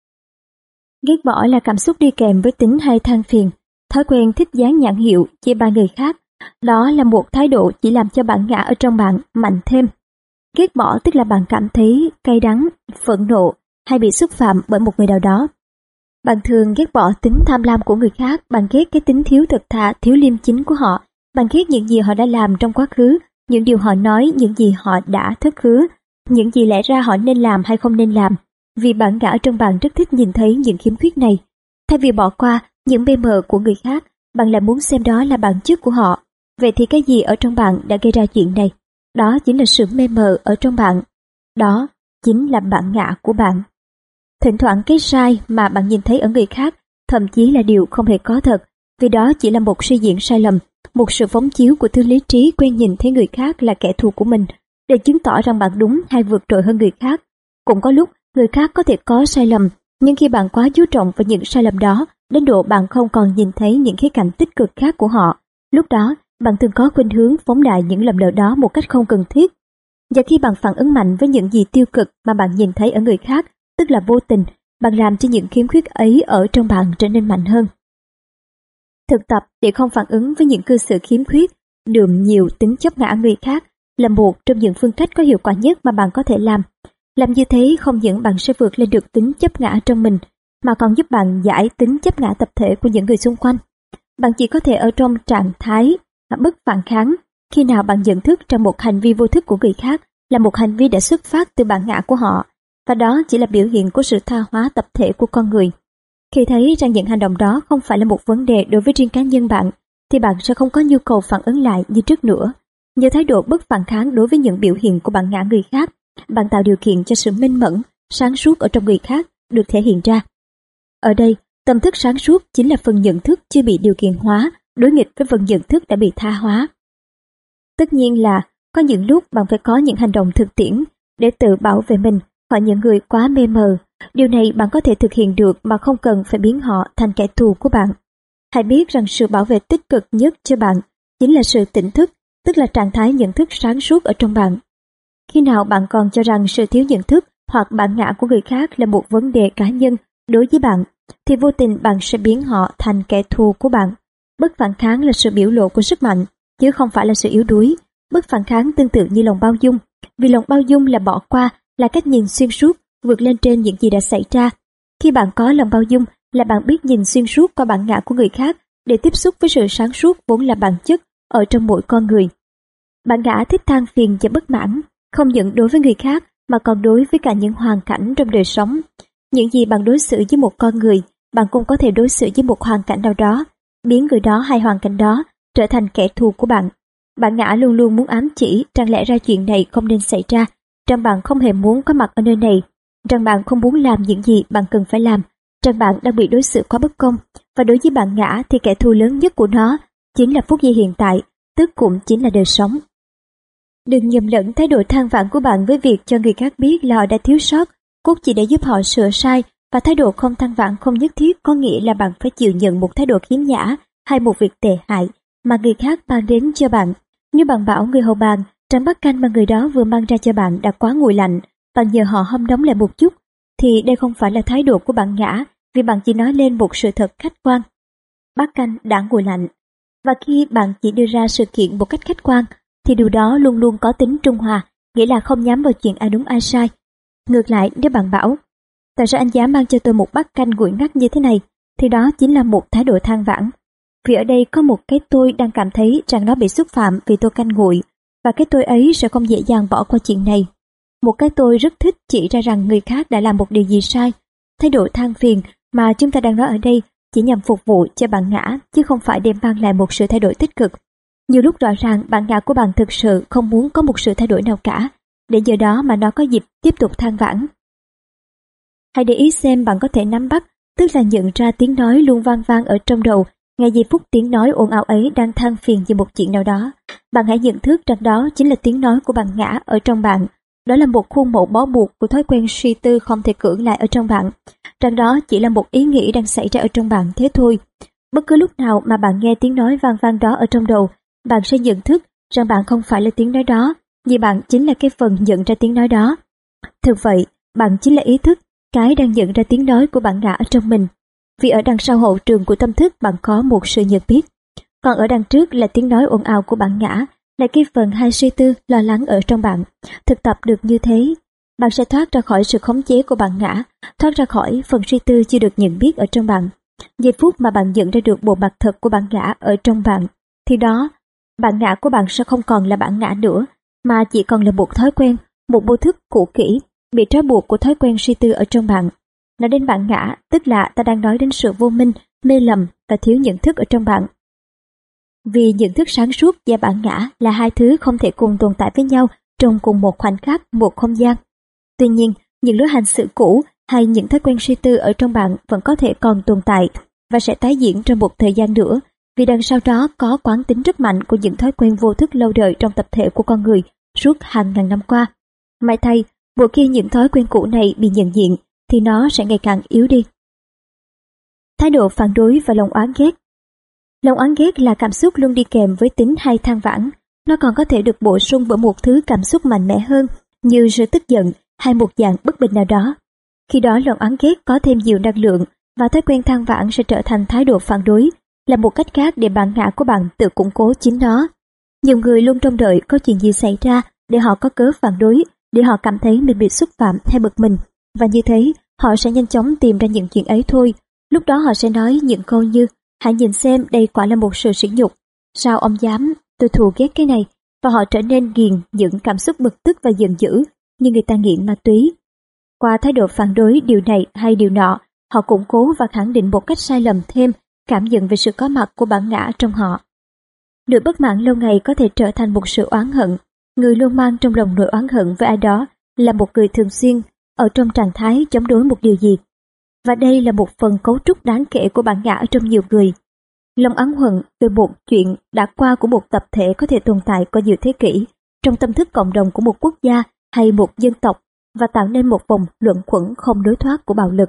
Ghét bỏ là cảm xúc đi kèm với tính hay than phiền, thói quen thích dán nhãn hiệu chê bai người khác. Đó là một thái độ chỉ làm cho bản ngã ở trong bạn mạnh thêm. Ghét bỏ tức là bạn cảm thấy cay đắng, phẫn nộ hay bị xúc phạm bởi một người nào đó. Bạn thường ghét bỏ tính tham lam của người khác, bạn ghét cái tính thiếu thật thà, thiếu liêm chính của họ, bạn ghét những gì họ đã làm trong quá khứ, những điều họ nói, những gì họ đã thất hứa, những gì lẽ ra họ nên làm hay không nên làm. Vì bản ngã trong bạn rất thích nhìn thấy những khiếm khuyết này. Thay vì bỏ qua những bê mờ của người khác, bạn lại muốn xem đó là bản chất của họ. Vậy thì cái gì ở trong bạn đã gây ra chuyện này? Đó chính là sự mê mờ ở trong bạn. Đó chính là bản ngã của bạn. Thỉnh thoảng cái sai mà bạn nhìn thấy ở người khác thậm chí là điều không hề có thật, vì đó chỉ là một suy diễn sai lầm, một sự phóng chiếu của thứ lý trí quen nhìn thấy người khác là kẻ thù của mình, để chứng tỏ rằng bạn đúng hay vượt trội hơn người khác. Cũng có lúc người khác có thể có sai lầm, nhưng khi bạn quá chú trọng vào những sai lầm đó, đến độ bạn không còn nhìn thấy những khía cạnh tích cực khác của họ, lúc đó bạn thường có khuynh hướng phóng đại những lầm lỡ đó một cách không cần thiết. Và khi bạn phản ứng mạnh với những gì tiêu cực mà bạn nhìn thấy ở người khác, tức là vô tình, bạn làm cho những khiếm khuyết ấy ở trong bạn trở nên mạnh hơn. Thực tập để không phản ứng với những cư xử khiếm khuyết, đượm nhiều tính chấp ngã người khác là một trong những phương cách có hiệu quả nhất mà bạn có thể làm. Làm như thế không những bạn sẽ vượt lên được tính chấp ngã trong mình, mà còn giúp bạn giải tính chấp ngã tập thể của những người xung quanh. Bạn chỉ có thể ở trong trạng thái bất phản kháng khi nào bạn nhận thức rằng một hành vi vô thức của người khác là một hành vi đã xuất phát từ bản ngã của họ, và đó chỉ là biểu hiện của sự tha hóa tập thể của con người. Khi thấy rằng những hành động đó không phải là một vấn đề đối với riêng cá nhân bạn, thì bạn sẽ không có nhu cầu phản ứng lại như trước nữa. Nhờ thái độ bất phản kháng đối với những biểu hiện của bản ngã người khác, bạn tạo điều kiện cho sự minh mẫn, sáng suốt ở trong người khác được thể hiện ra. Ở đây, tâm thức sáng suốt chính là phần nhận thức chưa bị điều kiện hóa, đối nghịch với phần nhận thức đã bị tha hóa. Tất nhiên là có những lúc bạn phải có những hành động thực tiễn để tự bảo vệ mình khỏi những người quá mê mờ. Điều này bạn có thể thực hiện được mà không cần phải biến họ thành kẻ thù của bạn. Hãy biết rằng sự bảo vệ tích cực nhất cho bạn chính là sự tỉnh thức, tức là trạng thái nhận thức sáng suốt ở trong bạn. Khi nào bạn còn cho rằng sự thiếu nhận thức hoặc bản ngã của người khác là một vấn đề cá nhân đối với bạn, thì vô tình bạn sẽ biến họ thành kẻ thù của bạn. Bất phản kháng là sự biểu lộ của sức mạnh, chứ không phải là sự yếu đuối. Bất phản kháng tương tự như lòng bao dung, vì lòng bao dung là bỏ qua, là cách nhìn xuyên suốt, vượt lên trên những gì đã xảy ra. Khi bạn có lòng bao dung là bạn biết nhìn xuyên suốt qua bản ngã của người khác để tiếp xúc với sự sáng suốt vốn là bản chất ở trong mỗi con người. Bản ngã thích than phiền và bất mãn, không những đối với người khác mà còn đối với cả những hoàn cảnh trong đời sống. Những gì bạn đối xử với một con người, bạn cũng có thể đối xử với một hoàn cảnh nào đó, biến người đó hay hoàn cảnh đó trở thành kẻ thù của bạn. Bản ngã luôn luôn muốn ám chỉ rằng lẽ ra chuyện này không nên xảy ra, rằng bạn không hề muốn có mặt ở nơi này, rằng bạn không muốn làm những gì bạn cần phải làm, rằng bạn đang bị đối xử quá bất công, và đối với bản ngã thì kẻ thù lớn nhất của nó chính là phút giây hiện tại, tức cũng chính là đời sống. Đừng nhầm lẫn thái độ than vãn của bạn với việc cho người khác biết là họ đã thiếu sót, cốt chỉ để giúp họ sửa sai, và thái độ không than vãn không nhất thiết có nghĩa là bạn phải chịu nhận một thái độ khiếm nhã hay một việc tệ hại mà người khác mang đến cho bạn. Nếu bạn bảo người hầu bàn rằng bát canh mà người đó vừa mang ra cho bạn đã quá nguội lạnh, bạn nhờ họ hâm nóng lại một chút, thì đây không phải là thái độ của bạn ngã, vì bạn chỉ nói lên một sự thật khách quan. Bát canh đã nguội lạnh. Và khi bạn chỉ đưa ra sự kiện một cách khách quan, thì điều đó luôn luôn có tính trung hòa, nghĩa là không nhắm vào chuyện ai đúng ai sai. Ngược lại, nếu bạn bảo, tại sao anh dám mang cho tôi một bát canh nguội ngắt như thế này, thì đó chính là một thái độ than vãn. Vì ở đây có một cái tôi đang cảm thấy rằng nó bị xúc phạm vì tô canh nguội, và cái tôi ấy sẽ không dễ dàng bỏ qua chuyện này. Một cái tôi rất thích chỉ ra rằng người khác đã làm một điều gì sai. Thái độ than phiền mà chúng ta đang nói ở đây chỉ nhằm phục vụ cho bạn ngã, chứ không phải để mang lại một sự thay đổi tích cực. Nhiều lúc rõ ràng bạn ngã của bạn thực sự không muốn có một sự thay đổi nào cả, để giờ đó mà nó có dịp tiếp tục than vãn. Hãy để ý xem bạn có thể nắm bắt, tức là nhận ra tiếng nói luôn vang vang ở trong đầu, ngay giây phút tiếng nói ồn ào ấy đang than phiền về một chuyện nào đó. Bạn hãy nhận thức rằng đó chính là tiếng nói của bạn ngã ở trong bạn. Đó là một khuôn mẫu bó buộc của thói quen suy tư không thể cưỡng lại ở trong bạn. Rằng đó chỉ là một ý nghĩ đang xảy ra ở trong bạn thế thôi. Bất cứ lúc nào mà bạn nghe tiếng nói vang vang đó ở trong đầu, bạn sẽ nhận thức rằng bạn không phải là tiếng nói đó, vì bạn chính là cái phần nhận ra tiếng nói đó. Thực vậy, bạn chính là ý thức, cái đang nhận ra tiếng nói của bạn ngã ở trong mình. Vì ở đằng sau hậu trường của tâm thức bạn có một sự nhận biết, còn ở đằng trước là tiếng nói ồn ào của bạn ngã, là cái phần hay suy tư, lo lắng ở trong bạn. Thực tập được như thế, bạn sẽ thoát ra khỏi sự khống chế của bạn ngã, thoát ra khỏi phần suy tư chưa được nhận biết ở trong bạn. Giây phút mà bạn nhận ra được bộ mặt thật của bạn ngã ở trong bạn, thì đó, bạn ngã của bạn sẽ không còn là bạn ngã nữa, mà chỉ còn là một thói quen, một vô thức cũ kỹ, bị trói buộc của thói quen suy tư ở trong bạn. Nói đến bạn ngã, tức là ta đang nói đến sự vô minh, mê lầm và thiếu nhận thức ở trong bạn. Vì nhận thức sáng suốt và bạn ngã là hai thứ không thể cùng tồn tại với nhau trong cùng một khoảnh khắc, một không gian. Tuy nhiên, những lối hành xử cũ hay những thói quen suy tư ở trong bạn vẫn có thể còn tồn tại và sẽ tái diễn trong một thời gian nữa, vì đằng sau đó có quán tính rất mạnh của những thói quen vô thức lâu đời trong tập thể của con người suốt hàng ngàn năm qua. May thay, một khi những thói quen cũ này bị nhận diện, thì nó sẽ ngày càng yếu đi. Thái độ phản đối và lòng oán ghét. Lòng oán ghét là cảm xúc luôn đi kèm với tính hay than vãn. Nó còn có thể được bổ sung bởi một thứ cảm xúc mạnh mẽ hơn, như sự tức giận hay một dạng bất bình nào đó. Khi đó lòng oán ghét có thêm nhiều năng lượng, và thói quen than vãn sẽ trở thành thái độ phản đối, là một cách khác để bản ngã của bạn tự củng cố chính nó. Nhiều người luôn trông đợi có chuyện gì xảy ra để họ có cớ phản đối, để họ cảm thấy mình bị xúc phạm hay bực mình, và như thế họ sẽ nhanh chóng tìm ra những chuyện ấy thôi. Lúc đó họ sẽ nói những câu như: hãy nhìn xem, đây quả là một sự sỉ nhục, sao ông dám, tôi thù ghét cái này. Và họ trở nên ghiền những cảm xúc bực tức và giận dữ, như người ta nghiện ma túy. Qua thái độ phản đối điều này hay điều nọ, họ củng cố và khẳng định một cách sai lầm thêm cảm nhận về sự có mặt của bản ngã trong họ. Nỗi bất mãn lâu ngày có thể trở thành một sự oán hận. Người luôn mang trong lòng nỗi oán hận với ai đó là một người thường xuyên ở trong trạng thái chống đối một điều gì. Và đây là một phần cấu trúc đáng kể của bản ngã ở trong nhiều người. Lòng oán hận về một chuyện đã qua của một tập thể có thể tồn tại qua nhiều thế kỷ trong tâm thức cộng đồng của một quốc gia hay một dân tộc, và tạo nên một vòng luẩn quẩn không lối thoát của bạo lực.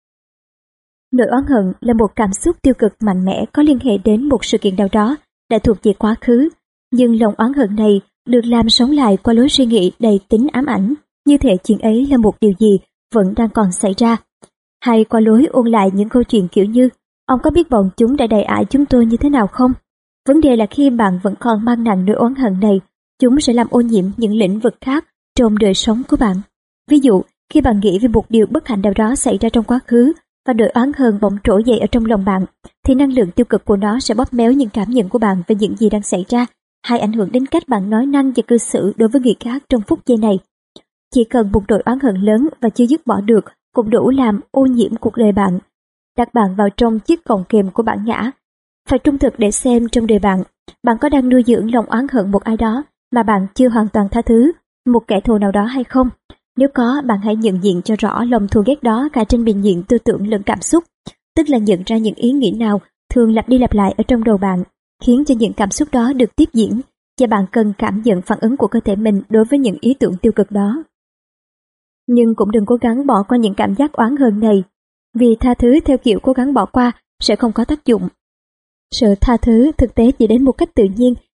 Nỗi oán hận là một cảm xúc tiêu cực mạnh mẽ có liên hệ đến một sự kiện nào đó đã thuộc về quá khứ, nhưng lòng oán hận này được làm sống lại qua lối suy nghĩ đầy tính ám ảnh, như thể chuyện ấy là một điều gì vẫn đang còn xảy ra, hay qua lối ôn lại những câu chuyện kiểu như: ông có biết bọn chúng đã đầy ải chúng tôi như thế nào không? Vấn đề là khi bạn vẫn còn mang nặng nỗi oán hận này, chúng sẽ làm ô nhiễm những lĩnh vực khác trong đời sống của bạn. Ví dụ, khi bạn nghĩ về một điều bất hạnh nào đó xảy ra trong quá khứ và nỗi oán hờn bỗng trỗi dậy ở trong lòng bạn, thì năng lượng tiêu cực của nó sẽ bóp méo những cảm nhận của bạn về những gì đang xảy ra, hay ảnh hưởng đến cách bạn nói năng và cư xử đối với người khác trong phút giây này. Chỉ cần một nỗi oán hận lớn và chưa dứt bỏ được cũng đủ làm ô nhiễm cuộc đời bạn, đặt bạn vào trong chiếc còng kềm của bản ngã. Phải trung thực để xem trong đời bạn, bạn có đang nuôi dưỡng lòng oán hận một ai đó mà bạn chưa hoàn toàn tha thứ, một kẻ thù nào đó hay không. Nếu có, bạn hãy nhận diện cho rõ lòng thù ghét đó cả trên bình diện tư tưởng lẫn cảm xúc, tức là nhận ra những ý nghĩ nào thường lặp đi lặp lại ở trong đầu bạn, khiến cho những cảm xúc đó được tiếp diễn, và bạn cần cảm nhận phản ứng của cơ thể mình đối với những ý tưởng tiêu cực đó. Nhưng cũng đừng cố gắng bỏ qua những cảm giác oán hờn này, vì tha thứ theo kiểu cố gắng bỏ qua sẽ không có tác dụng. Sự tha thứ thực tế chỉ đến một cách tự nhiên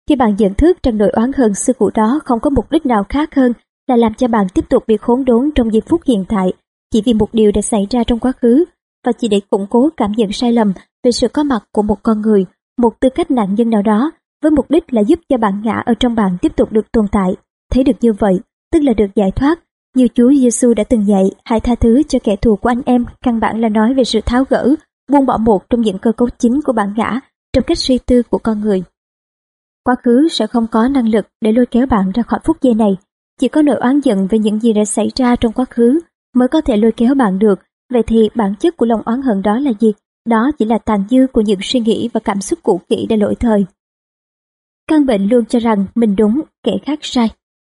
Khi bạn nhận thức rằng nỗi oán hận xưa cũ đó không có mục đích nào khác hơn là làm cho bạn tiếp tục bị khốn đốn trong giây phút hiện tại, chỉ vì một điều đã xảy ra trong quá khứ, và chỉ để củng cố cảm nhận sai lầm về sự có mặt của một con người, một tư cách nạn nhân nào đó, với mục đích là giúp cho bản ngã ở trong bạn tiếp tục được tồn tại. Thấy được như vậy, tức là được giải thoát. Như Chúa Giêsu đã từng dạy, hãy tha thứ cho kẻ thù của anh em, căn bản là nói về sự tháo gỡ, buông bỏ một trong những cơ cấu chính của bản ngã trong cách suy tư của con người. Quá khứ sẽ không có năng lực để lôi kéo bạn ra khỏi phút giây này. Chỉ có nỗi oán giận về những gì đã xảy ra trong quá khứ mới có thể lôi kéo bạn được. Vậy thì bản chất của lòng oán hận đó là gì? Đó chỉ là tàn dư của những suy nghĩ và cảm xúc cũ kỹ đã lỗi thời. Căn bệnh luôn cho rằng mình đúng, kẻ khác sai.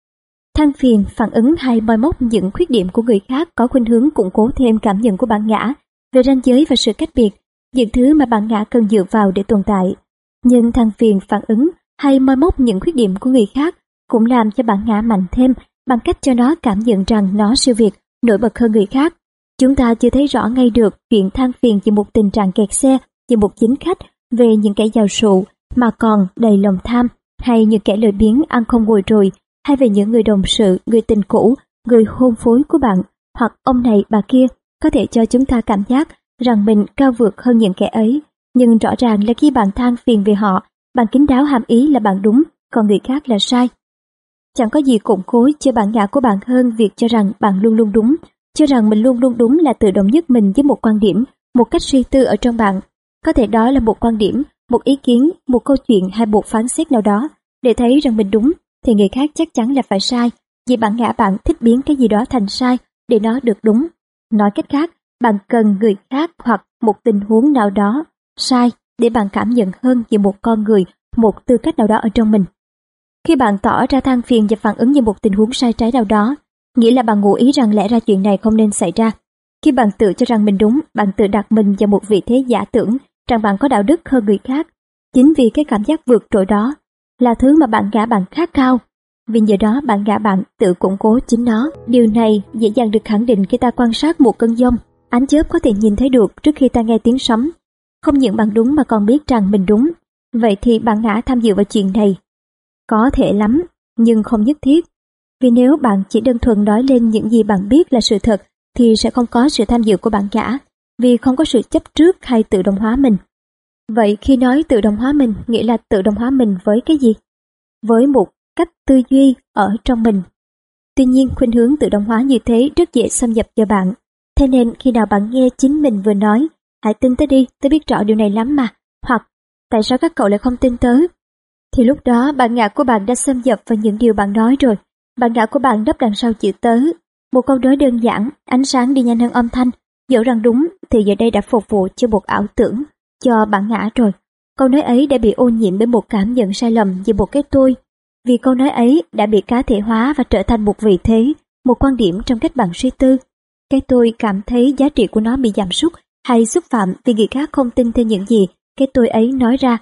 Than phiền, phản ứng hay moi móc những khuyết điểm của người khác có khuynh hướng củng cố thêm cảm nhận của bản ngã về ranh giới và sự cách biệt, những thứ mà bản ngã cần dựa vào để tồn tại. Nhưng than phiền, phản ứng hay moi móc những khuyết điểm của người khác cũng làm cho bản ngã mạnh thêm bằng cách cho nó cảm nhận rằng nó siêu việt, nổi bật hơn người khác. Chúng ta chưa thấy rõ ngay được chuyện than phiền về một tình trạng kẹt xe, về một chính khách, về những kẻ giàu sụ mà còn đầy lòng tham, hay những kẻ lười biếng ăn không ngồi rồi, hay về những người đồng sự, người tình cũ, người hôn phối của bạn, hoặc ông này bà kia có thể cho chúng ta cảm giác rằng mình cao vượt hơn những kẻ ấy. Nhưng rõ ràng là khi bạn than phiền về họ, bạn kín đáo hàm ý là bạn đúng, còn người khác là sai. Chẳng có gì củng cố cho bản ngã của bạn hơn việc cho rằng bạn luôn luôn đúng. Cho rằng mình luôn luôn đúng là tự đồng nhất mình với một quan điểm, một cách suy tư ở trong bạn. Có thể đó là một quan điểm, một ý kiến, một câu chuyện hay một phán xét nào đó. Để thấy rằng mình đúng, thì người khác chắc chắn là phải sai, vì bản ngã bạn thích biến cái gì đó thành sai để nó được đúng. Nói cách khác, bạn cần người khác hoặc một tình huống nào đó sai để bạn cảm nhận hơn về một con người, một tư cách nào đó ở trong mình. Khi bạn tỏ ra than phiền và phản ứng về một tình huống sai trái nào đó, nghĩa là bạn ngụ ý rằng lẽ ra chuyện này không nên xảy ra. Khi bạn tự cho rằng mình đúng, bạn tự đặt mình vào một vị thế giả tưởng rằng bạn có đạo đức hơn người khác. Chính vì cái cảm giác vượt trội đó là thứ mà bản ngã bạn khát khao. Vì nhờ đó bản ngã bạn tự củng cố chính nó. Điều này dễ dàng được khẳng định khi ta quan sát một cơn giông. Ánh chớp có thể nhìn thấy được trước khi ta nghe tiếng sấm. Không những bạn đúng mà còn biết rằng mình đúng. Vậy thì bản ngã tham dự vào chuyện này có thể lắm, nhưng không nhất thiết. Vì nếu bạn chỉ đơn thuần nói lên những gì bạn biết là sự thật, thì sẽ không có sự tham dự của bản ngã, vì không có sự chấp trước hay tự động hóa mình. Vậy khi nói tự động hóa mình, nghĩa là tự động hóa mình với cái gì? Với một cách tư duy ở trong mình. Tuy nhiên, khuynh hướng tự động hóa như thế rất dễ xâm nhập vào bạn. Thế nên khi nào bạn nghe chính mình vừa nói, hãy tin tớ đi, tớ biết rõ điều này lắm mà, hoặc tại sao các cậu lại không tin tớ? Thì lúc đó bản ngã của bạn đã xâm nhập vào những điều bạn nói rồi. Bản ngã của bạn nấp đằng sau chữ tớ. Một câu nói đơn giản, ánh sáng đi nhanh hơn âm thanh, dẫu rằng đúng thì giờ đây đã phục vụ cho một ảo tưởng, cho bản ngã rồi. Câu nói ấy đã bị ô nhiễm bởi một cảm nhận sai lầm về một cái tôi. Vì câu nói ấy đã bị cá thể hóa và trở thành một vị thế, một quan điểm trong cách bạn suy tư. Cái tôi cảm thấy giá trị của nó bị giảm sút hay xúc phạm vì người khác không tin theo những gì cái tôi ấy nói ra.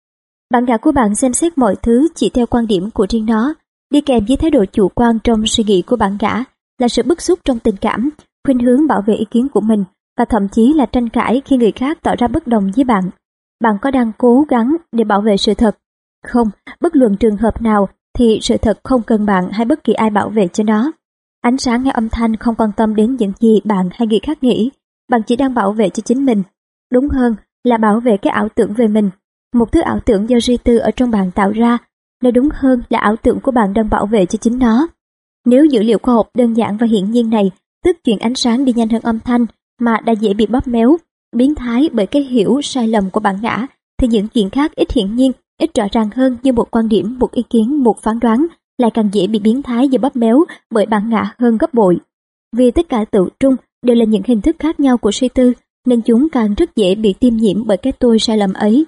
Bản ngã của bạn xem xét mọi thứ chỉ theo quan điểm của riêng nó. Đi kèm với thái độ chủ quan trong suy nghĩ của bản ngã là sự bức xúc trong tình cảm, khuynh hướng bảo vệ ý kiến của mình và thậm chí là tranh cãi khi người khác tỏ ra bất đồng với bạn. Bạn có đang cố gắng để bảo vệ sự thật? Không, bất luận trường hợp nào thì sự thật không cần bạn hay bất kỳ ai bảo vệ cho nó. Ánh sáng hay âm thanh không quan tâm đến những gì bạn hay người khác nghĩ. Bạn chỉ đang bảo vệ cho chính mình. Đúng hơn là bảo vệ cái ảo tưởng về mình. Một thứ ảo tưởng do suy tư ở trong bạn tạo ra, nói đúng hơn là ảo tưởng của bạn đang bảo vệ cho chính nó. Nếu dữ liệu khoa học đơn giản và hiển nhiên này, tức chuyện ánh sáng đi nhanh hơn âm thanh mà đã dễ bị bóp méo, biến thái bởi cái hiểu sai lầm của bản ngã, thì những chuyện khác ít hiển nhiên, ít rõ ràng hơn như một quan điểm, một ý kiến, một phán đoán lại càng dễ bị biến thái và bóp méo bởi bản ngã hơn gấp bội. Vì tất cả tự trung đều là những hình thức khác nhau của suy tư, nên chúng càng rất dễ bị tiêm nhiễm bởi cái tôi sai lầm ấy.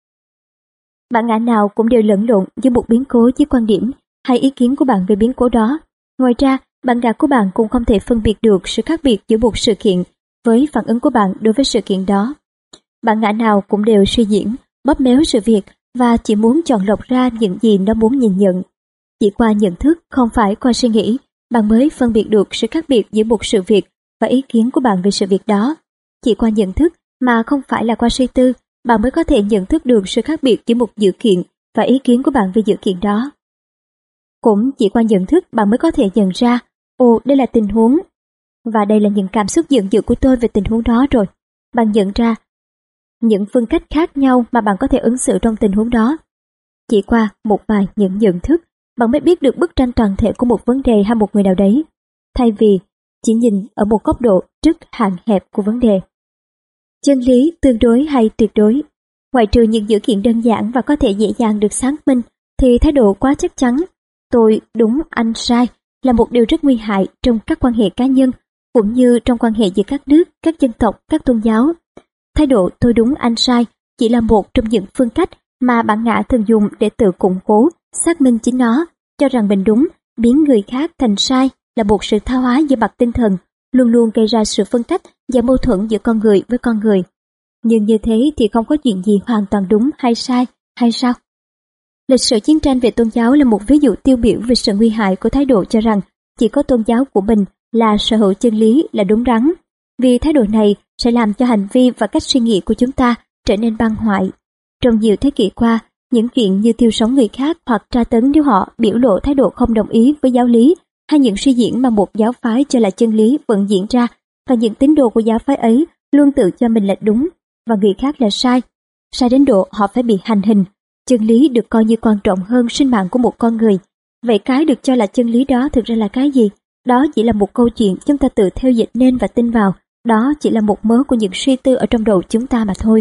Bản ngã nào cũng đều lẫn lộn với một biến cố với quan điểm hay ý kiến của bạn về biến cố đó. Ngoài ra, bản ngã của bạn cũng không thể phân biệt được sự khác biệt giữa một sự kiện với phản ứng của bạn đối với sự kiện đó. Bản ngã nào cũng đều suy diễn, bóp méo sự việc và chỉ muốn chọn lọc ra những gì nó muốn nhìn nhận. Chỉ qua nhận thức, không phải qua suy nghĩ, bạn mới phân biệt được sự khác biệt giữa một sự việc và ý kiến của bạn về sự việc đó. Chỉ qua nhận thức mà không phải là qua suy tư, bạn mới có thể nhận thức được sự khác biệt giữa một dữ kiện và ý kiến của bạn về dữ kiện đó. Cũng chỉ qua nhận thức bạn mới có thể nhận ra, ồ, đây là tình huống, và đây là những cảm xúc giận dữ của tôi về tình huống đó rồi. Bạn nhận ra những phương cách khác nhau mà bạn có thể ứng xử trong tình huống đó. Chỉ qua một vài những nhận thức, bạn mới biết được bức tranh toàn thể của một vấn đề hay một người nào đấy, thay vì chỉ nhìn ở một góc độ rất hạn hẹp của vấn đề. Chân lý tương đối hay tuyệt đối? Ngoại trừ những dữ kiện đơn giản và có thể dễ dàng được xác minh, thì thái độ quá chắc chắn, tôi đúng anh sai, là một điều rất nguy hại trong các quan hệ cá nhân, cũng như trong quan hệ giữa các nước, các dân tộc, các tôn giáo. Thái độ tôi đúng anh sai chỉ là một trong những phương cách mà bản ngã thường dùng để tự củng cố, xác minh chính nó, cho rằng mình đúng, biến người khác thành sai là một sự tha hóa về mặt tinh thần, luôn luôn gây ra sự phân cách và mâu thuẫn giữa con người với con người. Nhưng như thế thì không có chuyện gì hoàn toàn đúng hay sai, hay sao? Lịch sử chiến tranh về tôn giáo là một ví dụ tiêu biểu về sự nguy hại của thái độ cho rằng chỉ có tôn giáo của mình là sở hữu chân lý, là đúng đắn. Vì thái độ này sẽ làm cho hành vi và cách suy nghĩ của chúng ta trở nên băng hoại. Trong nhiều thế kỷ qua, những chuyện như thiêu sống người khác hoặc tra tấn nếu họ biểu lộ thái độ không đồng ý với giáo lý, hay những suy diễn mà một giáo phái cho là chân lý vẫn diễn ra, và những tín đồ của giáo phái ấy luôn tự cho mình là đúng và người khác là sai. Sai đến độ họ phải bị hành hình. Chân lý được coi như quan trọng hơn sinh mạng của một con người. Vậy cái được cho là chân lý đó thực ra là cái gì? Đó chỉ là một câu chuyện chúng ta tự theo dịch nên và tin vào. Đó chỉ là một mớ của những suy tư ở trong đầu chúng ta mà thôi.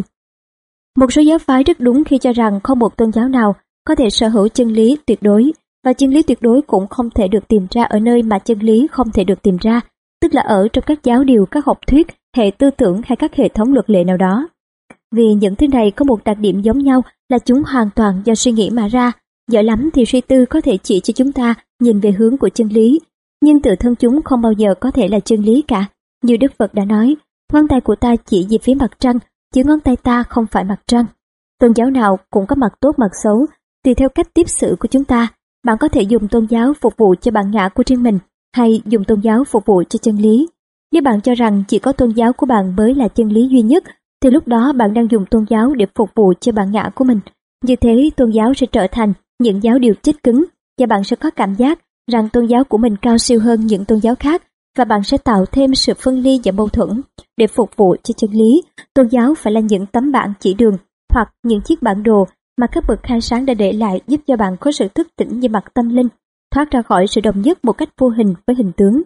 Một số giáo phái rất đúng khi cho rằng không một tôn giáo nào có thể sở hữu chân lý tuyệt đối, và chân lý tuyệt đối cũng không thể được tìm ra ở nơi mà chân lý không thể được tìm ra, tức là ở trong các giáo điều, các học thuyết, hệ tư tưởng hay các hệ thống luật lệ nào đó. Vì những thứ này có một đặc điểm giống nhau là chúng hoàn toàn do suy nghĩ mà ra. Giỏi lắm thì suy tư có thể chỉ cho chúng ta nhìn về hướng của chân lý, nhưng tự thân chúng không bao giờ có thể là chân lý cả. Như Đức Phật đã nói, ngón tay của ta chỉ về phía mặt trăng, chứ ngón tay ta không phải mặt trăng. Tôn giáo nào cũng có mặt tốt mặt xấu, tùy theo cách tiếp xử của chúng ta. Bạn có thể dùng tôn giáo phục vụ cho bản ngã của riêng mình, hay dùng tôn giáo phục vụ cho chân lý. Nếu bạn cho rằng chỉ có tôn giáo của bạn mới là chân lý duy nhất, thì lúc đó bạn đang dùng tôn giáo để phục vụ cho bản ngã của mình. Như thế, tôn giáo sẽ trở thành những giáo điều chết cứng, và bạn sẽ có cảm giác rằng tôn giáo của mình cao siêu hơn những tôn giáo khác, và bạn sẽ tạo thêm sự phân ly và mâu thuẫn. Để phục vụ cho chân lý, tôn giáo phải là những tấm bảng chỉ đường hoặc những chiếc bản đồ mà các bậc khai sáng đã để lại, giúp cho bạn có sự thức tỉnh về mặt tâm linh, thoát ra khỏi sự đồng nhất một cách vô hình với hình tướng.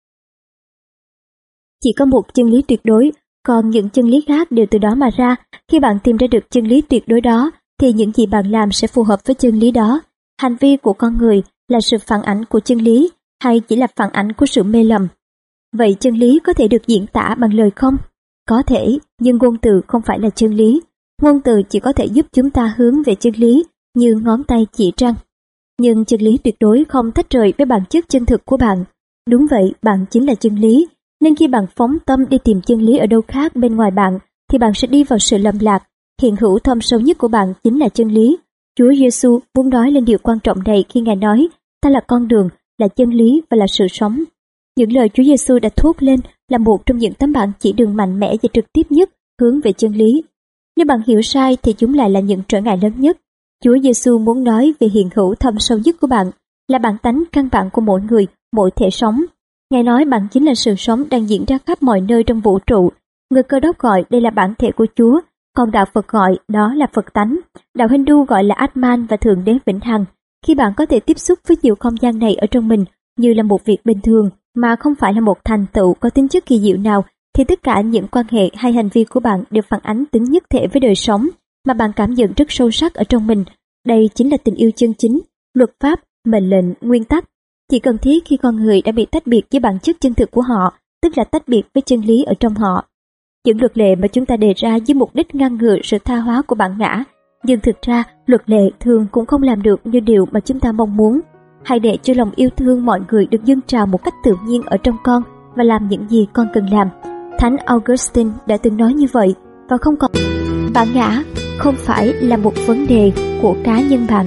Chỉ có một chân lý tuyệt đối, còn những chân lý khác đều từ đó mà ra. Khi bạn tìm ra được chân lý tuyệt đối đó, thì những gì bạn làm sẽ phù hợp với chân lý đó. Hành vi của con người là sự phản ảnh của chân lý, hay chỉ là phản ảnh của sự mê lầm? Vậy chân lý có thể được diễn tả bằng lời không? Có thể, nhưng ngôn từ không phải là chân lý. Ngôn từ chỉ có thể giúp chúng ta hướng về chân lý, như ngón tay chỉ trăng. Nhưng chân lý tuyệt đối không tách rời với bản chất chân thực của bạn. Đúng vậy, bạn chính là chân lý. Nên khi bạn phóng tâm đi tìm chân lý ở đâu khác bên ngoài bạn, thì bạn sẽ đi vào sự lầm lạc. Hiện hữu thâm sâu nhất của bạn chính là chân lý. Chúa Giêsu muốn nói lên điều quan trọng này khi Ngài nói, ta là con đường, là chân lý và là sự sống. Những lời Chúa Giêsu đã thốt lên là một trong những tấm bảng chỉ đường mạnh mẽ và trực tiếp nhất hướng về chân lý. Nếu bạn hiểu sai thì chúng lại là những trở ngại lớn nhất. Chúa Giêsu muốn nói về hiện hữu thâm sâu nhất của bạn, là bản tánh căn bản của mỗi người, mỗi thể sống. Ngài nói bạn chính là sự sống đang diễn ra khắp mọi nơi trong vũ trụ. Người Cơ Đốc gọi đây là bản thể của Chúa, còn đạo Phật gọi đó là Phật tánh. Đạo Hindu gọi là Atman và Thượng Đế vĩnh hằng. Khi bạn có thể tiếp xúc với chiều không gian này ở trong mình như là một việc bình thường, mà không phải là một thành tựu có tính chất kỳ diệu nào, thì tất cả những quan hệ hay hành vi của bạn đều phản ánh tính nhất thể với đời sống mà bạn cảm nhận rất sâu sắc ở trong mình. Đây chính là tình yêu chân chính, luật pháp, mệnh lệnh, nguyên tắc. Chỉ cần thiết khi con người đã bị tách biệt với bản chất chân thực của họ, tức là tách biệt với chân lý ở trong họ. Những luật lệ mà chúng ta đề ra với mục đích ngăn ngừa sự tha hóa của bản ngã, nhưng thực ra luật lệ thường cũng không làm được như điều mà chúng ta mong muốn. Hãy để cho lòng yêu thương mọi người được dâng trào một cách tự nhiên ở trong con và làm những gì con cần làm. Thánh Augustine đã từng nói như vậy, và không còn bản ngã không phải là một vấn đề của cá nhân bạn.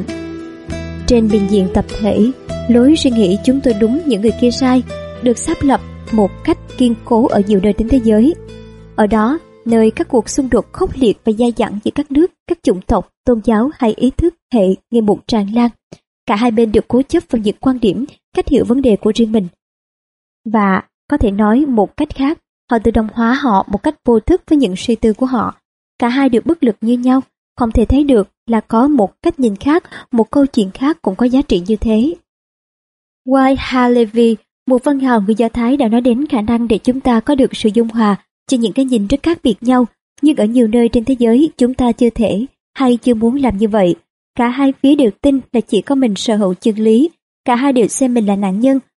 Trên bình diện tập thể, lối suy nghĩ chúng tôi đúng những người kia sai được xác lập một cách kiên cố ở nhiều nơi trên thế giới. Ở đó, nơi các cuộc xung đột khốc liệt và dai dẳng giữa các nước, các chủng tộc, tôn giáo hay ý thức hệ ngày một tràn lan. Cả hai bên đều cố chấp vào những quan điểm, cách hiểu vấn đề của riêng mình. Và có thể nói một cách khác, họ tự đồng hóa họ một cách vô thức với những suy tư của họ. Cả hai đều bất lực như nhau, không thể thấy được là có một cách nhìn khác, một câu chuyện khác cũng có giá trị như thế. Wai Halevi, một văn hào người Do Thái, đã nói đến khả năng để chúng ta có được sự dung hòa cho những cái nhìn rất khác biệt nhau, nhưng ở nhiều nơi trên thế giới chúng ta chưa thể hay chưa muốn làm như vậy. Cả hai phía đều tin là chỉ có mình sở hữu chân lý, cả hai đều xem mình là nạn nhân,